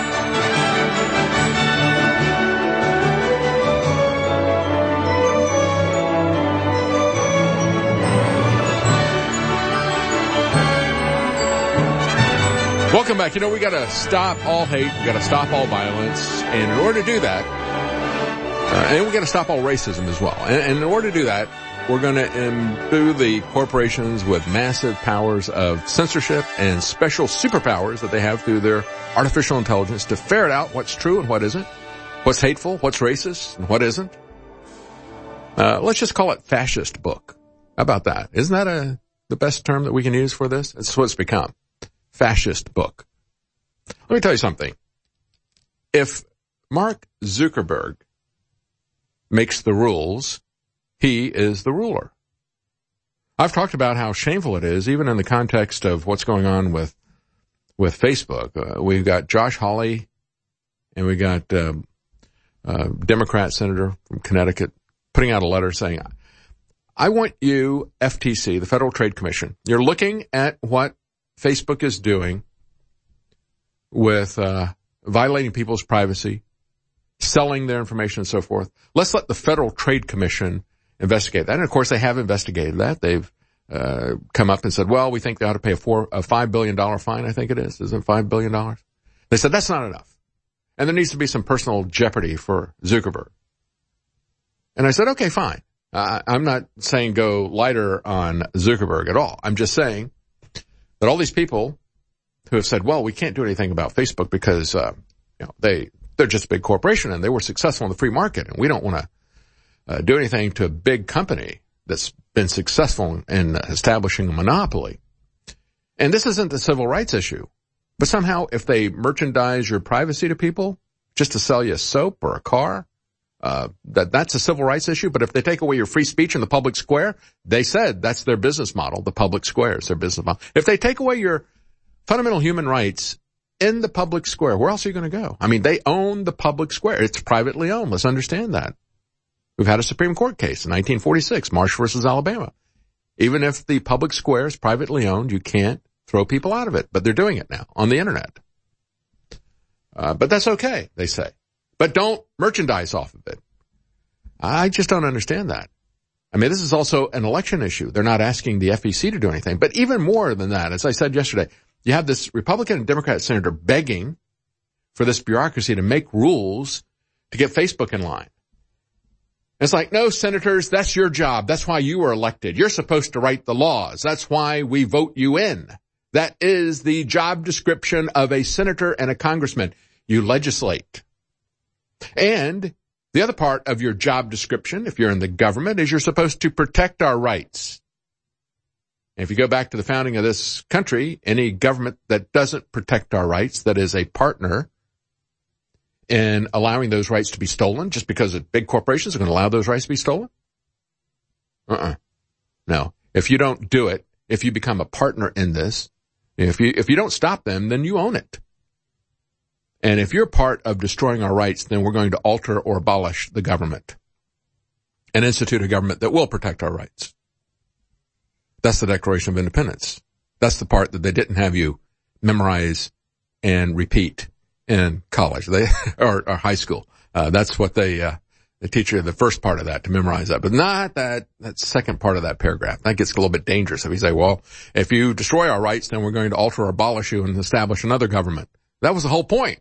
Welcome back. You know, we got to stop all hate. We got to stop all violence. And in order to do that, uh, and we got to stop all racism as well. And, and in order to do that, we're going to imbue the corporations with massive powers of censorship and special superpowers that they have through their artificial intelligence to ferret out what's true and what isn't, what's hateful, what's racist, and what isn't. Uh, let's just call it fascist book. How about that? Isn't that a, the best term that we can use for this? It's what it's become. Fascist book. Let me tell you something. If Mark Zuckerberg makes the rules, he is the ruler. I've talked about how shameful it is, even in the context of what's going on with with Facebook. Uh, we've got Josh Hawley, and we got uh, uh, Democrat senator from Connecticut putting out a letter saying, I want you, F T C, the Federal Trade Commission, you're looking at what Facebook is doing with uh, violating people's privacy, selling their information and so forth. Let's let the Federal Trade Commission investigate that. And of course, they have investigated that. They've uh, come up and said, well, we think they ought to pay a four, a five billion dollars fine, I think it is. Isn't it five billion dollars? They said that's not enough. And there needs to be some personal jeopardy for Zuckerberg. And I said, okay, fine. Uh, I'm not saying go lighter on Zuckerberg at all. I'm just saying that all these people who have said, well, we can't do anything about Facebook because, uh, you know, they, they're just a big corporation and they were successful in the free market and we don't want to Uh, do anything to a big company that's been successful in establishing a monopoly. And this isn't a civil rights issue. But somehow if they merchandise your privacy to people just to sell you soap or a car, uh, that that's a civil rights issue. But if they take away your free speech in the public square, they said that's their business model. The public square is their business model. If they take away your fundamental human rights in the public square, where else are you going to go? I mean, they own the public square. It's privately owned. Let's understand that. We've had a Supreme Court case in nineteen forty-six, Marsh versus Alabama. Even if the public square is privately owned, you can't throw people out of it. But they're doing it now on the Internet. Uh, but that's okay, they say. But don't merchandise off of it. I just don't understand that. I mean, this is also an election issue. They're not asking the F E C to do anything. But even more than that, as I said yesterday, you have this Republican and Democrat senator begging for this bureaucracy to make rules to get Facebook in line. It's like, no, senators, that's your job. That's why you were elected. You're supposed to write the laws. That's why we vote you in. That is the job description of a senator and a congressman. You legislate. And the other part of your job description, if you're in the government, is you're supposed to protect our rights. And if you go back to the founding of this country, any government that doesn't protect our rights, that is a partner in allowing those rights to be stolen just because big corporations are going to allow those rights to be stolen? Uh-uh. No. If you don't do it, if you become a partner in this, if you, if you don't stop them, then you own it. And if you're part of destroying our rights, then we're going to alter or abolish the government and institute a government that will protect our rights. That's the Declaration of Independence. That's the part that they didn't have you memorize and repeat in college, they or, or high school. Uh, that's what they uh, they teach you the first part of that to memorize that, but not that that second part of that paragraph. That gets a little bit dangerous if you say, "Well, if you destroy our rights, then we're going to alter or abolish you and establish another government." That was the whole point.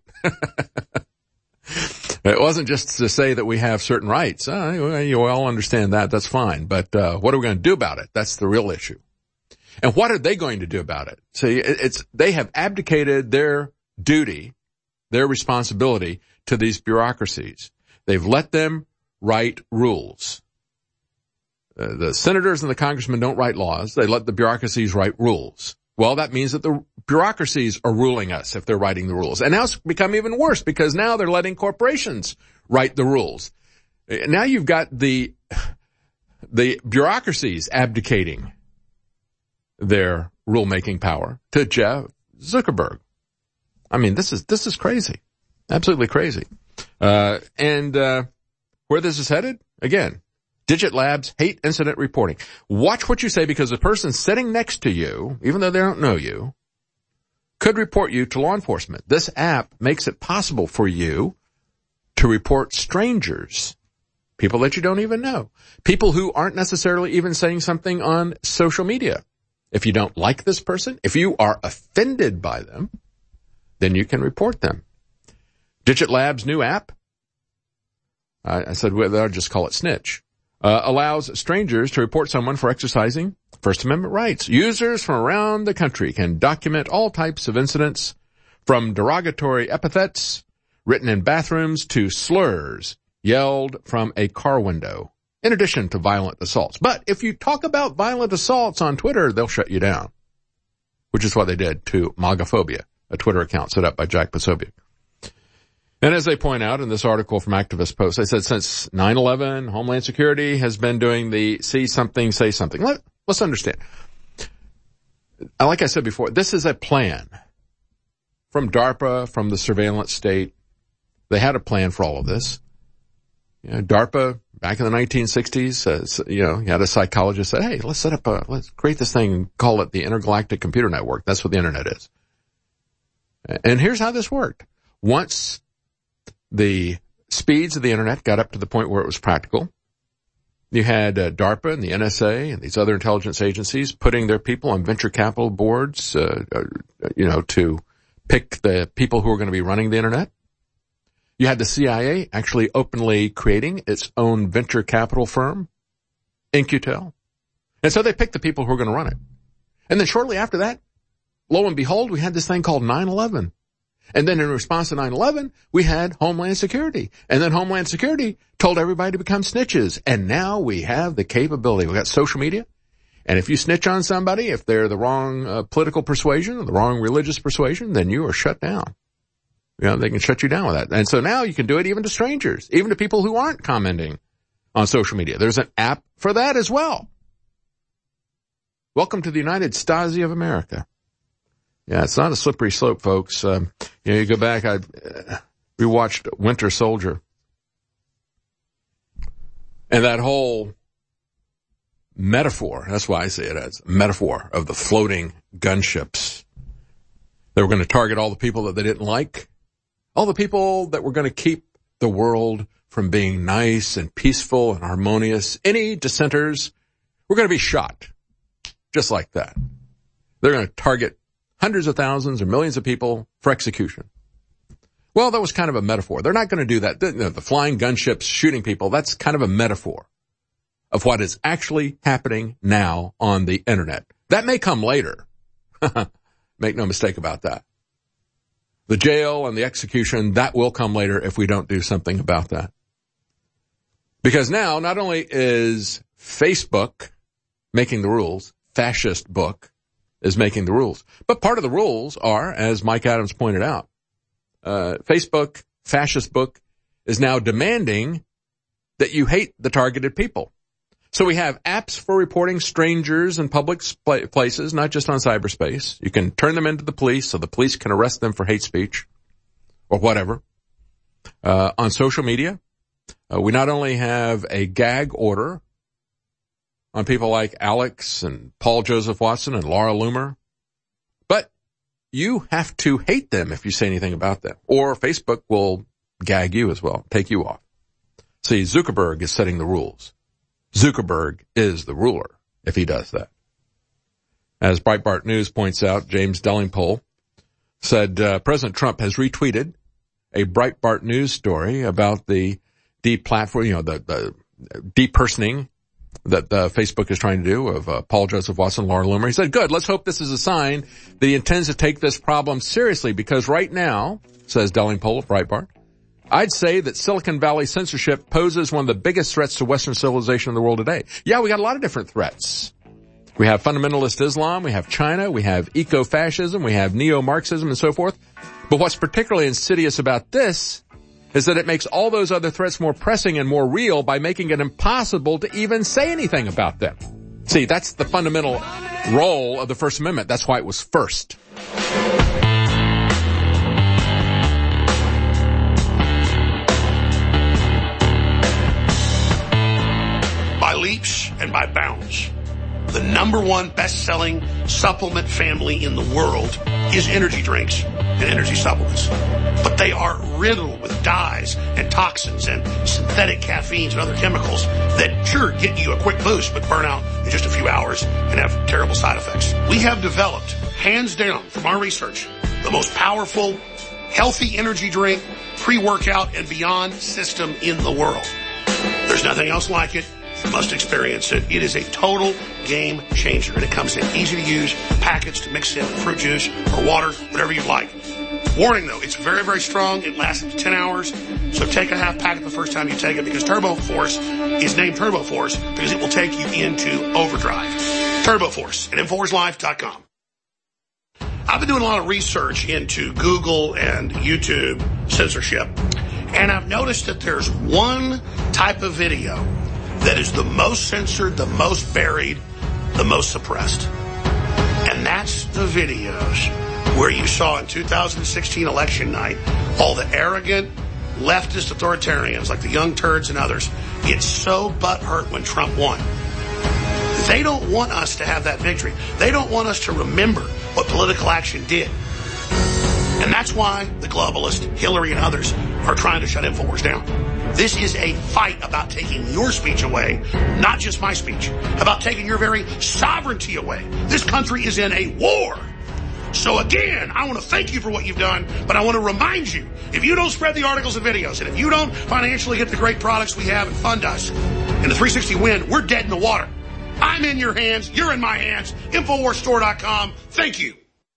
It wasn't just to say that we have certain rights. Uh, you all understand that. That's fine. But uh, what are we going to do about it? That's the real issue. And what are they going to do about it? See, it's they have abdicated their duty, their responsibility to these bureaucracies. They've let them write rules. Uh, the senators and the congressmen don't write laws. They let the bureaucracies write rules. Well, that means that the bureaucracies are ruling us if they're writing the rules. And now it's become even worse because now they're letting corporations write the rules. Now you've got the, the bureaucracies abdicating their rulemaking power to Jeff Zuckerberg. I mean, this is, this is crazy. Absolutely crazy. Uh, and, uh, where this is headed? Again, Digit Labs hate incident reporting. Watch what you say because the person sitting next to you, even though they don't know you, could report you to law enforcement. This app makes it possible for you to report strangers, people that you don't even know, people who aren't necessarily even saying something on social media. If you don't like this person, if you are offended by them, then you can report them. Digit Labs' new app, I, I said, well, I'll just call it Snitch. Uh, allows strangers to report someone for exercising First Amendment rights. Users from around the country can document all types of incidents, from derogatory epithets written in bathrooms to slurs yelled from a car window, in addition to violent assaults. But if you talk about violent assaults on Twitter, they'll shut you down, which is what they did to MAGAphobia, a Twitter account set up by Jack Posobiec. And as they point out in this article from Activist Post, they said since nine eleven, Homeland Security has been doing the see something, say something. Let, let's understand. Like I said before, this is a plan from DARPA, from the surveillance state. They had a plan for all of this. You know, DARPA, back in the nineteen sixties, uh, you know, you had a psychologist say, hey, let's set up a, let's create this thing and call it the Intergalactic Computer Network. That's what the Internet is. And here's how this worked. Once the speeds of the Internet got up to the point where it was practical, you had uh, DARPA and the N S A and these other intelligence agencies putting their people on venture capital boards, uh, uh, you know, to pick the people who are going to be running the Internet. You had the C I A actually openly creating its own venture capital firm, In-Q-Tel. And so they picked the people who were going to run it. And then shortly after that, lo and behold, we had this thing called nine eleven. And then in response to nine eleven, we had Homeland Security. And then Homeland Security told everybody to become snitches. And now we have the capability. We've got social media. And if you snitch on somebody, if they're the wrong uh, political persuasion or the wrong religious persuasion, then you are shut down. You know, they can shut you down with that. And so now you can do it even to strangers, even to people who aren't commenting on social media. There's an app for that as well. Welcome to the United Stasi of America. Yeah, it's not a slippery slope, folks. Um, you know, you go back, I uh, rewatched Winter Soldier. And that whole metaphor, that's why I say it as a metaphor of the floating gunships. They were going to target all the people that they didn't like, all the people that were going to keep the world from being nice and peaceful and harmonious. Any dissenters were going to be shot, just like that. They're going to target hundreds of thousands or millions of people for execution. Well, that was kind of a metaphor. They're not going to do that. The, the flying gunships shooting people, that's kind of a metaphor of what is actually happening now on the Internet. That may come later. Make no mistake about that. The jail and the execution, that will come later if we don't do something about that. Because now, not only is Facebook making the rules, fascist book is making the rules, but part of the rules are, as Mike Adams pointed out, uh, Facebook, fascist book, is now demanding that you hate the targeted people. So we have apps for reporting strangers in public sp- places, not just on cyberspace. You can turn them into the police so the police can arrest them for hate speech or whatever. Uh, on social media, uh, we not only have a gag order on people like Alex and Paul Joseph Watson and Laura Loomer, but you have to hate them if you say anything about them. Or Facebook will gag you as well, take you off. See, Zuckerberg is setting the rules. Zuckerberg is the ruler if he does that. As Breitbart News points out, James Delingpole said uh, President Trump has retweeted a Breitbart News story about the deplatform, you know, the, the depersoning that uh, Facebook is trying to do of uh, Paul Joseph Watson, Laura Loomer. He said, good, let's hope this is a sign that he intends to take this problem seriously, because right now, says Delingpole of Breitbart, I'd say that Silicon Valley censorship poses one of the biggest threats to Western civilization in the world today. Yeah, we got a lot of different threats. We have fundamentalist Islam, we have China, we have eco-fascism, we have neo-Marxism and so forth. But what's particularly insidious about this is that it makes all those other threats more pressing and more real by making it impossible to even say anything about them. See, that's the fundamental role of the First Amendment. That's why it was first. By leaps and by bounds, the number one best-selling supplement family in the world is energy drinks and energy supplements. But they are riddled with dyes and toxins and synthetic caffeines and other chemicals that sure get you a quick boost but burn out in just a few hours and have terrible side effects. We have developed, hands down from our research, the most powerful, healthy energy drink, pre-workout, and beyond system in the world. There's nothing else like it. You must experience it. It is a total game changer, and it comes in easy to use packets to mix in fruit juice or water, whatever you like. Warning though, it's very, very strong. It lasts up to ten hours. So take a half packet the first time you take it, because Turbo Force is named Turbo Force because it will take you into overdrive. Turbo Force at Infowars Life dot com. I've been doing a lot of research into Google and YouTube censorship, and I've noticed that there's one type of video that is the most censored, the most buried, the most suppressed. And that's the videos where you saw in two thousand sixteen election night all the arrogant leftist authoritarians like the Young Turds and others get so butthurt when Trump won. They don't want us to have that victory. They don't want us to remember what political action did. And that's why the globalists, Hillary and others, are trying to shut InfoWars down. This is a fight about taking your speech away, not just my speech, about taking your very sovereignty away. This country is in a war. So again, I want to thank you for what you've done, but I want to remind you, if you don't spread the articles and videos, and if you don't financially get the great products we have and fund us, in the three sixty win, we're dead in the water. I'm in your hands, you're in my hands, Infowars Store dot com. Thank you.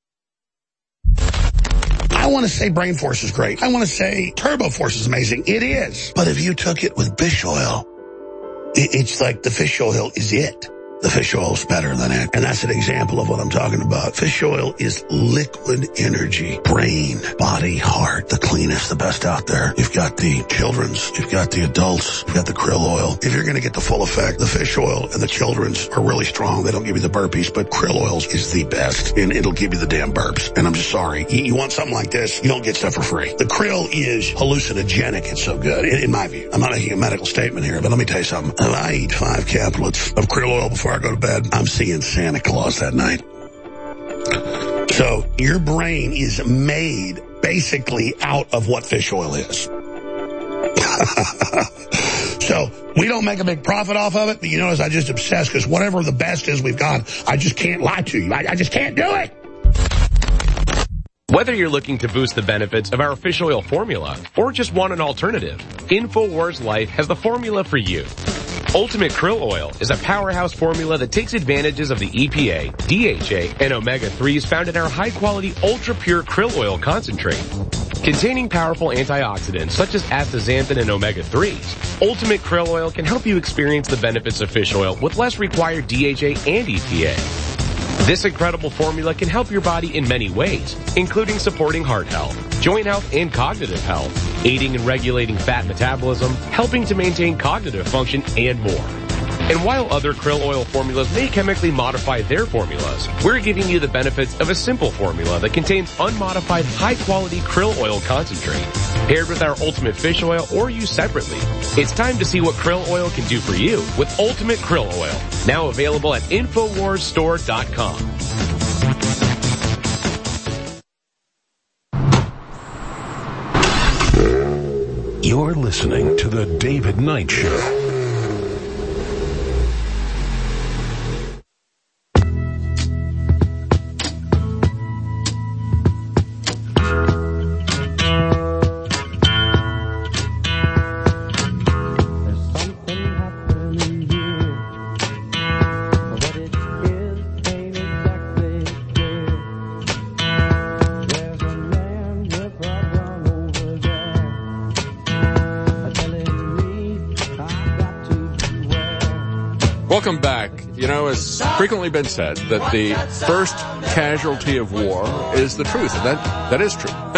I want to say Brain Force is great. I want to say Turbo Force is amazing. It is. But if you took it with fish oil, it's like the fish oil is it. The fish oil is better than it. And that's an example of what I'm talking about. Fish oil is liquid energy. Brain, body, heart, the cleanest, the best out there. You've got the children's, you've got the adults, you've got the krill oil. If you're going to get the full effect, the fish oil and the children's are really strong. They don't give you the burpees, but krill oils is the best. And it'll give you the damn burps. And I'm just sorry. You, you want something like this, you don't get stuff for free. The krill is hallucinogenic. It's so good, in, in my view. I'm not making a medical statement here, but let me tell you something. If I eat five caplets of krill oil before I go to bed, I'm seeing Santa Claus that night. So your brain is made basically out of what fish oil is. So we don't make a big profit off of it, but you notice I just obsess because whatever the best is we've got, I just can't lie to you. I, I just can't do it. Whether you're looking to boost the benefits of our fish oil formula or just want an alternative, InfoWars Life has the formula for you. Ultimate Krill Oil is a powerhouse formula that takes advantages of the E P A, D H A, and omega threes found in our high-quality, ultra-pure krill oil concentrate. Containing powerful antioxidants such as astaxanthin and omega threes, Ultimate Krill Oil can help you experience the benefits of fish oil with less required D H A and E P A. This incredible formula can help your body in many ways, including supporting heart health, joint health, and cognitive health, aiding and regulating fat metabolism, helping to maintain cognitive function, and more. And while other krill oil formulas may chemically modify their formulas, we're giving you the benefits of a simple formula that contains unmodified high-quality krill oil concentrate, paired with our Ultimate Fish Oil or used separately. It's time to see what krill oil can do for you with Ultimate Krill Oil, now available at Infowars Store dot com. You're listening to The David Knight Show. Welcome back. You know, it's frequently been said that the first casualty of war is the truth, and that, that is true. uh,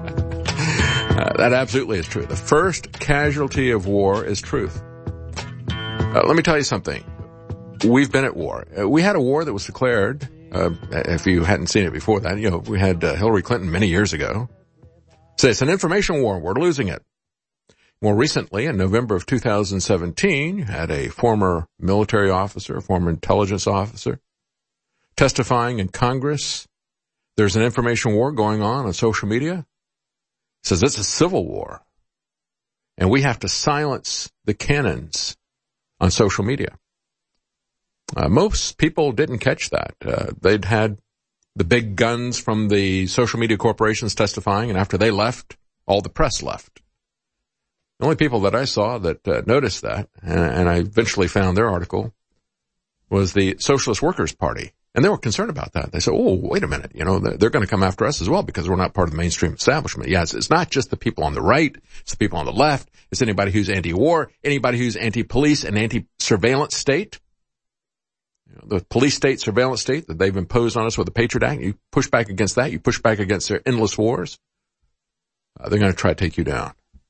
that absolutely is true. The first casualty of war is truth. Uh, let me tell you something. We've been at war. Uh, we had a war that was declared, uh, if you hadn't seen it before that, you know, we had uh, Hillary Clinton many years ago. Say it's an information war. We're losing it. More recently, in November of two thousand seventeen, you had a former military officer, a former intelligence officer, testifying in Congress. There's an information war going on on social media. He says it's a civil war. And we have to silence the cannons on social media. Uh, most people didn't catch that. Uh, they'd had the big guns from the social media corporations testifying, and after they left, all the press left. The only people that I saw that uh, noticed that, and, and I eventually found their article, was the Socialist Workers' Party. And they were concerned about that. They said, oh, wait a minute, you know, they're, they're going to come after us as well because we're not part of the mainstream establishment. Yes, it's not just the people on the right, it's the people on the left, it's anybody who's anti-war, anybody who's anti-police and anti-surveillance state. You know, the police state, surveillance state that they've imposed on us with the Patriot Act. You push back against that, you push back against their endless wars. Uh, they're going to try to take you down.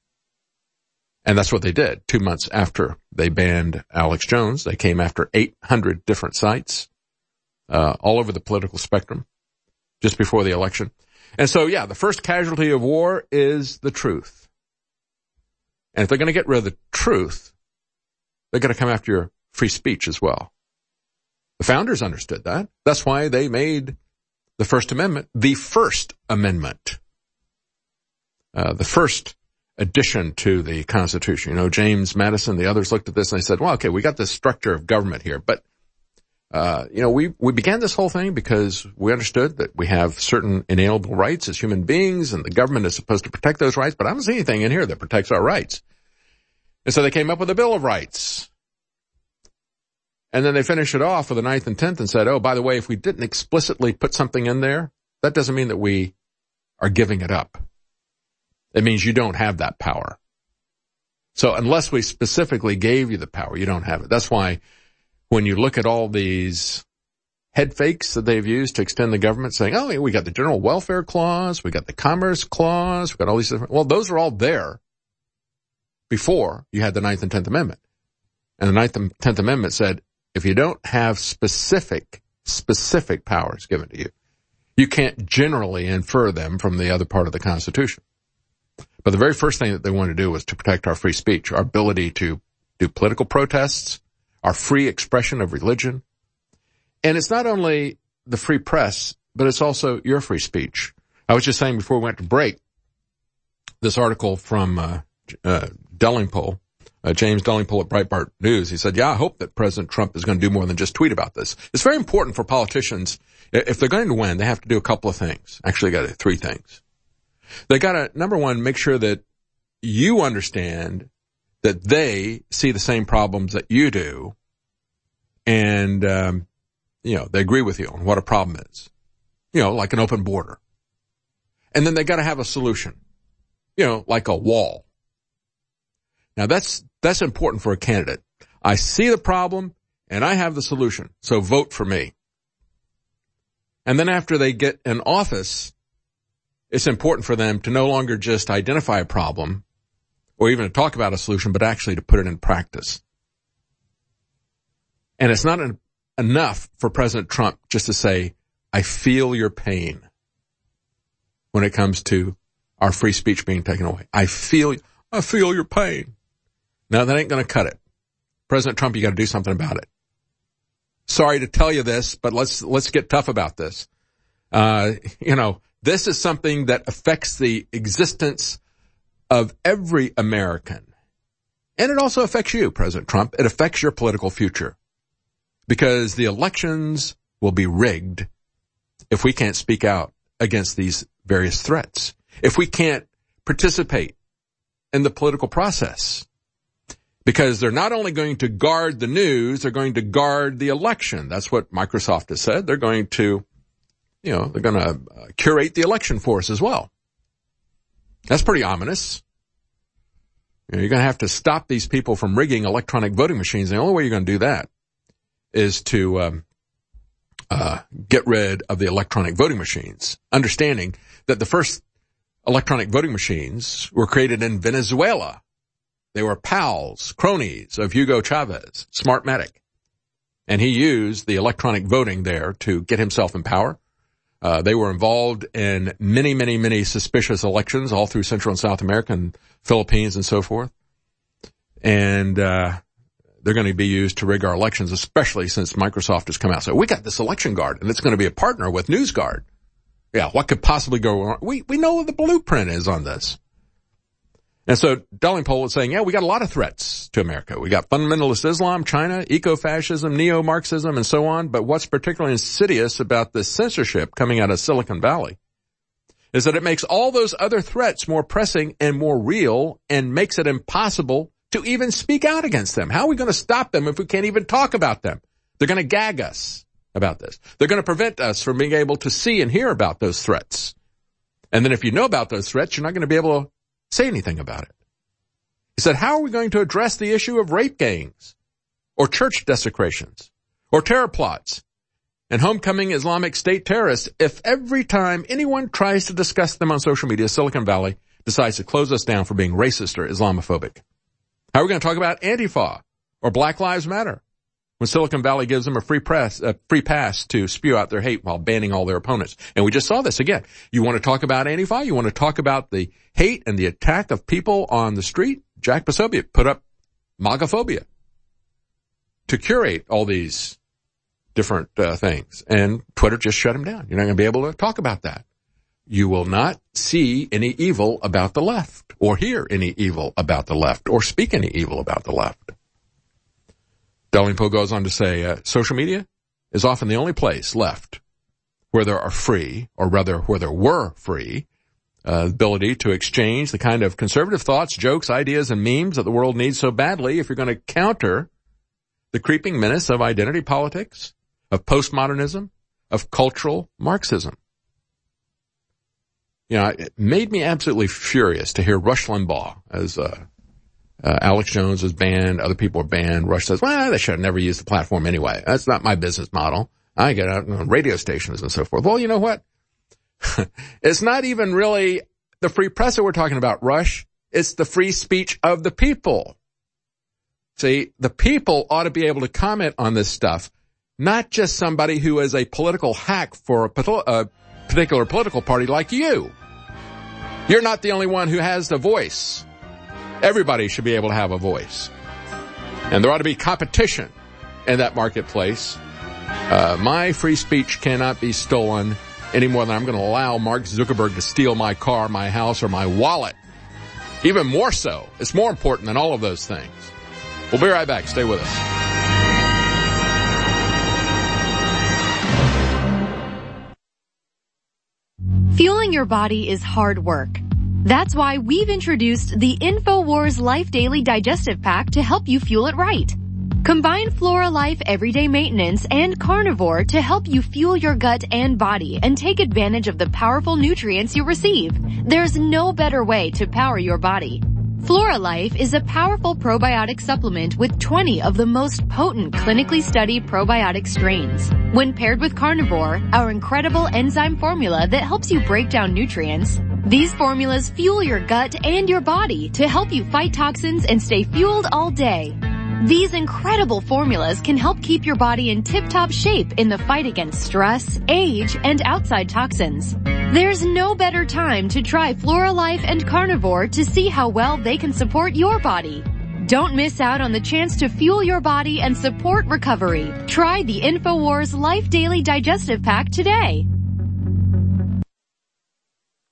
And that's what they did. Two months after they banned Alex Jones, they came after eight hundred different sites, uh, all over the political spectrum, just before the election. And so, yeah, the first casualty of war is the truth. And if they're going to get rid of the truth, they're going to come after your free speech as well. The founders understood that. That's why they made the First Amendment the First Amendment. Uh, the first addition to the Constitution. You know, James Madison, the others looked at this and they said, well, okay, we got this structure of government here, but, uh, you know, we, we began this whole thing because we understood that we have certain inalienable rights as human beings and the government is supposed to protect those rights, but I don't see anything in here that protects our rights. And so they came up with a Bill of Rights. And then they finished it off with the ninth and tenth and said, oh, by the way, if we didn't explicitly put something in there, that doesn't mean that we are giving it up. It means you don't have that power. So unless we specifically gave you the power, you don't have it. That's why when you look at all these head fakes that they've used to extend the government, saying, oh, we got the General Welfare Clause, we got the Commerce Clause, we got all these different, well, those are all there before you had the Ninth and Tenth Amendment. And the Ninth and Tenth Amendment said, if you don't have specific, specific powers given to you, you can't generally infer them from the other part of the Constitution. But the very first thing that they wanted to do was to protect our free speech, our ability to do political protests, our free expression of religion. And it's not only the free press, but it's also your free speech. I was just saying before we went to break, this article from uh, uh Dellingpole, uh, James Dellingpole at Breitbart News, he said, yeah, I hope that President Trump is going to do more than just tweet about this. It's very important for politicians. If they're going to win, they have to do a couple of things. Actually, got three things. They got to, number one, make sure that you understand that they see the same problems that you do, and, um, you know, they agree with you on what a problem is. You know, like an open border. And then they got to have a solution. You know, like a wall. Now that's, that's important for a candidate. I see the problem, and I have the solution, so vote for me. And then after they get in office, it's important for them to no longer just identify a problem or even to talk about a solution, but actually to put it in practice. And it's not an, enough for President Trump just to say, I feel your pain when it comes to our free speech being taken away. I feel, I feel your pain. No, that ain't going to cut it. President Trump, you got to do something about it. Sorry to tell you this, but let's, let's get tough about this. Uh, you know, this is something that affects the existence of every American. And it also affects you, President Trump. It affects your political future. Because the elections will be rigged if we can't speak out against these various threats. If we can't participate in the political process. Because they're not only going to guard the news, they're going to guard the election. That's what Microsoft has said. They're going to, you know, they're going to uh, curate the election for us as well. That's pretty ominous. You know, you're going to have to stop these people from rigging electronic voting machines. The only way you're going to do that is to um, uh, get rid of the electronic voting machines, understanding that the first electronic voting machines were created in Venezuela. They were pals, cronies of Hugo Chavez, Smartmatic. And he used the electronic voting there to get himself in power. Uh, they were involved in many, many, many suspicious elections all through Central and South America and Philippines and so forth. And uh they're going to be used to rig our elections, especially since Microsoft has come out. So we got this election guard, and it's going to be a partner with NewsGuard. Yeah, what could possibly go wrong? We we know what the blueprint is on this. And so Delingpole was saying, yeah, we got a lot of threats to America. We got fundamentalist Islam, China, eco-fascism, neo-Marxism, and so on. But what's particularly insidious about this censorship coming out of Silicon Valley is that it makes all those other threats more pressing and more real and makes it impossible to even speak out against them. How are we going to stop them if we can't even talk about them? They're going to gag us about this. They're going to prevent us from being able to see and hear about those threats. And then if you know about those threats, you're not going to be able to say anything about it. He said, how are we going to address the issue of rape gangs or church desecrations or terror plots and homecoming Islamic State terrorists if every time anyone tries to discuss them on social media, Silicon Valley decides to close us down for being racist or Islamophobic? How are we going to talk about Antifa or Black Lives Matter when Silicon Valley gives them a free press, a free pass to spew out their hate while banning all their opponents? And we just saw this again. You want to talk about Antifa? You want to talk about the hate and the attack of people on the street? Jack Posobiec put up MAGAphobia to curate all these different uh, things. And Twitter just shut him down. You're not going to be able to talk about that. You will not see any evil about the left or hear any evil about the left or speak any evil about the left. Delingpole goes on to say, uh, social media is often the only place left where there are free, or rather where there were free, uh, ability to exchange the kind of conservative thoughts, jokes, ideas, and memes that the world needs so badly if you're going to counter the creeping menace of identity politics, of postmodernism, of cultural Marxism. You know, it made me absolutely furious to hear Rush Limbaugh, as uh, uh, Alex Jones was banned, other people were banned. Rush says, well, they should have never used the platform anyway. That's not my business model. I get out on radio stations and so forth. Well, you know what? It's not even really the free press that we're talking about, Rush. It's the free speech of the people. See, the people ought to be able to comment on this stuff, not just somebody who is a political hack for a uh, particular political party like you. You're not the only one who has the voice. Everybody should be able to have a voice. And there ought to be competition in that marketplace. Uh, my free speech cannot be stolen any more than I'm going to allow Mark Zuckerberg to steal my car, my house, or my wallet. Even more so. It's more important than all of those things. We'll be right back. Stay with us. Fueling your body is hard work. That's why we've introduced the InfoWars Life Daily Digestive Pack to help you fuel it right. Combine Flora Life Everyday Maintenance and Carnivore to help you fuel your gut and body and take advantage of the powerful nutrients you receive. There's no better way to power your body. Flora Life is a powerful probiotic supplement with twenty of the most potent clinically studied probiotic strains. When paired with Carnivore, our incredible enzyme formula that helps you break down nutrients, these formulas fuel your gut and your body to help you fight toxins and stay fueled all day. These incredible formulas can help keep your body in tip-top shape in the fight against stress, age, and outside toxins. There's no better time to try Flora Life and Carnivore to see how well they can support your body. Don't miss out on the chance to fuel your body and support recovery. Try the InfoWars Life Daily Digestive Pack today.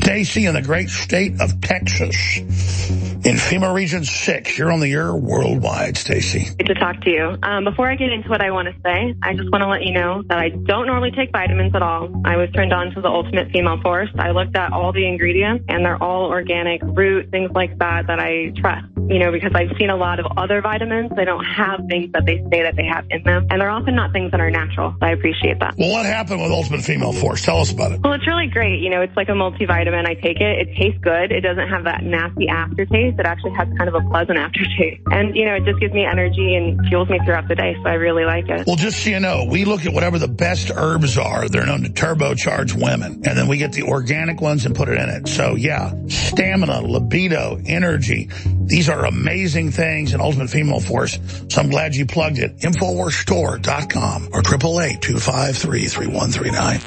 Stacy in the great state of Texas, in FEMA Region six. You're on the air worldwide, Stacy. Good to talk to you. Um, before I get into what I want to say, I just want to let you know that I don't normally take vitamins at all. I was turned on to the Ultimate Female Force. I looked at all the ingredients, and they're all organic, root, things like that that I trust. You know, because I've seen a lot of other vitamins, they don't have things that they say that they have in them, and they're often not things that are natural. So I appreciate that. Well, what happened with Ultimate Female Force? Tell us about it. Well, it's really great. You know, it's like a multivitamin. I take it. It tastes good. It doesn't have that nasty aftertaste. It actually has kind of a pleasant aftertaste. And, you know, it just gives me energy and fuels me throughout the day, so I really like it. Well, just so you know, we look at whatever the best herbs are. They're known to turbocharge women. And then we get the organic ones and put it in it. So, yeah, stamina, libido, energy. These are amazing things in Ultimate Female Force. So I'm glad you plugged it. Infowars Store dot com or eight eight eight, two five three, three one three nine.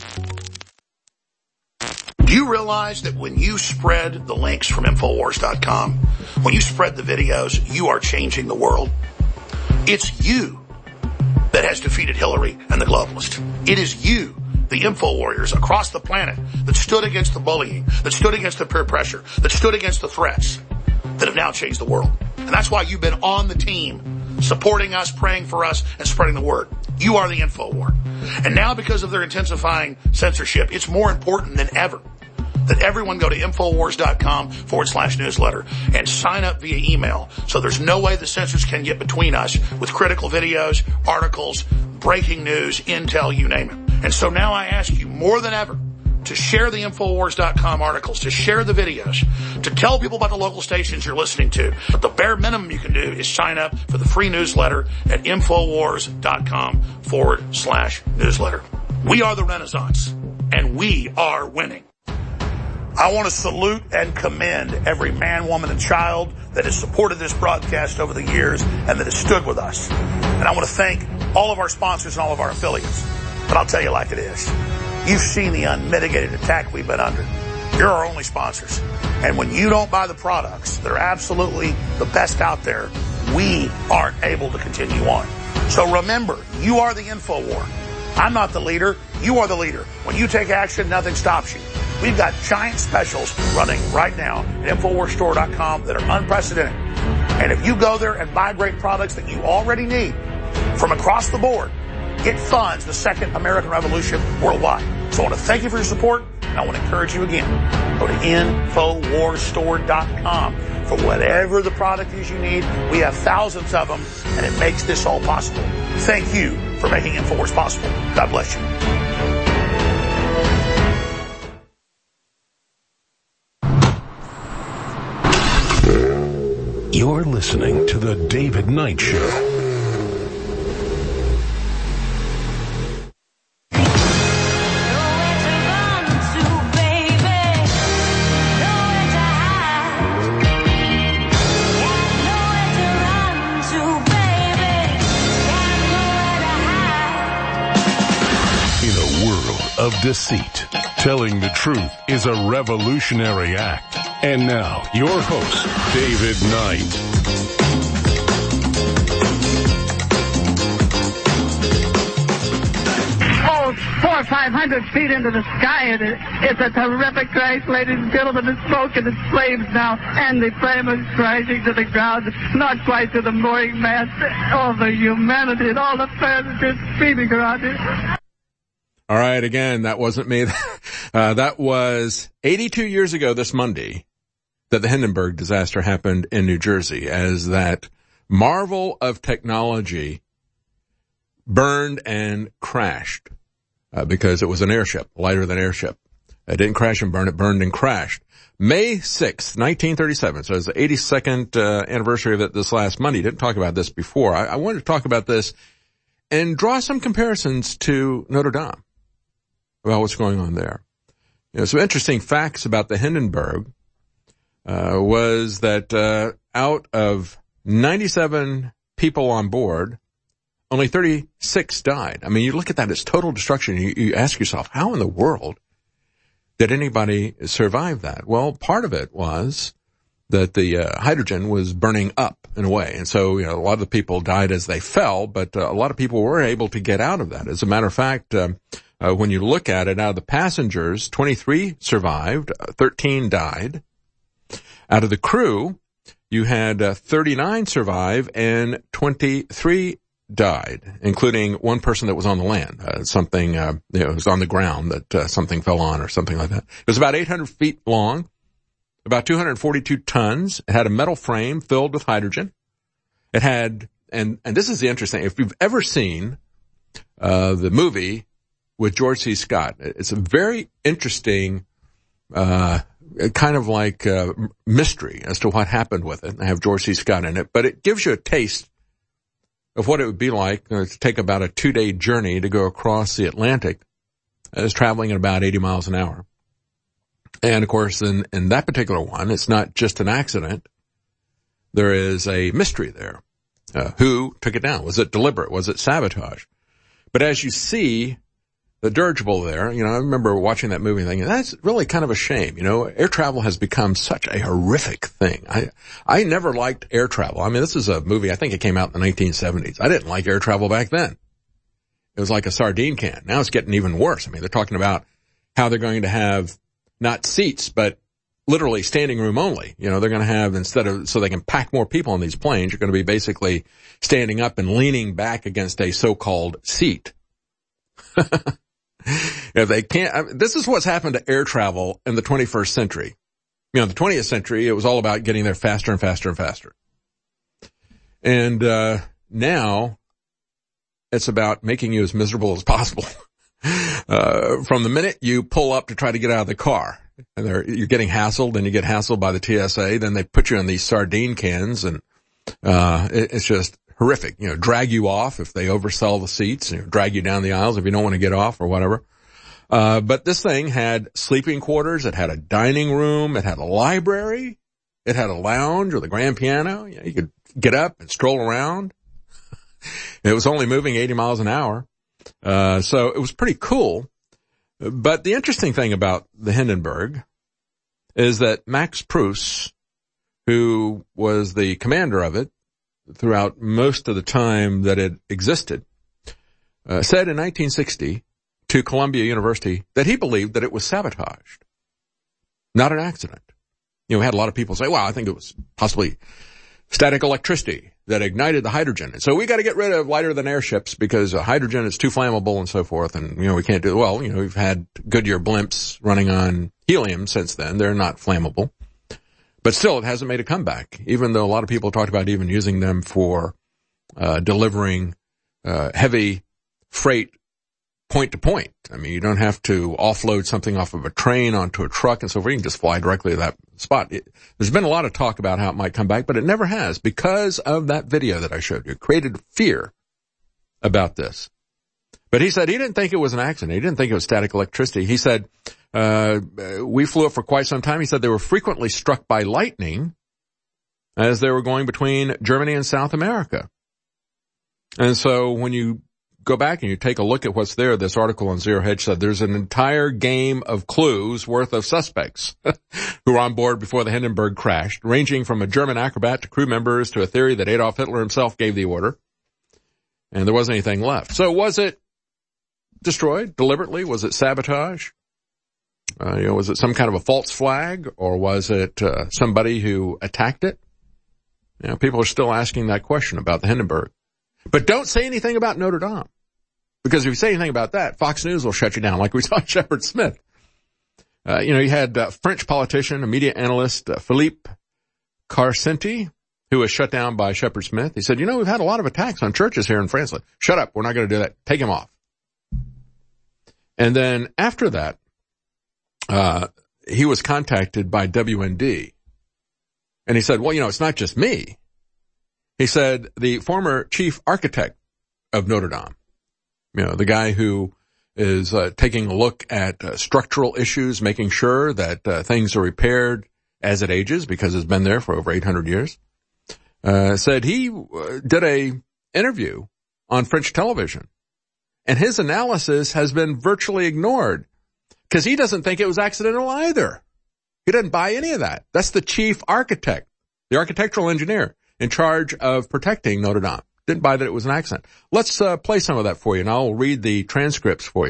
Do you realize that when you spread the links from Infowars dot com, when you spread the videos, you are changing the world? It's you that has defeated Hillary and the globalists. It is you, the info warriors across the planet, that stood against the bullying, that stood against the peer pressure, that stood against the threats, that have now changed the world. And that's why you've been on the team, supporting us, praying for us, and spreading the word. You are the info war. And now, because of their intensifying censorship, it's more important than ever that everyone go to Infowars.com forward slash newsletter and sign up via email. So there's no way the censors can get between us with critical videos, articles, breaking news, intel, you name it. And so now I ask you more than ever to share the Infowars dot com articles, to share the videos, to tell people about the local stations you're listening to. But the bare minimum you can do is sign up for the free newsletter at Infowars.com forward slash newsletter. We are the Renaissance, and we are winning. I want to salute and commend every man, woman, and child that has supported this broadcast over the years and that has stood with us. And I want to thank all of our sponsors and all of our affiliates. But I'll tell you like it is. You've seen the unmitigated attack we've been under. You're our only sponsors. And when you don't buy the products that are absolutely the best out there, we aren't able to continue on. So remember, you are the info war. I'm not the leader. You are the leader. When you take action, nothing stops you. We've got giant specials running right now at Infowars Store dot com that are unprecedented. And if you go there and buy great products that you already need from across the board, it funds the second American Revolution worldwide. So I want to thank you for your support, and I want to encourage you again. Go to Infowars Store dot com for whatever the product is you need. We have thousands of them, and it makes this all possible. Thank you for making Infowars possible. God bless you. You're listening to The David Knight Show. Of deceit. Telling the truth is a revolutionary act. And now, your host, David Knight. Oh, four or five hundred feet into the sky, and it, it's a terrific crash, ladies and gentlemen. The smoke and the flames now, and the flame is crashing to the ground, not quite to the mooring mast. All the humanity and all the passengers screaming around it. All right, again, that wasn't me. Uh, that was eighty-two years ago this Monday that the Hindenburg disaster happened in New Jersey, as that marvel of technology burned and crashed uh, because it was an airship, lighter than airship. It didn't crash and burn, it burned and crashed. May sixth, nineteen thirty-seven, so it's the eighty-second uh, anniversary of it this last Monday. Didn't talk about this before. I, I wanted to talk about this and draw some comparisons to Notre Dame about what's going on there. You know, some interesting facts about the Hindenburg uh, was that uh, out of ninety-seven people on board, only thirty-six died. I mean, you look at that as total destruction. You, you ask yourself, how in the world did anybody survive that? Well, part of it was that the uh, hydrogen was burning up in a way. And so, you know, a lot of the people died as they fell, but uh, a lot of people were able to get out of that. As a matter of fact, um, Uh, when you look at it, out of the passengers, twenty-three survived, uh, thirteen died. Out of the crew, you had uh, thirty-nine survive and twenty-three died, including one person that was on the land. Uh, something, uh, you know, was on the ground that uh, something fell on or something like that. It was about eight hundred feet long, about two hundred forty-two tons. It had a metal frame filled with hydrogen. It had, and, and this is the interesting, if you've ever seen uh, the movie with George C. Scott, it's a very interesting, uh, kind of like uh, mystery as to what happened with it. I have George C. Scott in it, but it gives you a taste of what it would be like uh, to take about a two-day journey to go across the Atlantic. It's traveling at about eighty miles an hour. And, of course, in, in that particular one, it's not just an accident. There is a mystery there. Uh, who took it down? Was it deliberate? Was it sabotage? But as you see the dirigible there, you know, I remember watching that movie and thinking, that's really kind of a shame. You know, air travel has become such a horrific thing. I, I never liked air travel. I mean, this is a movie, I think it came out in the nineteen seventies. I didn't like air travel back then. It was like a sardine can. Now it's getting even worse. I mean, they're talking about how they're going to have not seats, but literally standing room only. You know, they're going to have, instead of, so they can pack more people on these planes, you're going to be basically standing up and leaning back against a so-called seat. If they can't, I mean, this is what's happened to air travel in the twenty-first century. You know, the twentieth century, it was all about getting there faster and faster and faster. And, uh, now it's about making you as miserable as possible. uh, from the minute you pull up to try to get out of the car and you're getting hassled and you get hassled by the T S A, then they put you in these sardine cans and, uh, it, it's just horrific. You know, drag you off if they oversell the seats, you know, drag you down the aisles if you don't want to get off or whatever. Uh, but this thing had sleeping quarters. It had a dining room. It had a library. It had a lounge with a grand piano. You know, you could get up and stroll around. It was only moving eighty miles an hour. Uh, so it was pretty cool. But the interesting thing about the Hindenburg is that Max Pruss, who was the commander of it throughout most of the time that it existed, uh, said in nineteen sixty to Columbia University that he believed that it was sabotaged, not an accident. You know, we had a lot of people say, well, I think it was possibly static electricity that ignited the hydrogen. And so we got to get rid of lighter than air ships because uh, hydrogen is too flammable and so forth. And, you know, we can't do, well, you know, we've had Goodyear blimps running on helium since then. They're not flammable. But still, it hasn't made a comeback, even though a lot of people talked about even using them for uh delivering uh heavy freight point to point. I mean, you don't have to offload something off of a train onto a truck and so forth. You can just fly directly to that spot. It, there's been a lot of talk about how it might come back, but it never has because of that video that I showed you. It created fear about this. But he said he didn't think it was an accident. He didn't think it was static electricity. He said, uh, we flew it for quite some time. He said they were frequently struck by lightning as they were going between Germany and South America. And so when you go back and you take a look at what's there, this article on Zero Hedge said there's an entire game of clues worth of suspects who were on board before the Hindenburg crashed, ranging from a German acrobat to crew members to a theory that Adolf Hitler himself gave the order. And there wasn't anything left. So was it destroyed deliberately? Was it sabotage? Uh, you know, was it some kind of a false flag, or was it uh, somebody who attacked it? You know, people are still asking that question about the Hindenburg. But don't say anything about Notre Dame, because if you say anything about that, Fox News will shut you down, like we saw Shepard Smith. Uh, you know, you had a French politician, a media analyst, uh, Philippe Carcenti, who was shut down by Shepard Smith. He said, you know, we've had a lot of attacks on churches here in France. Like, shut up, we're not going to do that. Take him off. And then after that, uh, he was contacted by W N D. And he said, well, you know, it's not just me. He said the former chief architect of Notre Dame, you know, the guy who is uh, taking a look at uh, structural issues, making sure that uh, things are repaired as it ages, because it's been there for over eight hundred years, uh, said he uh, did a interview on French television, and his analysis has been virtually ignored because he doesn't think it was accidental either. He doesn't buy any of that. That's the chief architect, the architectural engineer in charge of protecting Notre Dame. Didn't buy that it was an accident. Let's uh, play some of that for you, and I'll read the transcripts for you.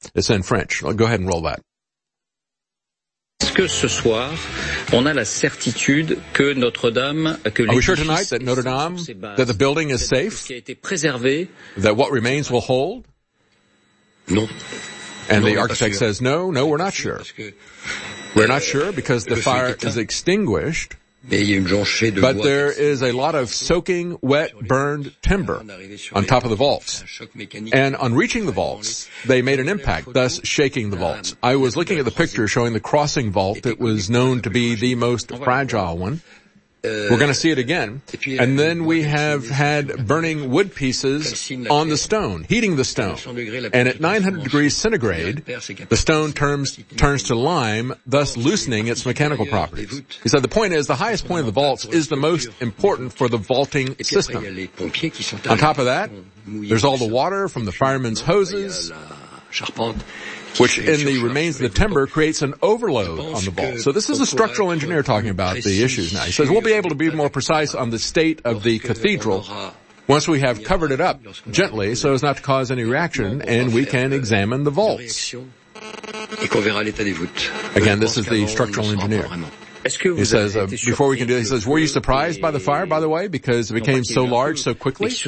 It's in French. Go ahead and roll that. Est-ce que ce soir, on a la certitude que Notre-Dame, que Are we sure tonight that Notre Dame, that the building is safe? That what remains will hold? Non. And the architect says, no, no, we're not sure. We're not sure because the fire is extinguished, but there is a lot of soaking, wet, burned timber on top of the vaults. And on reaching the vaults, they made an impact, thus shaking the vaults. I was looking at the picture showing the crossing vault. It was known to be the most fragile one. We're going to see it again. And then we have had burning wood pieces on the stone, heating the stone. And at nine hundred degrees centigrade, the stone turns, turns to lime, thus loosening its mechanical properties. He said the point is the highest point of the vaults is the most important for the vaulting system. On top of that, there's all the water from the firemen's hoses, which in the remains of the timber creates an overload on the vault. So this is a structural engineer talking about the issues now. He says we'll be able to be more precise on the state of the cathedral once we have covered it up gently so as not to cause any reaction, and we can examine the vaults. Again, this is the structural engineer. He says, uh, before we can do it, he says, were you surprised by the fire, by the way, because it became so large so quickly? He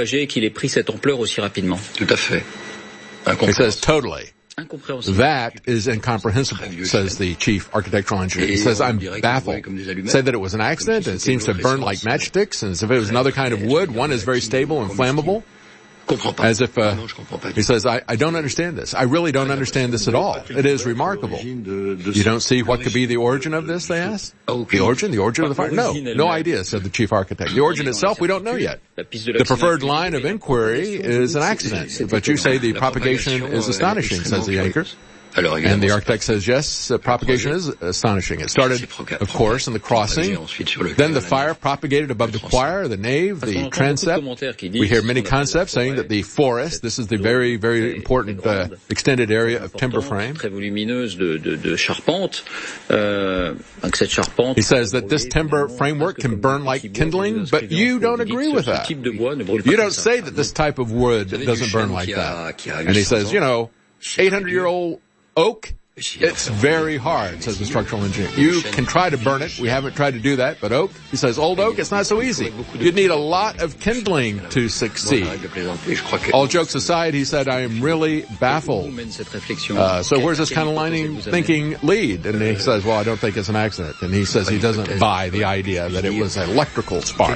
says, totally. That is incomprehensible, says the chief architectural engineer. He says, I'm baffled. Say that it was an accident, and it seems to burn like matchsticks, and as if it was another kind of wood. One is very stable and flammable. As if, uh, he says, I, I don't understand this. I really don't understand this at all. It is remarkable. You don't see what could be the origin of this, they asked? The origin? The origin of the fire? No, no idea, said the chief architect. The origin itself, we don't know yet. The preferred line of inquiry is an accident, but you say the propagation is astonishing, says the anchor. And the architect says, yes, uh, propagation is astonishing. It started, of course, in the crossing. Then the fire propagated above the choir, the nave, the transept. We hear many concepts saying that the forest, this is the very, very important uh, extended area of timber frame. He says that this timber framework can burn like kindling, but you don't agree with that. You don't say that this type of wood doesn't burn like that. And he says, you know, eight hundred year old oak, it's very hard, says the structural engineer. You can try to burn it. We haven't tried to do that, but oak, he says, old oak, it's not so easy. You'd need a lot of kindling to succeed. All jokes aside, he said, I am really baffled. Uh, so where's this kind of lining thinking lead? And he says, well, I don't think it's an accident. And he says he doesn't buy the idea that it was an electrical spark.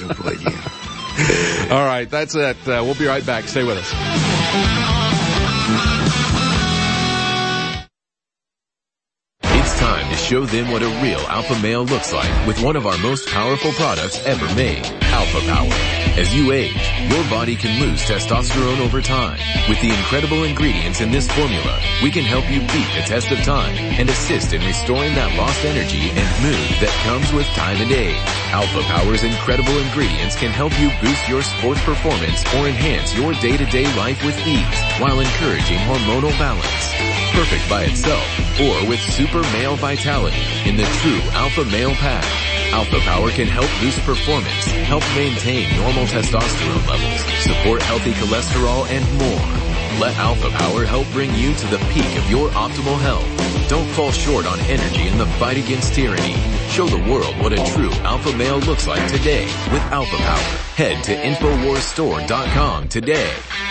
All right, that's it. Uh, we'll be right back. Stay with us. Time to show them what a real alpha male looks like with one of our most powerful products ever made, Alpha Power. As you age, your body can lose testosterone over time. With the incredible ingredients in this formula, we can help you beat the test of time and assist in restoring that lost energy and mood that comes with time and age. Alpha Power's incredible ingredients can help you boost your sports performance or enhance your day-to-day life with ease while encouraging hormonal balance. Perfect by itself or with super male vitality in the true Alpha Male Pack. Alpha Power can help boost performance, help maintain normal testosterone levels, support healthy cholesterol, and more. Let Alpha Power help bring you to the peak of your optimal health. Don't fall short on energy in the fight against tyranny. Show the world what a true alpha male looks like today with Alpha Power. Head to Infowars Store dot com today.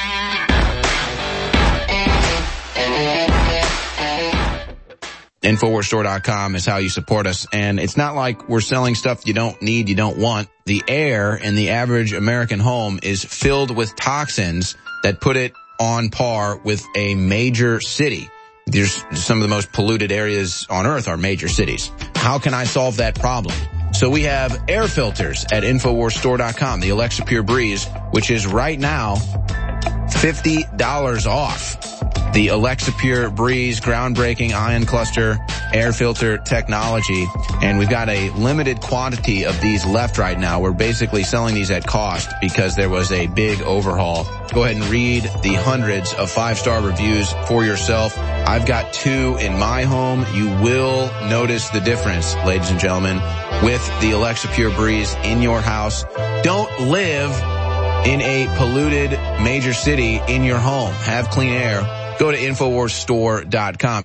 Infowars Store dot com is how you support us. And it's not like we're selling stuff you don't need, you don't want. The air in the average American home is filled with toxins that put it on par with a major city. There's some of the most polluted areas on earth are major cities. How can I solve that problem? So we have air filters at Infowars Store dot com, the Alexa Pure Breeze, which is right now fifty dollars off. The Alexa Pure Breeze groundbreaking ion cluster air filter technology. And we've got a limited quantity of these left right now. We're basically selling these at cost because there was a big overhaul. Go ahead and read the hundreds of five-star reviews for yourself. I've got two in my home. You will notice the difference, ladies and gentlemen, with the Alexa Pure Breeze in your house. Don't live in a polluted major city in your home. Have clean air go to infowars store dot com.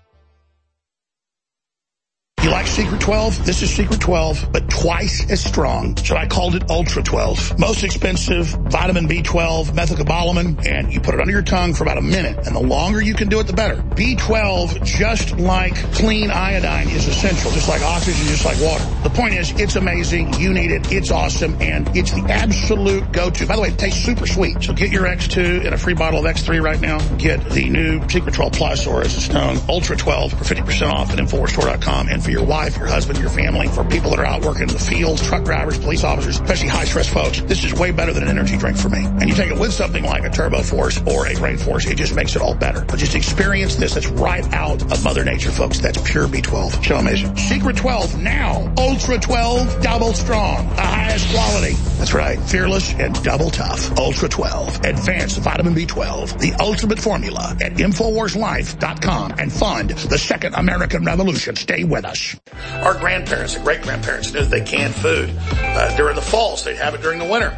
You like Secret twelve? This is Secret twelve, but twice as strong. So I called it Ultra twelve. Most expensive vitamin B twelve, methylcobalamin, and you put it under your tongue for about a minute. And the longer you can do it, the better. B twelve, just like clean iodine, is essential, just like oxygen, just like water. The point is, it's amazing. You need it. It's awesome. And it's the absolute go-to. By the way, it tastes super sweet. So get your X two and a free bottle of X three right now. Get the new Secret twelve Plus, or as it's known, Ultra twelve, for fifty percent off at infowars store dot com. And for your wife, your husband, your family, for people that are out working in the fields, truck drivers, police officers, especially high-stress folks, this is way better than an energy drink for me. And you take it with something like a Turbo Force or a Brain Force, it just makes it all better. But just experience this. That's right out of Mother Nature, folks. That's pure B twelve. So amazing. Secret twelve now. Ultra twelve, double strong. The highest quality. That's right. Fearless and double tough. Ultra twelve. Advanced vitamin B twelve. The ultimate formula at infowars life dot com, and fund the second American Revolution. Stay with us. Our grandparents and great-grandparents knew that they canned food uh, during the fall, so they'd have it during the winter.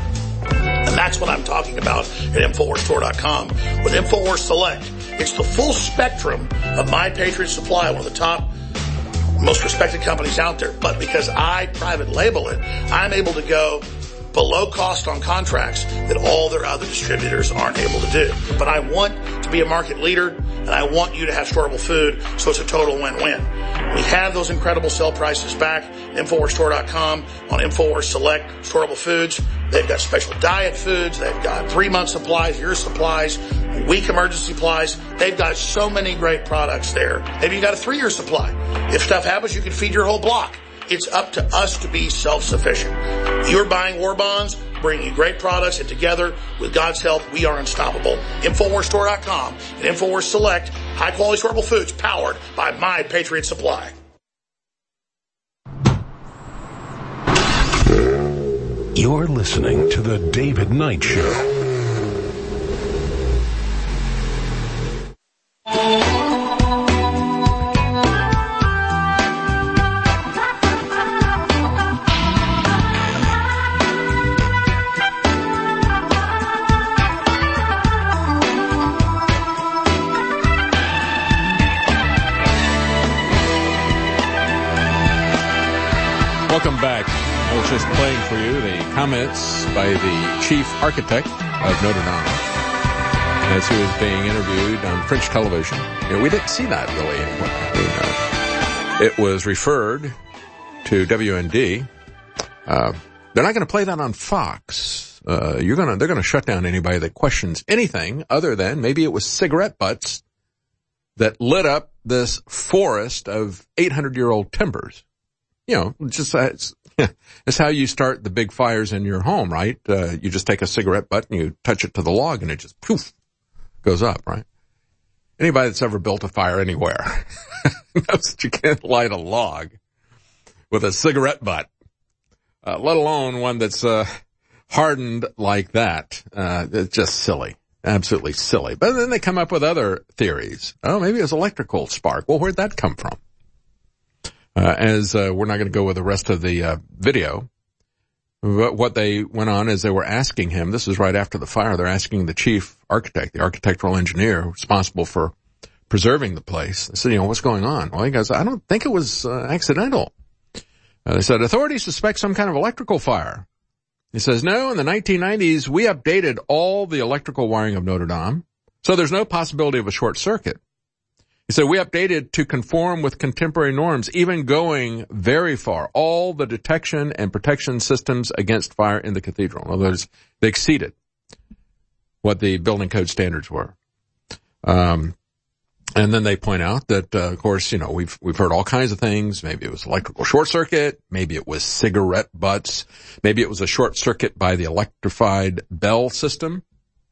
And that's what I'm talking about at infowars store dot com. With InfoWars Select, it's the full spectrum of My Patriot Supply, one of the top, most respected companies out there. But because I private label it, I'm able to go below cost on contracts that all their other distributors aren't able to do. But I want to be a market leader, and I want you to have storable food, so it's a total win-win. We have those incredible sale prices back at infowars store dot com on InfoWars Select storable foods. They've got special diet foods. They've got three-month supplies, year supplies, week emergency supplies. They've got so many great products there. Maybe you got a three-year supply. If stuff happens, you can feed your whole block. It's up to us to be self-sufficient. You're buying war bonds, bringing you great products, and together, with God's help, we are unstoppable. infowars store dot com and InfoWars Select, high-quality storable foods powered by My Patriot Supply. You're listening to The David Knight Show. Welcome back. I was just playing for you the comments by the chief architect of Notre Dame as he was being interviewed on French television. You know, we didn't see that really anywhere. You know, it was referred to W N D. Uh, they're not going to play that on Fox. Uh, you're gonna, they're going to shut down anybody that questions anything other than maybe it was cigarette butts that lit up this forest of eight hundred year old timbers. You know, just uh, it's, it's how you start the big fires in your home, right? Uh, you just take a cigarette butt and you touch it to the log and it just poof goes up, right? Anybody that's ever built a fire anywhere knows that you can't light a log with a cigarette butt, uh, let alone one that's uh, hardened like that. Uh, it's just silly, absolutely silly. But then they come up with other theories. Oh, maybe it was electrical spark. Well, where'd that come from? Uh, as, uh, we're not going to go with the rest of the, uh, video. But what they went on is they were asking him, this is right after the fire, they're asking the chief architect, the architectural engineer responsible for preserving the place. They said, you know, what's going on? Well, he goes, I don't think it was, uh, accidental. Uh, they said, authorities suspect some kind of electrical fire. He says, no, in the nineteen nineties, we updated all the electrical wiring of Notre Dame, so there's no possibility of a short circuit. He said, we updated to conform with contemporary norms, even going very far. All the detection and protection systems against fire in the cathedral. In other words, they exceeded what the building code standards were. Um, and then they point out that, uh, of course, you know, we've, we've heard all kinds of things. Maybe it was electrical short circuit. Maybe it was cigarette butts. Maybe it was a short circuit by the electrified bell system.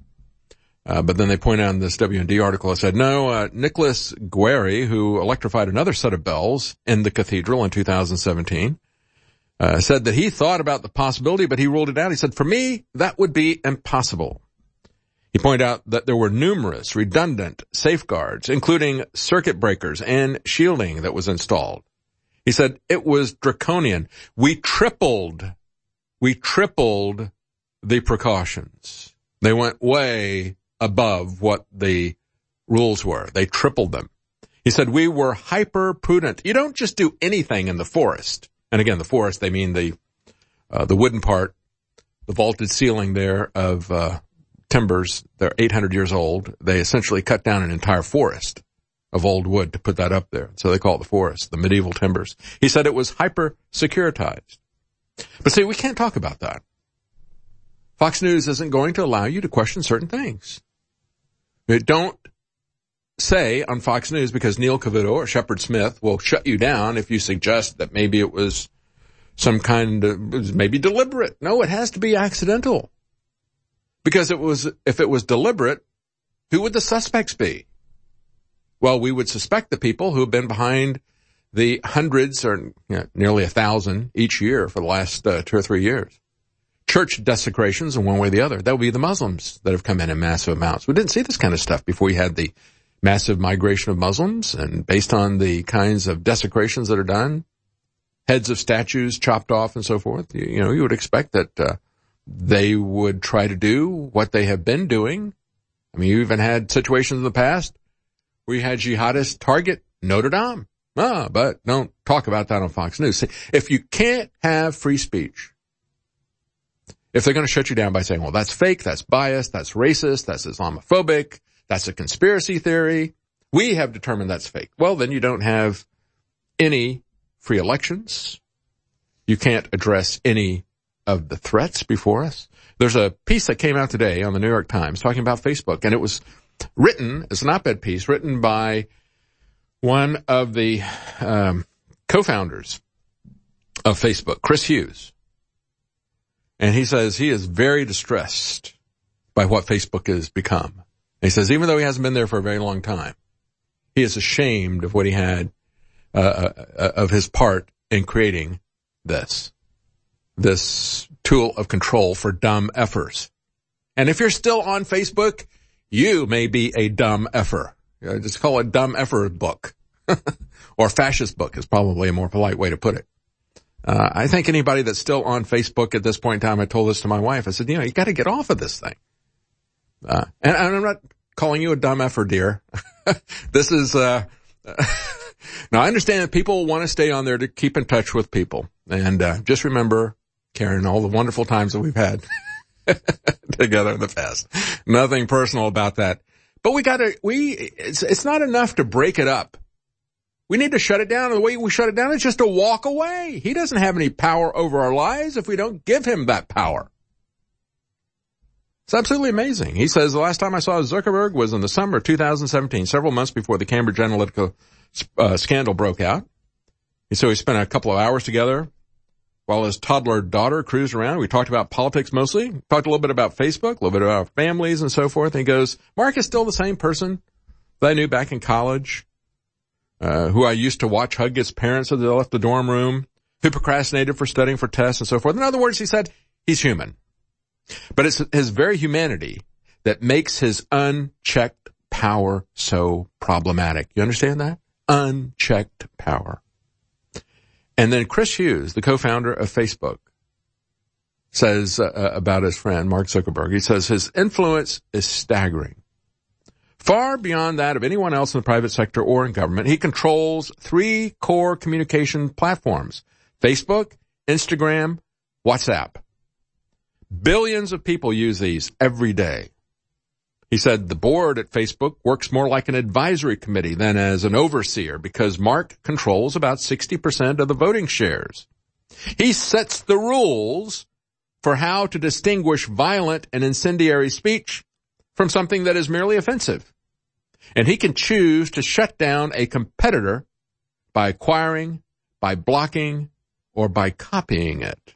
Uh, but then they point out in this W and D article, it said, no, uh, Nicholas Guerri, who electrified another set of bells in the cathedral in two thousand seventeen, uh, said that he thought about the possibility, but he ruled it out. He said, for me, that would be impossible. He pointed out that there were numerous redundant safeguards, including circuit breakers and shielding that was installed. He said it was draconian. We tripled, we tripled the precautions. They went way above what the rules were. They tripled them. He said, we were hyper prudent. You don't just do anything in the forest. And again, the forest, they mean the, uh, the wooden part, the vaulted ceiling there of, uh, timbers. They're eight hundred years old. They essentially cut down an entire forest of old wood to put that up there. So they call it the forest, the medieval timbers. He said it was hyper securitized. But see, we can't talk about that. Fox News isn't going to allow you to question certain things. Don't say on Fox News, because Neil Cavuto or Shepard Smith will shut you down if you suggest that maybe it was some kind of, it was maybe deliberate. No, it has to be accidental. Because it was, if it was deliberate, who would the suspects be? Well, we would suspect the people who have been behind the hundreds or you know, nearly a thousand each year for the last uh, two or three years. Church desecrations in one way or the other. That would be the Muslims that have come in in massive amounts. We didn't see this kind of stuff before we had the massive migration of Muslims, and based on the kinds of desecrations that are done, heads of statues chopped off and so forth, you, you know, you would expect that uh, they would try to do what they have been doing. I mean, you even had situations in the past where you had jihadists target Notre Dame. Ah, but don't talk about that on Fox News. See, if you can't have free speech, if they're going to shut you down by saying, well, that's fake, that's biased, that's racist, that's Islamophobic, that's a conspiracy theory, we have determined that's fake. Well, then you don't have any free elections. You can't address any of the threats before us. There's a piece that came out today on the New York Times talking about Facebook, and it was written, it's an op-ed piece written by one of the um, co-founders of Facebook, Chris Hughes. And he says he is very distressed by what Facebook has become. He says even though he hasn't been there for a very long time, he is ashamed of what he had, uh, uh, of his part in creating this, this tool of control for dumb effers. And if you're still on Facebook, you may be a dumb effer. Uh, just call it dumb effer book. Or fascist book is probably a more polite way to put it. Uh, I think anybody that's still on Facebook at this point in time, I told this to my wife. I said, you know, you got to get off of this thing. Uh, and, and I'm not calling you a dumb effer, dear. This is, uh, now I understand that people want to stay on there to keep in touch with people. And, uh, just remember, Karen, all the wonderful times that we've had together in the past. Nothing personal about that. But we gotta, we, it's, it's not enough to break it up. We need to shut it down. And the way we shut it down is just to walk away. He doesn't have any power over our lives if we don't give him that power. It's absolutely amazing. He says, the last time I saw Zuckerberg was in the summer of two thousand seventeen, several months before the Cambridge Analytica uh, scandal broke out. And so we spent a couple of hours together while his toddler daughter cruised around. We talked about politics mostly, talked a little bit about Facebook, a little bit about our families and so forth. And he goes, Mark is still the same person that I knew back in college. Uh, who I used to watch hug his parents as they left the dorm room, who procrastinated for studying for tests and so forth. In other words, he said, he's human. But it's his very humanity that makes his unchecked power so problematic. You understand that? Unchecked power. And then Chris Hughes, the co-founder of Facebook, says uh, about his friend, Mark Zuckerberg, he says his influence is staggering. Far beyond that of anyone else in the private sector or in government, he controls three core communication platforms: Facebook, Instagram, WhatsApp. Billions of people use these every day. He said the board at Facebook works more like an advisory committee than as an overseer because Mark controls about sixty percent of the voting shares. He sets the rules for how to distinguish violent and incendiary speech from something that is merely offensive. And he can choose to shut down a competitor by acquiring, by blocking, or by copying it.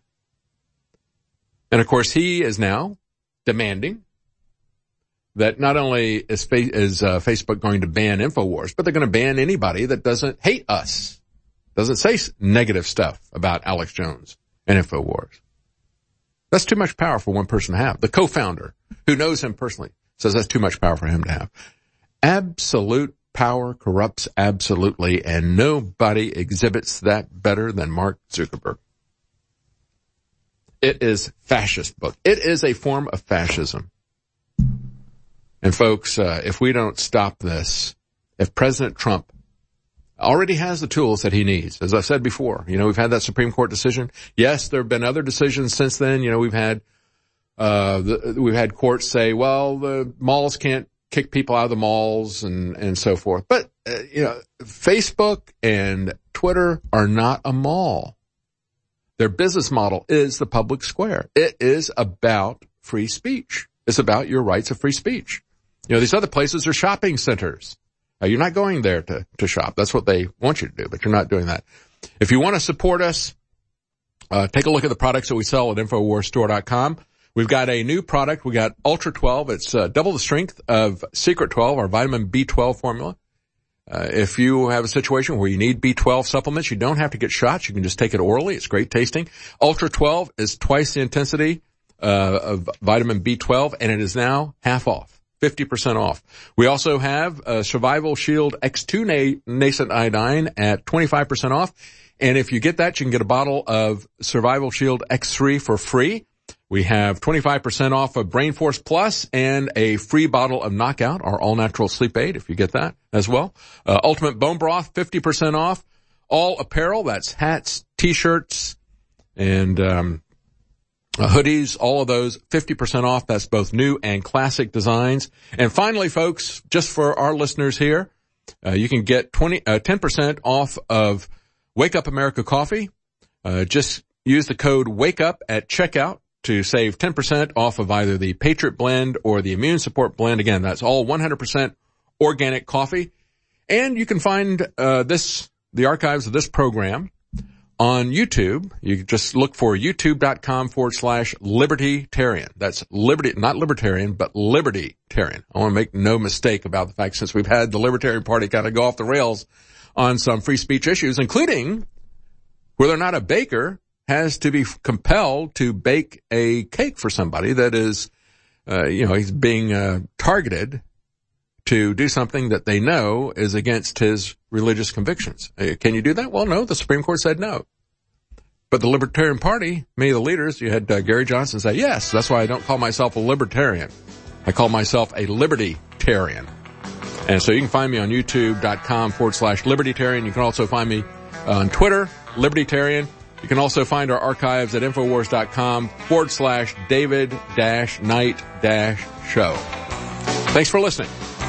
And of course, he is now demanding that not only is, fa- is uh, Facebook going to ban InfoWars, but they're going to ban anybody that doesn't hate us, doesn't say negative stuff about Alex Jones and InfoWars. That's too much power for one person to have. The co-founder, who knows him personally, says that's too much power for him to have. Absolute power corrupts absolutely, and nobody exhibits that better than Mark Zuckerberg. It is fascist book. It is a form of fascism. And folks, uh, if we don't stop this, if President Trump already has the tools that he needs, as I said before, you know, we've had that Supreme Court decision. Yes, there have been other decisions since then. You know, we've had, uh, the, we've had courts say, well, the malls can't kick people out of the malls and, and so forth. But, uh, you know, Facebook and Twitter are not a mall. Their business model is the public square. It is about free speech. It's about your rights of free speech. You know, these other places are shopping centers. Uh, you're not going there to, to shop. That's what they want you to do, but you're not doing that. If you want to support us, uh, take a look at the products that we sell at infowars store dot com. We've got a new product. We got Ultra twelve. It's uh, double the strength of Secret twelve, our vitamin B twelve formula. Uh, if you have a situation where you need B twelve supplements, you don't have to get shots. You can just take it orally. It's great tasting. Ultra twelve is twice the intensity uh, of vitamin B twelve, and it is now half off, fifty percent off. We also have uh, Survival Shield X two na- nascent iodine at twenty-five percent off. And if you get that, you can get a bottle of Survival Shield X three for free. We have twenty-five percent off of Brain Force Plus and a free bottle of Knockout, our all-natural sleep aid, if you get that as well. Uh, Ultimate Bone Broth, fifty percent off. All apparel, that's hats, T-shirts, and um, uh, hoodies, all of those, fifty percent off. That's both new and classic designs. And finally, folks, just for our listeners here, uh, you can get twenty, uh, ten percent off of Wake Up America Coffee. Uh, just use the code WAKEUP at checkout to save ten percent off of either the Patriot Blend or the Immune Support Blend. Again, that's all one hundred percent organic coffee. And you can find uh this, the archives of this program on YouTube. You can just look for youtube.com forward slash libertarian. That's liberty, not libertarian, but libertarian. I want to make no mistake about the fact, since we've had the Libertarian Party kind of go off the rails on some free speech issues, including whether or not a baker has to be compelled to bake a cake for somebody that is, uh, you know, he's being uh, targeted to do something that they know is against his religious convictions. Uh, can you do that? Well, no, the Supreme Court said no. But the Libertarian Party, many of the leaders, you had uh, Gary Johnson say, yes, that's why I don't call myself a libertarian. I call myself a libertarian. And so you can find me on youtube.com forward slash libertarian. You can also find me on Twitter, libertarian. You can also find our archives at infowars.com forward slash David dash Knight dash show. Thanks for listening.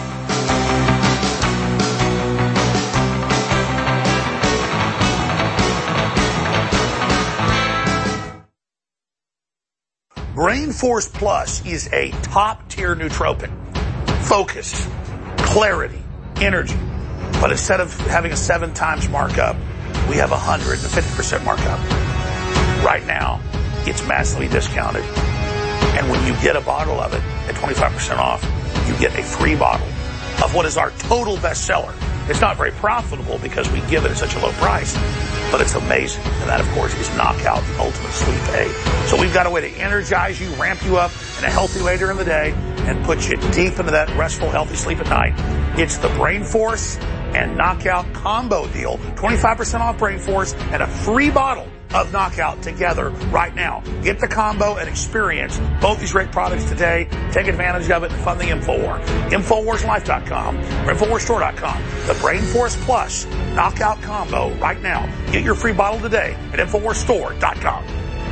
Brain Force Plus is a top-tier nootropic. Focus, clarity, energy. But instead of having a seven times markup, we have a one hundred fifty percent markup. Right now, it's massively discounted. And when you get a bottle of it at twenty-five percent off, you get a free bottle of what is our total bestseller. It's not very profitable because we give it at such a low price, but it's amazing. And that, of course, is Knockout, the ultimate sleep aid. So we've got a way to energize you, ramp you up in a healthy way during the day, and put you deep into that restful, healthy sleep at night. It's the Brain Force and Knockout combo deal. twenty-five percent off Brain Force and a free bottle of Knockout together right now. Get the combo and experience both these great products today. Take advantage of it and fund the InfoWar. Infowars Life dot com or Infowars Store dot com. The Brain Force Plus Knockout combo right now. Get your free bottle today at Infowars Store dot com.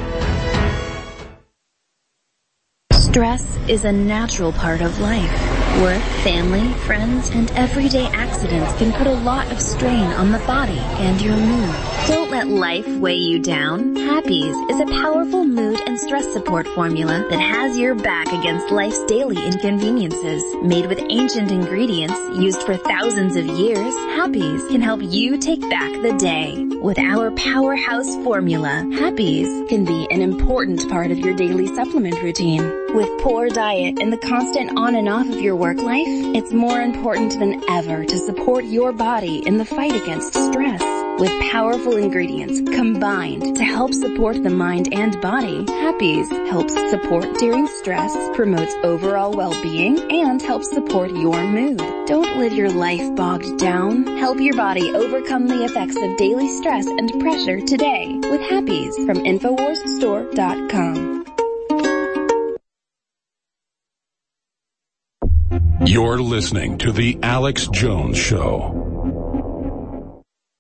Stress is a natural part of life. Work, family, friends, and everyday accidents can put a lot of strain on the body and your mood. Don't let life weigh you down. Happies is a powerful mood and stress support formula that has your back against life's daily inconveniences. Made with ancient ingredients used for thousands of years, Happies can help you take back the day. With our powerhouse formula, Happies can be an important part of your daily supplement routine. With poor diet and the constant on and off of your work life, it's more important than ever to support your body in the fight against stress. With powerful ingredients combined to help support the mind and body, Happies helps support during stress, promotes overall well-being, and helps support your mood. Don't live your life bogged down. Help your body overcome the effects of daily stress and pressure today with Happies from Infowars Store dot com. You're listening to The Alex Jones Show.